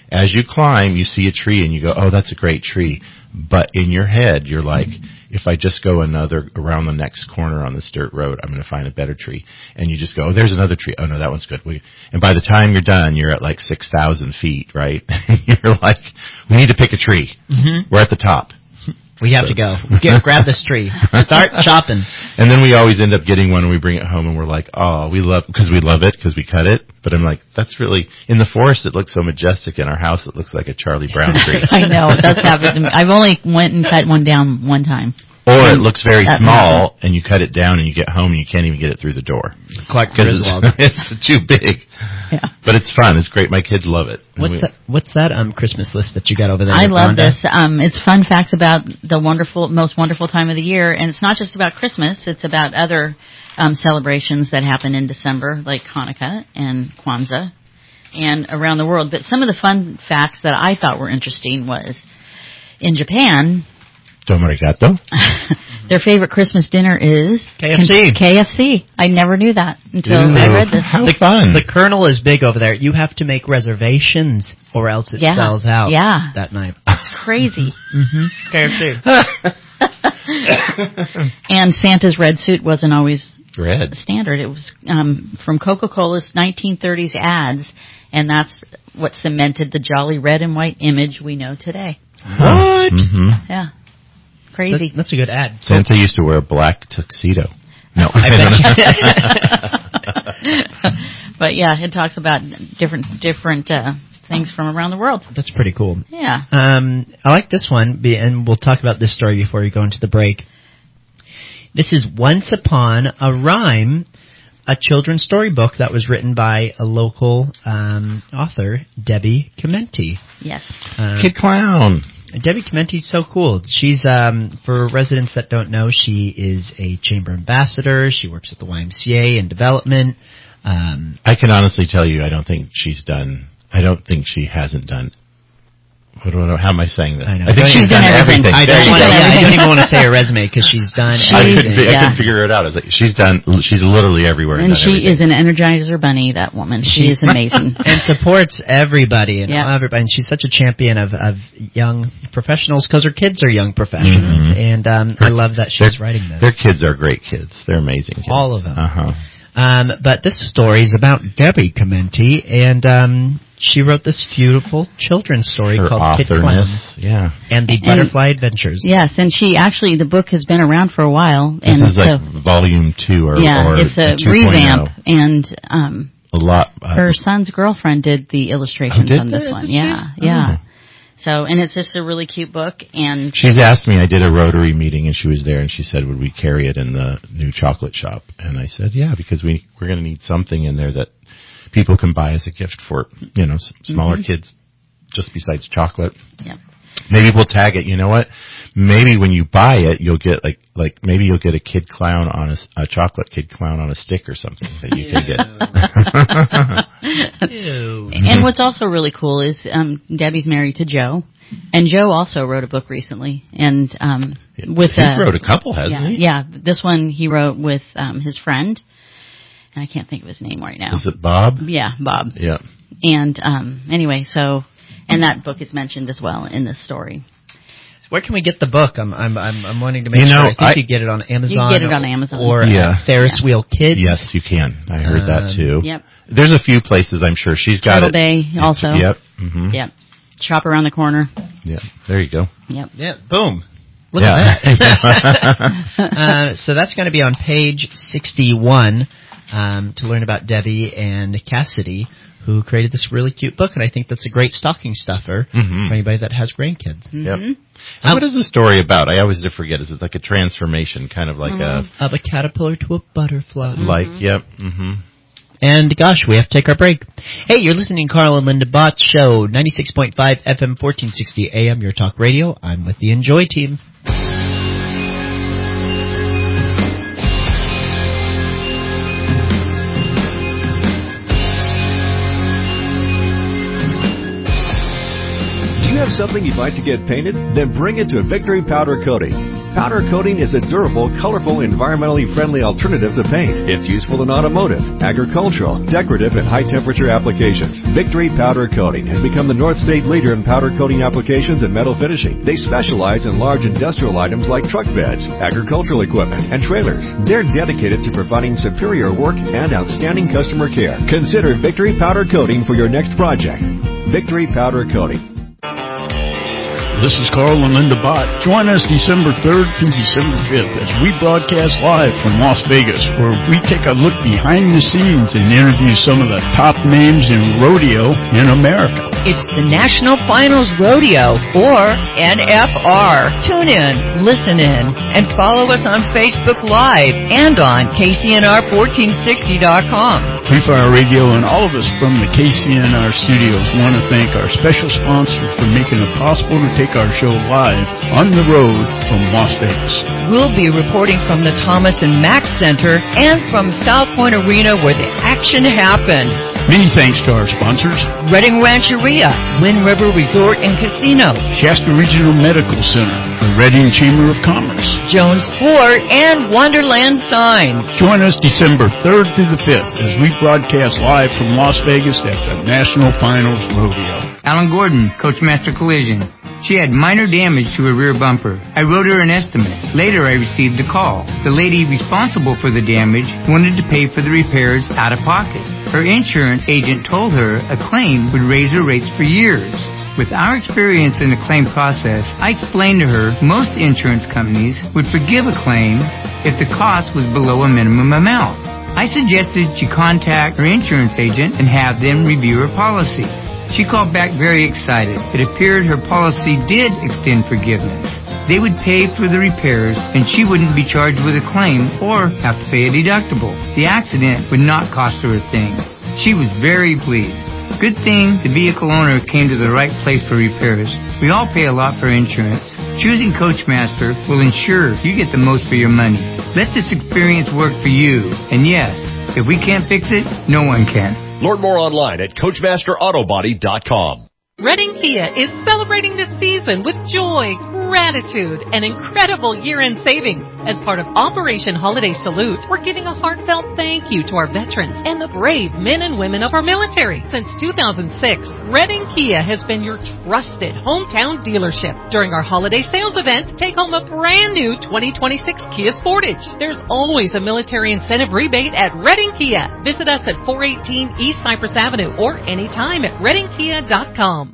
As you climb, you see a tree and you go, oh, that's a great tree. But in your head, you're like, if I just go another around the next corner on this dirt road, I'm going to find a better tree. And you just go, oh, there's another tree. Oh, no, that one's good. We, and by the time you're done, you're at like six thousand feet, right? You're like, we need to pick a tree. Mm-hmm. We're at the top. We have to go. Get, grab this tree. Start chopping. And then we always end up getting one and we bring it home and we're like, oh, we love, because we love it, because we cut it. But I'm like, that's really, in the forest it looks so majestic. In our house it looks like a Charlie Brown tree. I know, it does happen to me. I've only went and cut one down one time. Or it looks very That small and you cut it down and you get home and you can't even get it through the door. Clark Because Griswold. it's, it's too big. Yeah. But it's fun. It's great. My kids love it. And What's we- that? What's that um Christmas list that you got over there? I love Rhonda? this. Um, it's fun facts about the wonderful, most wonderful time of the year, and it's not just about Christmas. It's about other um, celebrations that happen in December, like Hanukkah and Kwanzaa, and around the world. But some of the fun facts that I thought were interesting was in Japan. Domo arigato. Their favorite Christmas dinner is K F C. K F C. I never knew that until Ooh, I read this. How the, fun. The Colonel is big over there. You have to make reservations or else it Yeah. sells out Yeah. that night. It's crazy. Mm-hmm. K F C. And Santa's red suit wasn't always Red. standard. It was um, from Coca-Cola's nineteen thirties ads, and that's what cemented the jolly red and white image we know today. What? Mm-hmm. Yeah. Crazy. That, that's a good ad. Santa used to wear a black tuxedo. No. I bet you. But yeah, it talks about different different uh, things from around the world. That's pretty cool. Yeah. Um, I like this one, be- and we'll talk about this story before we go into the break. This is Once Upon a Rhyme, a children's storybook that was written by a local um, author, Debbie Chimenti. Yes. Um, Kid Clown. Debbie Chimenti's so cool. She's, um, for residents that don't know, she is a chamber ambassador. She works at the Y M C A in development. Um, I can honestly tell you, I don't think she's done. I don't think she hasn't done. What, what, how am I saying this? I know. I think she's, She's done, done everything. everything. I don't There you want to. go. Yeah, I don't even want to say her resume because she's done. I everything. couldn't, fi- I Yeah. couldn't figure it out. I was like, she's done. She's literally everywhere. And done she everything. is an Energizer bunny, that woman. She is amazing. And supports everybody and Yeah. everybody. And she's such a champion of, of young professionals because her kids are young professionals. Mhm. And um, I love that she's Their- writing this. Their kids are great kids. They're amazing kids. All of them. Uh huh. Um, but this story is about Debbie Chimenti, and um, she wrote this beautiful children's story Her called Kid Clown authorness. Yeah. and the And- Butterfly Adventures. Yes, and she actually, the book has been around for a while. This and is like so, volume two or yeah, or it's a two point oh. revamp, and um, A lot. Uh, her son's girlfriend did the illustrations Oh, did on this they? one. Did Yeah, she? yeah. Oh. So, and it's just a really cute book, and She's asked me, I did a Rotary meeting and she was there and she said, would we carry it in the new chocolate shop? And I said, yeah, because we, we're going to need something in there that people can buy as a gift for, you know, s- smaller Mhm. kids, just besides chocolate. yeah. Maybe we'll tag it. You know what? Maybe when you buy it, you'll get like, like maybe you'll get a kid clown on a, s- a chocolate kid clown on a stick or something that you can get. Ew. And what's also really cool is um, Debbie's married to Joe, and Joe also wrote a book recently, and um, with He uh, wrote a couple, hasn't yeah, he? yeah, this one he wrote with um, his friend, and I can't think of his name right now. Is it Bob? Yeah, Bob. Yeah. And um, anyway, so and that book is mentioned as well in this story. Where can we get the book? I'm I'm I'm, I'm wanting to make You sure. know, I think I- you get it on Amazon. You can get it on Amazon. or Yeah. uh, Ferris Wheel Kids. Yes, you can. I heard that Um, too. Yep. There's a few places I'm sure she's got Turtle it. Bay also. Yep. Mm-hmm. Yep. Shop around the corner. Yeah. There you go. Yep. Yeah. Boom. Look Yeah. at that. uh, so that's going to be on page sixty-one um, to learn about Debbie and Cassidy, who created this really cute book, and I think that's a great stocking stuffer Mhm. for anybody that has grandkids. Yep. Mhm. And what is the story about? I always forget. Is it like a transformation, kind of like Mm-hmm. Of a caterpillar to a butterfly. a like? Yep. Mm-hmm. And gosh, we have to take our break. Hey, you're listening to Carl and Linda Bott's show, ninety-six point five F M, fourteen sixty A M, Your Talk Radio. I'm with the Enjoy team. Do you have something you'd like to get painted? Then bring it to Victory Powder Coating. powder coating is a durable, colorful, environmentally friendly alternative to paint. It's useful in automotive, agricultural, decorative, and high-temperature applications. Victory Powder Coating has become the North State leader in powder coating applications and metal finishing. They specialize in large industrial items like truck beds, agricultural equipment, and trailers. They're dedicated to providing superior work and outstanding customer care. Consider Victory Powder Coating for your next project. Victory Powder Coating. This is Carl and Linda Bott. Join us December third through December fifth as we broadcast live from Las Vegas, where we take a look behind the scenes and interview some of the top names in rodeo in America. It's the National Finals Rodeo, or N F R. Tune in, listen in, and follow us on Facebook Live and on K C N R fourteen sixty dot com. Free Fire Radio and all of us from the K C N R studios want to thank our special sponsors for making it possible to take our show live on the road from Las Vegas. We'll be reporting from the Thomas and Mack Center and from South Point Arena, where the action happened. Many thanks to our sponsors: Redding Rancheria, Wind River Resort and Casino, Shasta Regional Medical Center, the Redding Chamber of Commerce, Jones Ford, and Wonderland Signs. Join us December third through the fifth as we broadcast live from Las Vegas at the National Finals Rodeo. Alan Gordon, Coachmaster Collision. She had minor damage to her rear bumper. I wrote her an estimate. Later, I received a call. The lady responsible for the damage wanted to pay for the repairs out of pocket. Her insurance agent told her a claim would raise her rates for years. With our experience in the claim process, I explained to her most insurance companies would forgive a claim if the cost was below a minimum amount. I suggested she contact her insurance agent and have them review her policy. She called back very excited. It appeared her policy did extend forgiveness. They would pay for the repairs, and she wouldn't be charged with a claim or have to pay a deductible. The accident would not cost her a thing. She was very pleased. Good thing the vehicle owner came to the right place for repairs. We all pay a lot for insurance. Choosing Coachmaster will ensure you get the most for your money. Let this experience work for you. And yes, if we can't fix it, no one can. Learn more online at Coachmaster Auto Body dot com. Redding Kia is celebrating this season with joy, gratitude, and incredible year-end savings. As part of Operation Holiday Salute, we're giving a heartfelt thank you to our veterans and the brave men and women of our military. Since two thousand six, Redding Kia has been your trusted hometown dealership. During our holiday sales event, take home a brand new twenty twenty-six Kia Sportage. There's always a military incentive rebate at Redding Kia. Visit us at four eighteen East Cypress Avenue or anytime at redding kia dot com.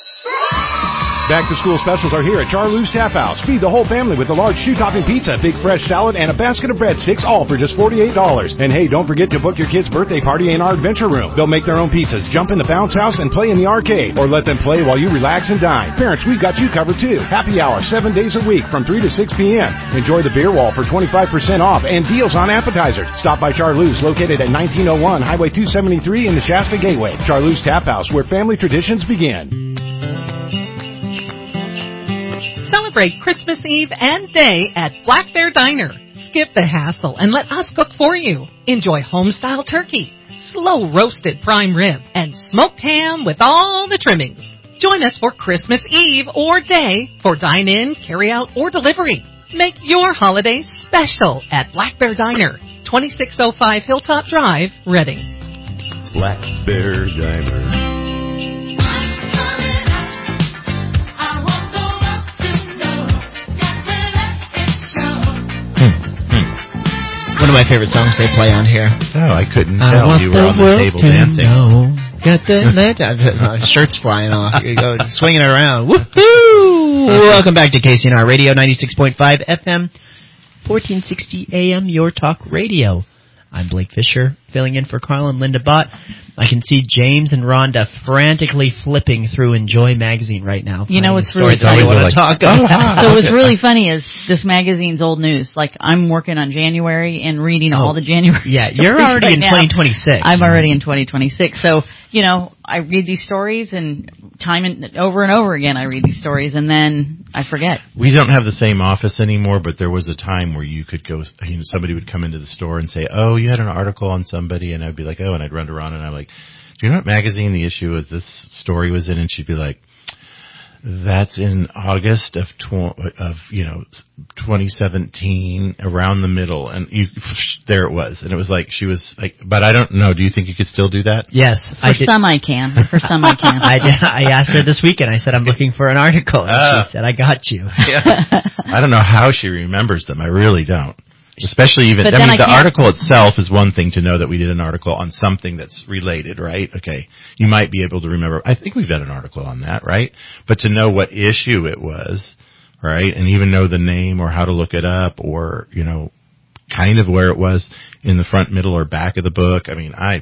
Back-to-school specials are here at Charlie's Tap House. Feed the whole family with a large shoe-topping pizza, big fresh salad, and a basket of breadsticks, all for just forty-eight dollars. And hey, don't forget to book your kids' birthday party in our Adventure Room. They'll make their own pizzas, jump in the bounce house, and play in the arcade. Or let them play while you relax and dine. Parents, we've got you covered too. Happy hour, seven days a week from three to six p.m. Enjoy the beer wall for twenty-five percent off and deals on appetizers. Stop by Charlie's, located at nineteen oh one Highway two seventy-three in the Shasta Gateway. Charlie's Tap House, where family traditions begin. Celebrate Christmas Eve and Day at Black Bear Diner. Skip the hassle and let us cook for you. Enjoy home-style turkey, slow-roasted prime rib, and smoked ham with all the trimmings. Join us for Christmas Eve or Day for dine-in, carry-out, or delivery. Make your holiday special at Black Bear Diner, twenty-six oh five Hilltop Drive, Redding. Black Bear Diner. One of my favorite songs they play on here. Oh, I couldn't I tell want you were the on the world table to dancing. Know. Got the my shirt's flying off. You go swinging around. Woohoo! Welcome back to K C N R Radio, ninety-six point five F M, fourteen sixty A M, Your Talk Radio. I'm Blake Fisher, filling in for Carl and Linda Bott. I can see James and Rhonda frantically flipping through Enjoy magazine right now. You know what's really funny? I want to talk about. So what's really funny is this magazine's old news. Like, I'm working on January and reading oh. all the January Yeah, you're already right in now. twenty twenty-six. I'm already in twenty twenty-six. So, you know, I read these stories and time and over and over again I read these stories and then I forget. We don't have the same office anymore, but there was a time where you could go, you know, somebody would come into the store and say, oh, you had an article on somebody, and I'd be like, oh, and I'd run around and I'm like, do you know what magazine the issue of this story was in? And she'd be like, That's in August of tw- of you know twenty seventeen, around the middle, and you there it was, and it was like she was like, but I don't know. Do you think you could still do that? Yes, For I did. some I can. For some I can. I did, I asked her this weekend. I said I'm looking for an article, and Uh, she said I got you. Yeah. I don't know how she remembers them. I really don't. Especially even, But I then mean, I the can't- article itself is one thing to know that we did an article on something that's related, right? Okay. You might be able to remember. I think we've done an article on that, right? But to know what issue it was, right? And even know the name or how to look it up or, you know, kind of where it was in the front, middle, or back of the book. I mean, I,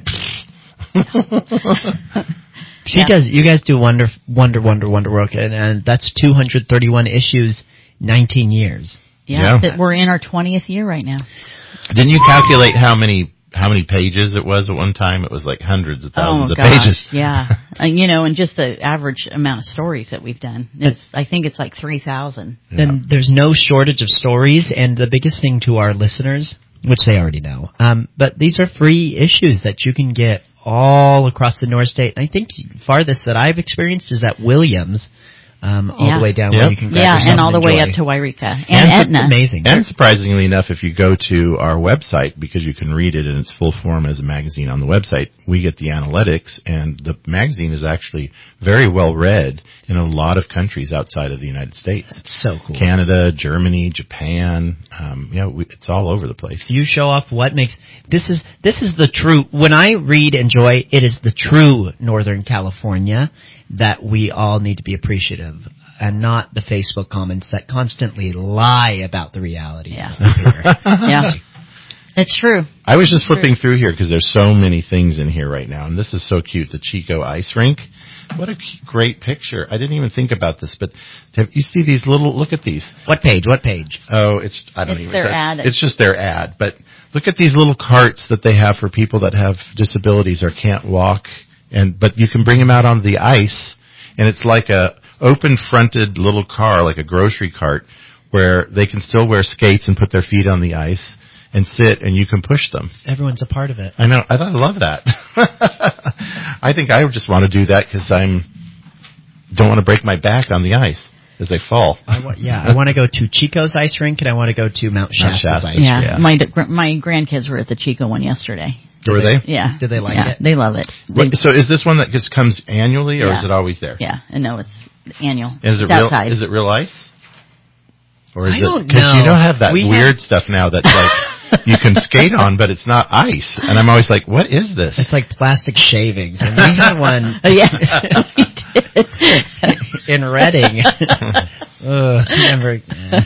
She Yeah. does. You guys do wonder, wonder, wonder, wonder work, and, and that's two hundred thirty-one issues, nineteen years. Yeah, Yeah. that we're in our twentieth year right now. didn't you calculate how many, how many pages it was at one time? It was like hundreds of thousands oh, of gosh, pages. yeah. Uh, you know, and just the average amount of stories that we've done is, I think it's like three thousand. And there's no shortage of stories, and the biggest thing to our listeners, which they already know, um, but these are free issues that you can get all across the North State. And I think farthest that I've experienced is at Williams, um, all Yeah. the way down Yep. where you can grab Yeah, yourself and all the way enjoy. up to Wairika and, And su- Etna. Amazing. And surprisingly enough, if you go to our website, because you can read it in its full form as a magazine on the website, we get the analytics, and the magazine is actually very well read in a lot of countries outside of the United States. It's so cool. Canada, Germany, Japan, um, yeah, we, it's all over the place. You show off what makes this is this is the true. When I read Enjoy, it is the true Northern California that we all need to be appreciative, and not the Facebook comments that constantly lie about the reality. Yeah. of here. Yeah. It's true. I was just It's flipping true. through here because there's so many things in here right now, and this is so cute. The Chico Ice Rink. What a cu- great picture. I didn't even think about this, but have you see these little, look at these. What page? What page? Oh, it's, I don't It's even, their that- ad. It's just their ad, but look at these little carts that they have for people that have disabilities or can't walk, and, but you can bring them out on the ice, and it's like a open fronted little car, like a grocery cart, where they can still wear skates and put their feet on the ice and sit, and you can push them. Everyone's a part of it. I know. I thought I love that. I think I just want to do that because I'm don't want to break my back on the ice as I fall. I wa- yeah, I want to go to Chico's ice rink, and I want to go to Mount Shasta's Shasta. ice Yeah. rink. Yeah. My d- my grandkids were at the Chico one yesterday. Were they? Yeah. Did they like yeah, it? They love it. What- They- so is this one that just comes annually, or Yeah. is it always there? yeah. And no, it's annual. Is it It's real? outside. Is it real ice? Or is I it don't because you know. know have that We weird have- stuff now that's like you can skate on, but it's not ice, and I'm always like, what is this? It's like plastic shavings, and we had one. Oh, yeah. We did. in Reading. Ugh, never.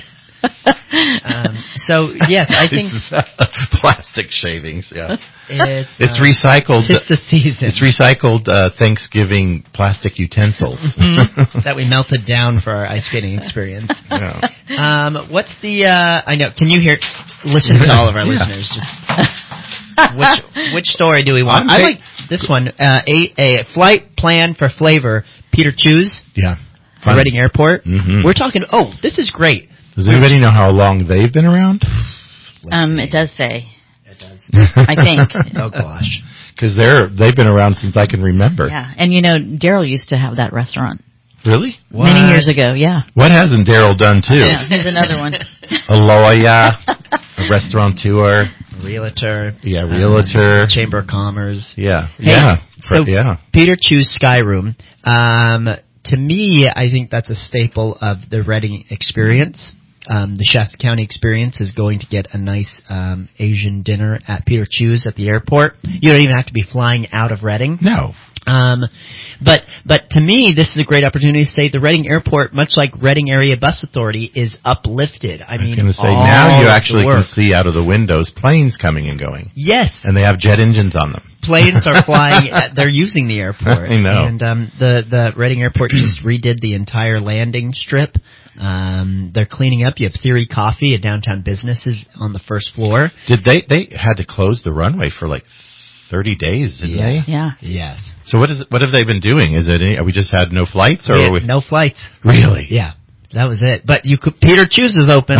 Um, so yes, I think plastic shavings. Yeah, it's it's uh, recycled. It's the season. It's recycled uh, Thanksgiving plastic utensils. Mhm. that we melted down for our ice skating experience. Yeah. Um, what's the? Uh, I know. Can you hear? Listen to all of our Yeah. listeners. Just which which story do we want? I'm I ta- like this one. Uh, a a flight plan for flavor. Peter Chews, Yeah. for Reading Airport. Mhm. We're talking. Oh, this is great. Does anybody know how long they've been around? Um, it does say. It does. I think. Oh gosh. Because they're they've been around since I can remember. Yeah. And you know, Daryl used to have that restaurant Really? many years ago. Yeah. What hasn't Daryl done too? Yeah. Here's another one. A lawyer, a restaurateur. Realtor. Yeah, realtor. Uh, Chamber of Commerce. Yeah. Hey, yeah. So yeah. Peter Chew's Sky Room. Um, to me, I think that's a staple of the Reading experience. Um, the Shasta County experience is going to get a nice um, Asian dinner at Peter Chew's at the airport. You don't even have to be flying out of Reading. No. Um, but but to me, this is a great opportunity to say the Reading Airport, much like Reading Area Bus Authority, is uplifted. I, I was mean, going to say, all now you of the actually can work. see out of the windows planes coming and going. Yes. And they have jet engines on them. Planes are flying. At, they're using the airport. I know. And um, the the Reading Airport just redid the entire landing strip. Um, they're cleaning up. You have Theory Coffee, a downtown businesses on the first floor. Did they? They had to close the runway for like thirty days, didn't Yeah. they? Yeah. Yes. So what is? What have they been doing? Is it? Any, we just had no flights, or We are had we? no flights. Really? Yeah. That was it. But you could, Peter Chew's is open.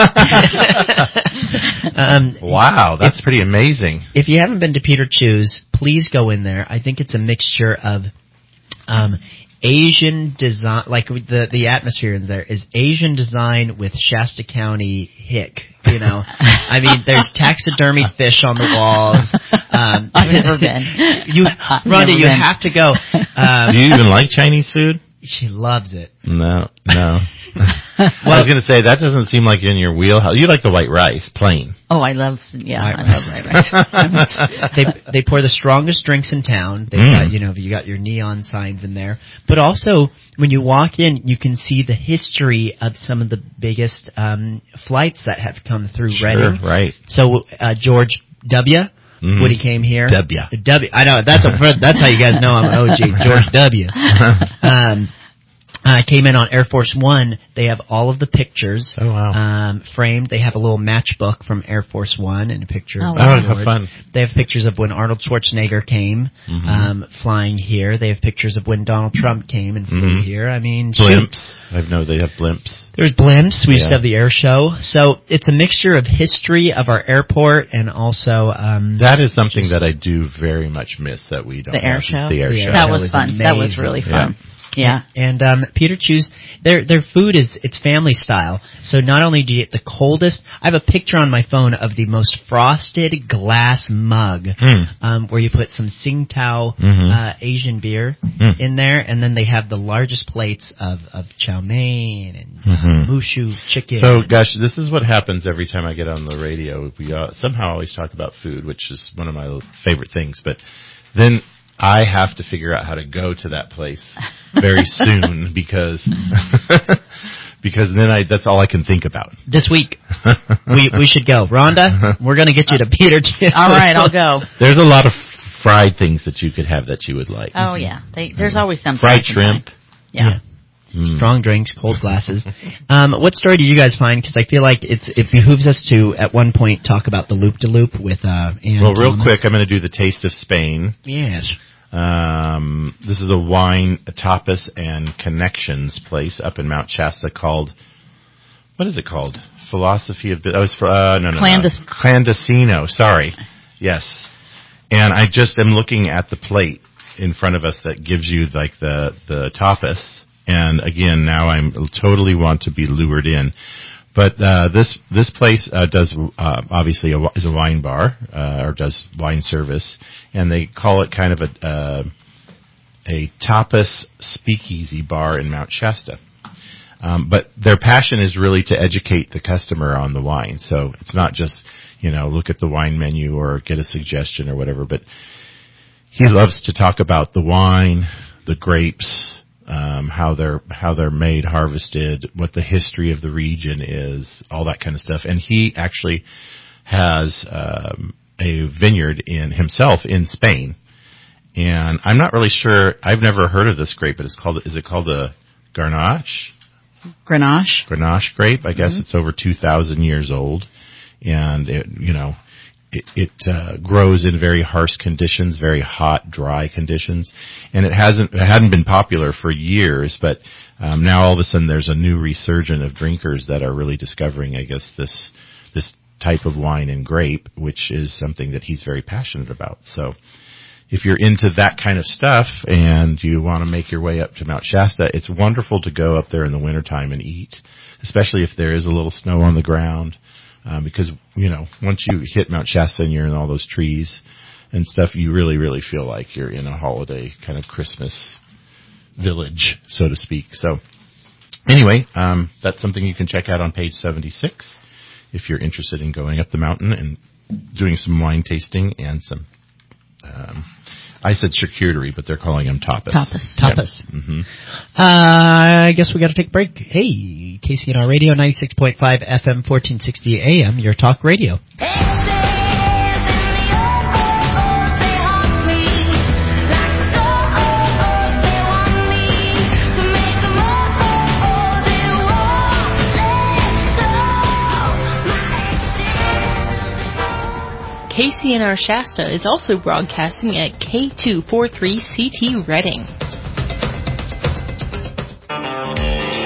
um, Wow, that's pretty amazing. If you haven't been to Peter Chew's, please go in there. I think it's a mixture of um, Asian design, like the the atmosphere in there is Asian design with Shasta County hick. You know, I mean, there's taxidermied fish on the walls. Um, I've never been. You, Rhonda, you been. have to go. Um, Do you even like Chinese food? She loves it. No, no. Well, I was going to say, that doesn't seem like in your wheelhouse. You like the white rice, plain. Oh, I love, yeah, white I love white rice. they they pour the strongest drinks in town. They've Mm. got, you know, you got your neon signs in there. But also, when you walk in, you can see the history of some of the biggest um, flights that have come through Sure, Reading. right. So, uh, George W., Mm. when he came here. W. W. I know, that's a, that's how you guys know I'm an O G. George W. Um, Uh, came in on Air Force One. They have all of the pictures oh, wow. um, framed. They have a little matchbook from Air Force One and a picture oh, of wow. Oh, how fun. They have pictures of when Arnold Schwarzenegger came mm-hmm. um, flying here. They have pictures of when Donald Trump came and flew mm-hmm. here. I mean, blimps. I know they have blimps. There's blimps. We yeah. used to have the air show. So it's a mixture of history of our airport and also... Um, that is something that I do very much miss that we don't the air have, show? The air the show. That show was, was fun. amazing. That was really fun. Yeah. Yeah. And um, Peter Chew's, their their food is, it's family style. So not only do you get the coldest, I have a picture on my phone of the most frosted glass mug mm. um, where you put some Tsingtao mm-hmm. uh, Asian beer mm. in there, and then they have the largest plates of, of chow mein and mm-hmm. uh, mushu chicken. So, gosh, this is what happens every time I get on the radio. We uh, somehow always talk about food, which is one of my favorite things, but then I have to figure out how to go to that place very soon because because then I that's all I can think about. This week, we we should go. Rhonda, we're going to get you to Peter Chew. All right, I'll go. There's a lot of fried things that you could have that you would like. Oh, yeah. They, there's always something. Fried shrimp. Yeah. yeah. Mm. Strong drinks, cold glasses. Um, what story do you guys find? Because I feel like it's it behooves us to, at one point, talk about the loop-de-loop with uh, Ann Well, real Thomas. quick, I'm going to do the Taste of Spain. Yes. Um, this is a wine, a tapas, and connections place up in Mount Shasta called, what is it called? Philosophy of, oh, it's for, uh, no, no, Clandes- no. Clandestino, sorry. Yes. And I just am looking at the plate in front of us that gives you, like, the, the tapas. And again, now I'm totally want to be lured in. But uh, this this place uh, does uh, obviously a, is a wine bar uh, or does wine service, and they call it kind of a uh, a tapas speakeasy bar in Mount Shasta. Um, but their passion is really to educate the customer on the wine. So it's not just, you know, look at the wine menu or get a suggestion or whatever. But he loves to talk about the wine, the grapes. Um, how they're how they're made, harvested, what the history of the region is, all that kind of stuff. And he actually has um, a vineyard in himself in Spain. And I'm not really sure. I've never heard of this grape, but it's called. Is it called a Grenache? Grenache. Grenache grape. I guess mm-hmm. it's over two thousand years old, and it, you know. It, it uh, grows in very harsh conditions, very hot, dry conditions, and it hasn't it hadn't been popular for years. But um, now all of a sudden, there's a new resurgence of drinkers that are really discovering, I guess, this this type of wine and grape, which is something that he's very passionate about. So, if you're into that kind of stuff and you want to make your way up to Mount Shasta, it's wonderful to go up there in the wintertime and eat, especially if there is a little snow on the ground. Um, because, you know, once you hit Mount Shasta and you're in all those trees and stuff, you really, really feel like you're in a holiday kind of Christmas village, so to speak. So, anyway, um, that's something you can check out on page seventy-six if you're interested in going up the mountain and doing some wine tasting and some, um, I said charcuterie, but they're calling them tapas. Tapas. Tapas. Yep. Mm-hmm. Uh, I guess we got to take a break. Hey, K C N R Radio, ninety-six point five F M, fourteen sixty A M, your talk radio. K C N R Shasta is also broadcasting at K two forty-three C T Reading.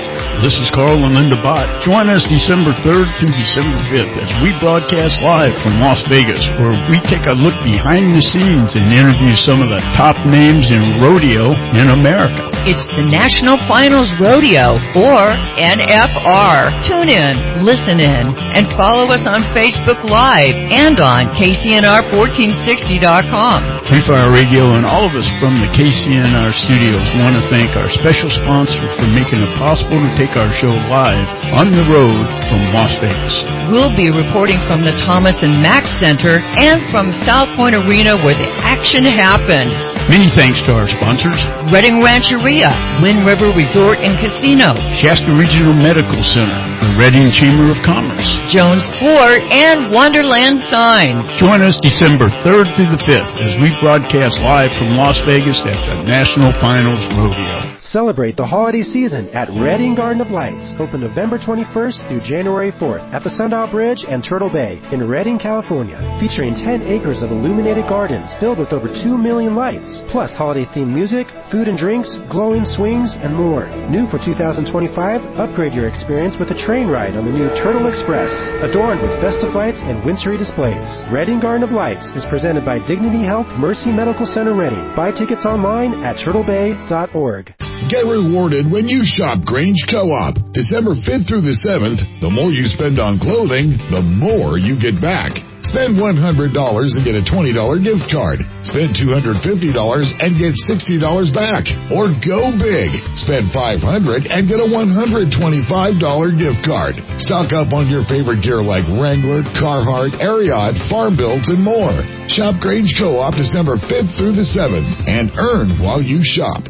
This is Carl and Linda Bott. Join us December third through December fifth as we broadcast live from Las Vegas, where we take a look behind the scenes and interview some of the top names in rodeo in America. It's the National Finals Rodeo, or N F R. Tune in, listen in, and follow us on Facebook Live and on K C N R fourteen sixty dot com. Free Fire Radio and all of us from the K C N R studios want to thank our special sponsor for making it possible to take our show live on the road from Las Vegas. We'll be reporting from the Thomas and Mack Center and from South Point Arena where the action happened. Many thanks to our sponsors: Redding Rancheria, Wind River Resort and Casino, Shasta Regional Medical Center, the Redding Chamber of Commerce, Jones Ford, and Wonderland Signs. Join us December third through the fifth as we broadcast live from Las Vegas at the National Finals Rodeo. Celebrate the holiday season at Redding Garden of Lights, open November twenty-first through January fourth at the Sundial Bridge and Turtle Bay in Redding, California, featuring ten acres of illuminated gardens filled with over two million lights, plus holiday-themed music, food and drinks, glowing swings, and more. New for two thousand twenty-five, upgrade your experience with a train ride on the new Turtle Express, adorned with festive lights and wintry displays. Redding Garden of Lights is presented by Dignity Health Mercy Medical Center Redding. Buy tickets online at turtle bay dot org. Get rewarded when you shop Grange Co-op. December fifth through the seventh, the more you spend on clothing, the more you get back. Spend one hundred dollars and get a twenty dollars gift card. Spend two hundred fifty dollars and get sixty dollars back. Or go big. Spend five hundred dollars and get a one hundred twenty-five dollars gift card. Stock up on your favorite gear like Wrangler, Carhartt, Ariat, Farm Builds, and more. Shop Grange Co-op December fifth through the seventh and earn while you shop.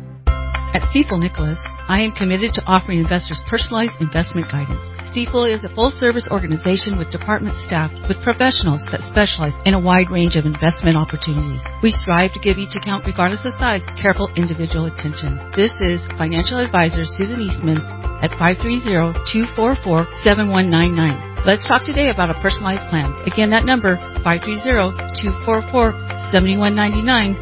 At Stifel Nicholas, I am committed to offering investors personalized investment guidance. Stifel is a full-service organization with department staff with professionals that specialize in a wide range of investment opportunities. We strive to give each account, regardless of size, careful individual attention. This is financial advisor Susan Eastman at five three zero, two four four, seven one nine nine. Let's talk today about a personalized plan. Again, that number, five three zero, two four four, seven one nine nine.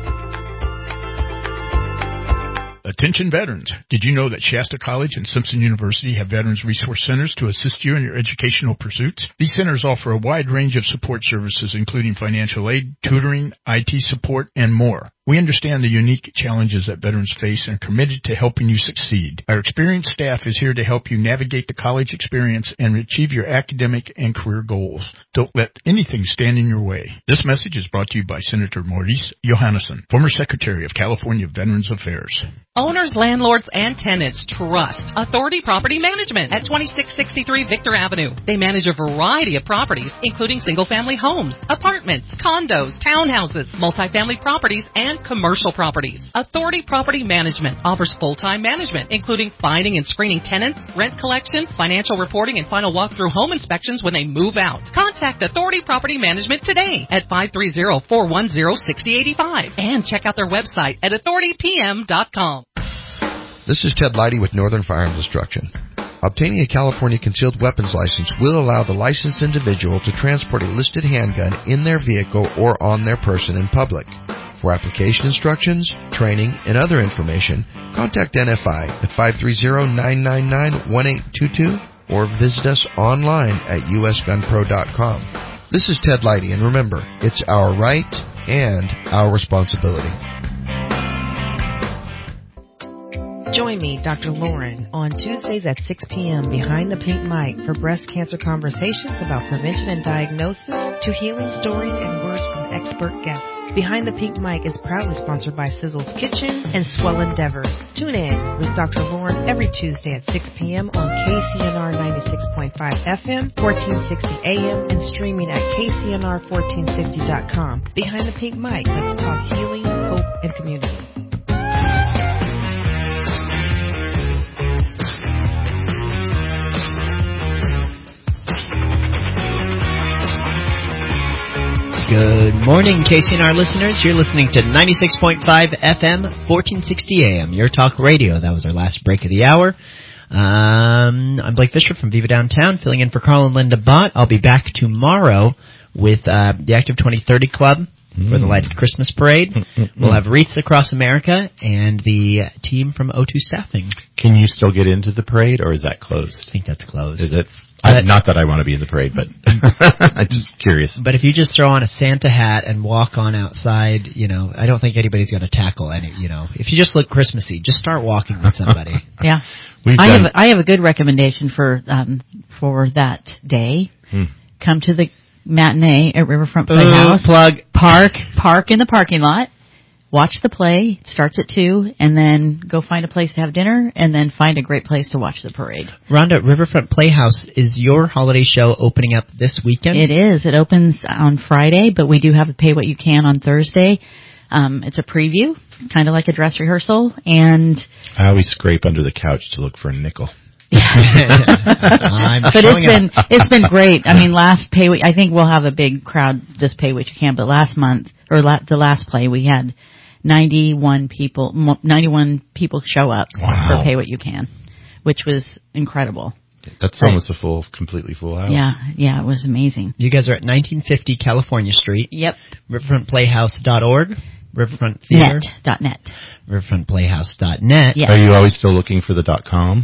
Attention veterans. Did you know that Shasta College and Simpson University have Veterans Resource Centers to assist you in your educational pursuits? These centers offer a wide range of support services, including financial aid, tutoring, I T support, and more. We understand the unique challenges that veterans face and are committed to helping you succeed. Our experienced staff is here to help you navigate the college experience and achieve your academic and career goals. Don't let anything stand in your way. This message is brought to you by Senator Maurice Johannesson, former Secretary of California Veterans Affairs. Owners, landlords, and tenants trust Authority Property Management at twenty-six sixty-three Victor Avenue. They manage a variety of properties, including single-family homes, apartments, condos, townhouses, multifamily properties, and commercial properties. Authority Property Management offers full-time management, including finding and screening tenants, rent collection, financial reporting, and final walkthrough home inspections when they move out. Contact Authority Property Management today at five three zero, four one zero, six zero eight five and check out their website at authority p m dot com. This is Ted Leidy with Northern Firearms Destruction. Obtaining a California concealed weapons license will allow the licensed individual to transport a listed handgun in their vehicle or on their person in public. For application instructions, training, and other information, contact N F I at five three zero, nine nine nine, one eight two two or visit us online at u s gun pro dot com. This is Ted Leidy, and remember, it's our right and our responsibility. Join me, Doctor Lauren, on Tuesdays at six p.m. behind the pink mic for breast cancer conversations about prevention and diagnosis to healing stories and words from expert guests. Behind the Pink Mic is proudly sponsored by Sizzle's Kitchen and Swell Endeavor. Tune in with Doctor Lauren every Tuesday at six p.m. on K C N R ninety-six point five F M, fourteen sixty A M, and streaming at K C N R fourteen fifty dot com. Behind the Pink Mic, let's talk healing, hope, and community. Good morning, K C N R listeners. You're listening to ninety-six point five F M, fourteen sixty A M, Your Talk Radio. That was our last break of the hour. Um, I'm Blake Fisher from Viva Downtown, filling in for Carl and Linda Bott. I'll be back tomorrow with uh, the Active twenty thirty Club mm. for the Lighted Christmas Parade. Mm-mm-mm. We'll have wreaths across America and the team from O two Staffing. Can you still get into the parade, or is that closed? I think that's closed. Is it? I, not that I want to be in the parade, but I'm just curious. But if you just throw on a Santa hat and walk on outside, you know, I don't think anybody's going to tackle any, you know. If you just look Christmassy, just start walking with somebody. Yeah. We've I done... have I have a good recommendation for um for that day. Hmm. Come to the matinee at Riverfront Playhouse. Plug. Park. Park in the parking lot. Watch the play. It starts at two, and then go find a place to have dinner, and then find a great place to watch the parade. Rhonda, Riverfront Playhouse, is your holiday show opening up this weekend? It is. It opens on Friday, but we do have a Pay What You Can on Thursday. Um, it's a preview, kind of like a dress rehearsal, and I always scrape under the couch to look for a nickel. I'm but it's been up. it's been great. I mean, last Pay What I think we'll have a big crowd this Pay What You Can, but last month or la- the last play we had ninety-one people ninety-one people show up wow. for Pay What You Can, which was incredible. That's right. Almost a full, completely full house. Yeah, yeah, it was amazing. You guys are at nineteen fifty California Street. Yep. riverfront playhouse dot org. Riverfront Theater. Net. Dot net. riverfront playhouse dot net. Yes. Are you always still looking for the dot com?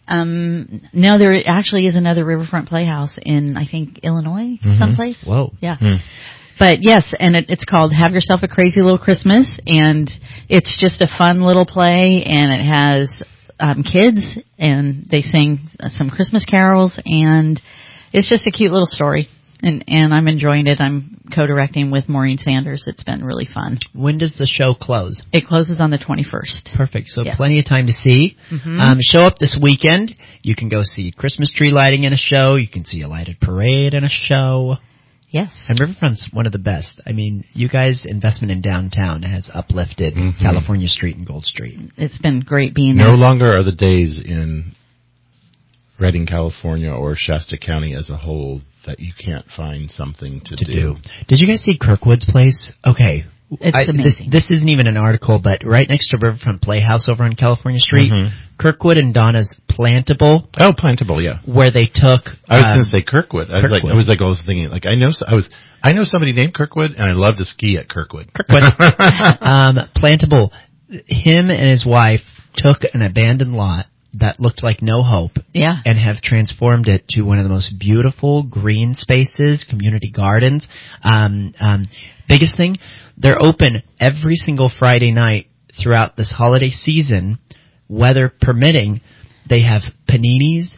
Um, no, there actually is another Riverfront Playhouse in, I think, Illinois, mm-hmm. someplace. Whoa. Yeah. Hmm. But yes, and it, it's called Have Yourself a Crazy Little Christmas, and it's just a fun little play, and it has um, kids, and they sing some Christmas carols, and it's just a cute little story. And, and I'm enjoying it. I'm co-directing with Maureen Sanders. It's been really fun. When does the show close? It closes on the twenty-first. Perfect. So yeah. plenty of time to see. Mm-hmm. Um, show up this weekend. You can go see Christmas tree lighting in a show. You can see a lighted parade in a show. Yes. And Riverfront's one of the best. I mean, you guys' investment in downtown has uplifted mm-hmm. California Street and Gold Street. It's been great being no there. No longer are the days in Redding, California, or Shasta County as a whole that you can't find something to, to do. do. Did you guys see Kirkwood's place? Okay. It's I, amazing. This, this isn't even an article, but right next to Riverfront Playhouse over on California Street, mm-hmm. Kirkwood and Donna's Plantable. Oh, Plantable, yeah. Where they took. I was um, going to say Kirkwood. I was Kirkwood. like, I was like, I was thinking, like, I know, I was, I know somebody named Kirkwood, and I love to ski at Kirkwood. Kirkwood. um, Plantable. Him and his wife took an abandoned lot that looked like no hope, yeah, and have transformed it to one of the most beautiful green spaces, community gardens. Um, um, biggest thing, they're open every single Friday night throughout this holiday season, weather permitting. They have paninis,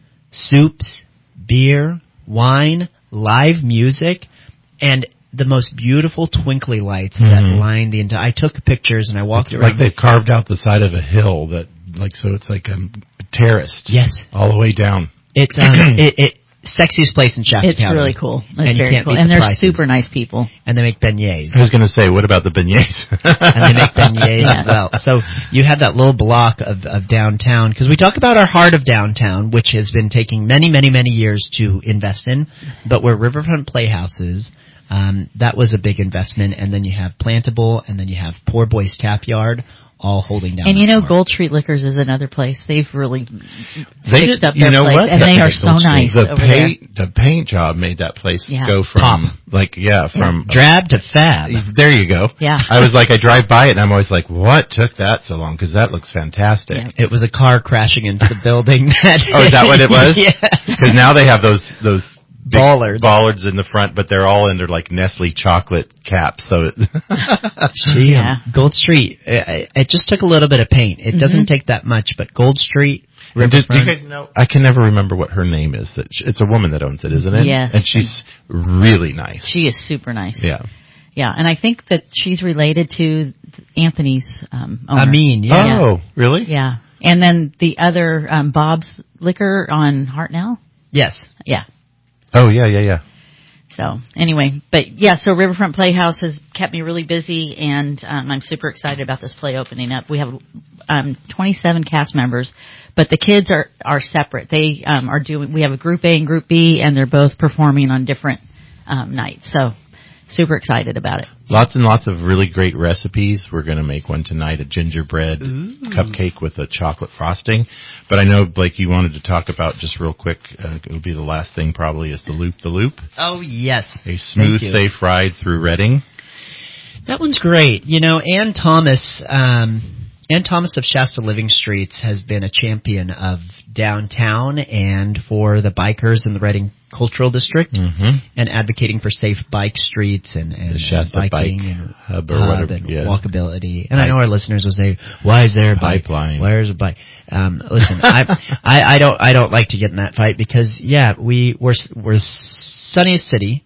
soups, beer, wine, live music, and the most beautiful twinkly lights mm-hmm. that line the entire. I took pictures and I walked it's around. Like they carved out the side of a hill that. Like so, it's like a terraced. Yes, all the way down. It's um, it, it sexiest place in Shasta it's County. It's really cool. It's and very cool, and the they're prices. super nice people. And they make beignets. I was going to say, what about the beignets? And they make beignets as well. So you have that little block of, of downtown, because we talk about our heart of downtown, which has been taking many, many, many years to invest in, but where Riverfront Playhouse is. Um, that was a big investment, and then you have Plantable, and then you have Poor Boys Tap Yard, all holding down. And you know, farm. Gold Street Liquors is another place. They've really they fixed did, up you their know place, what? and that, they are that so nice the over paint, there. The paint job made that place yeah. go from Pop. like yeah, from yeah. drab to fab. There you go. Yeah. I was like, I drive by it, and I'm always like, what took that so long? Because that looks fantastic. Yeah. It was a car crashing into the building. That oh, is that what it was? Yeah. Because now they have those those. Bollards. Bollards in the front, but they're all under like Nestle chocolate caps. So, it Gee, yeah. Gold Street. It, it just took a little bit of paint. It mm-hmm. doesn't take that much, but Gold Street. Do, do you guys know? I can never remember what her name is. That she, it's a woman that owns it, isn't it? Yeah. And she's really nice. She is super nice. Yeah. Yeah, and I think that she's related to Anthony's um, owner. Amin. Yeah. Oh, really? Yeah. And then the other um, Bob's Liquor on Hartnell. Yes. Yeah. Oh, yeah, yeah, yeah. So, anyway, but yeah, so Riverfront Playhouse has kept me really busy, and um, I'm super excited about this play opening up. We have um, twenty-seven cast members, but the kids are, are separate. They um, are doing, we have a group A and group B, and they're both performing on different um, nights. So, super excited about it. Lots and lots of really great recipes. We're going to make one tonight, a gingerbread Ooh. cupcake with a chocolate frosting. But I know, Blake, you wanted to talk about just real quick, uh, it would be the last thing probably, is the Loop the Loop. Oh, yes. A smooth, safe ride through Redding. That one's great. You know, Ann Thomas, um, Ann Thomas of Shasta Living Streets has been a champion of downtown and for the bikers in the Reading Cultural District, mm-hmm. and advocating for safe bike streets and, and, the Shasta and biking bike and hub or hub whatever, and yeah. walkability. And I know our listeners will say, "Why is there a bike? Pipeline. Where's a bike?" Um, listen, I, I I don't I don't like to get in that fight because yeah, we we're we're sunniest city.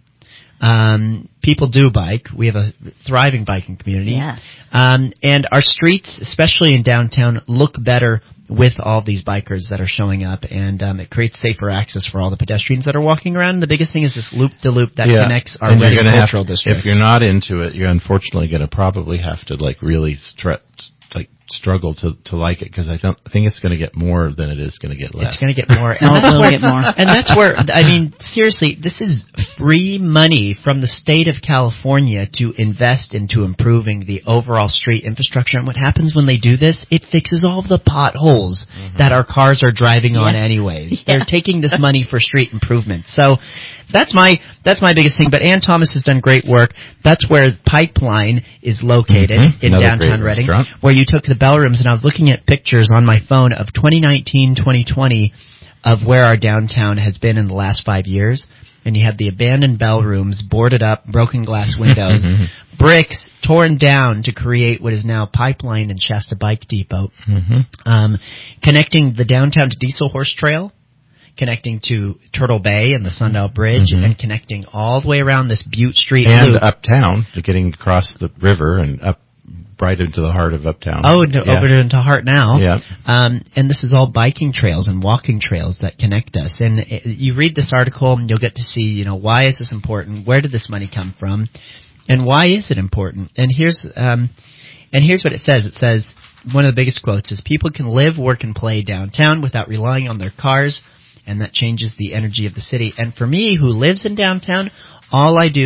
Um, people do bike. We have a thriving biking community. Yeah. Um, and our streets, especially in downtown, look better with all these bikers that are showing up, and um, it creates safer access for all the pedestrians that are walking around. And the biggest thing is this loop-de-loop that yeah. connects our and Reading Cultural have, District. If you're not into it, you're unfortunately going to probably have to like really stre- like struggle to to like it, because I don't I think it's going to get more than it is going to get less. It's going to get more. And that's where, get more. And that's where, I mean, seriously, this is free money from the state of California to invest into improving the overall street infrastructure. And what happens when they do this? It fixes all the potholes mm-hmm. that our cars are driving on yeah. anyways. Yeah. They're taking this money for street improvement. So that's my that's my biggest thing. But Ann Thomas has done great work. That's where Pipeline is located mm-hmm. in Another downtown great Reading, restaurant. where you took the bell rooms, and I was looking at pictures on my phone of twenty nineteen, twenty twenty of where our downtown has been in the last five years. And you had the abandoned bell rooms, boarded up, broken glass windows, bricks torn down to create what is now Pipeline and Shasta Bike Depot, mm-hmm. um, connecting the downtown to Diesel Horse Trail, connecting to Turtle Bay and the Sundial Bridge, mm-hmm. and connecting all the way around this Butte Street and loop. uptown, to getting across the river and up right into the heart of uptown. Oh, into, yeah. over into Hart now. Yeah. Um, and this is all biking trails and walking trails that connect us. And it, you read this article and you'll get to see, you know, why is this important? Where did this money come from? And why is it important? And here's, um, and here's what it says. It says, one of the biggest quotes is, people can live, work, and play downtown without relying on their cars, and that changes the energy of the city. And for me, who lives in downtown, all I do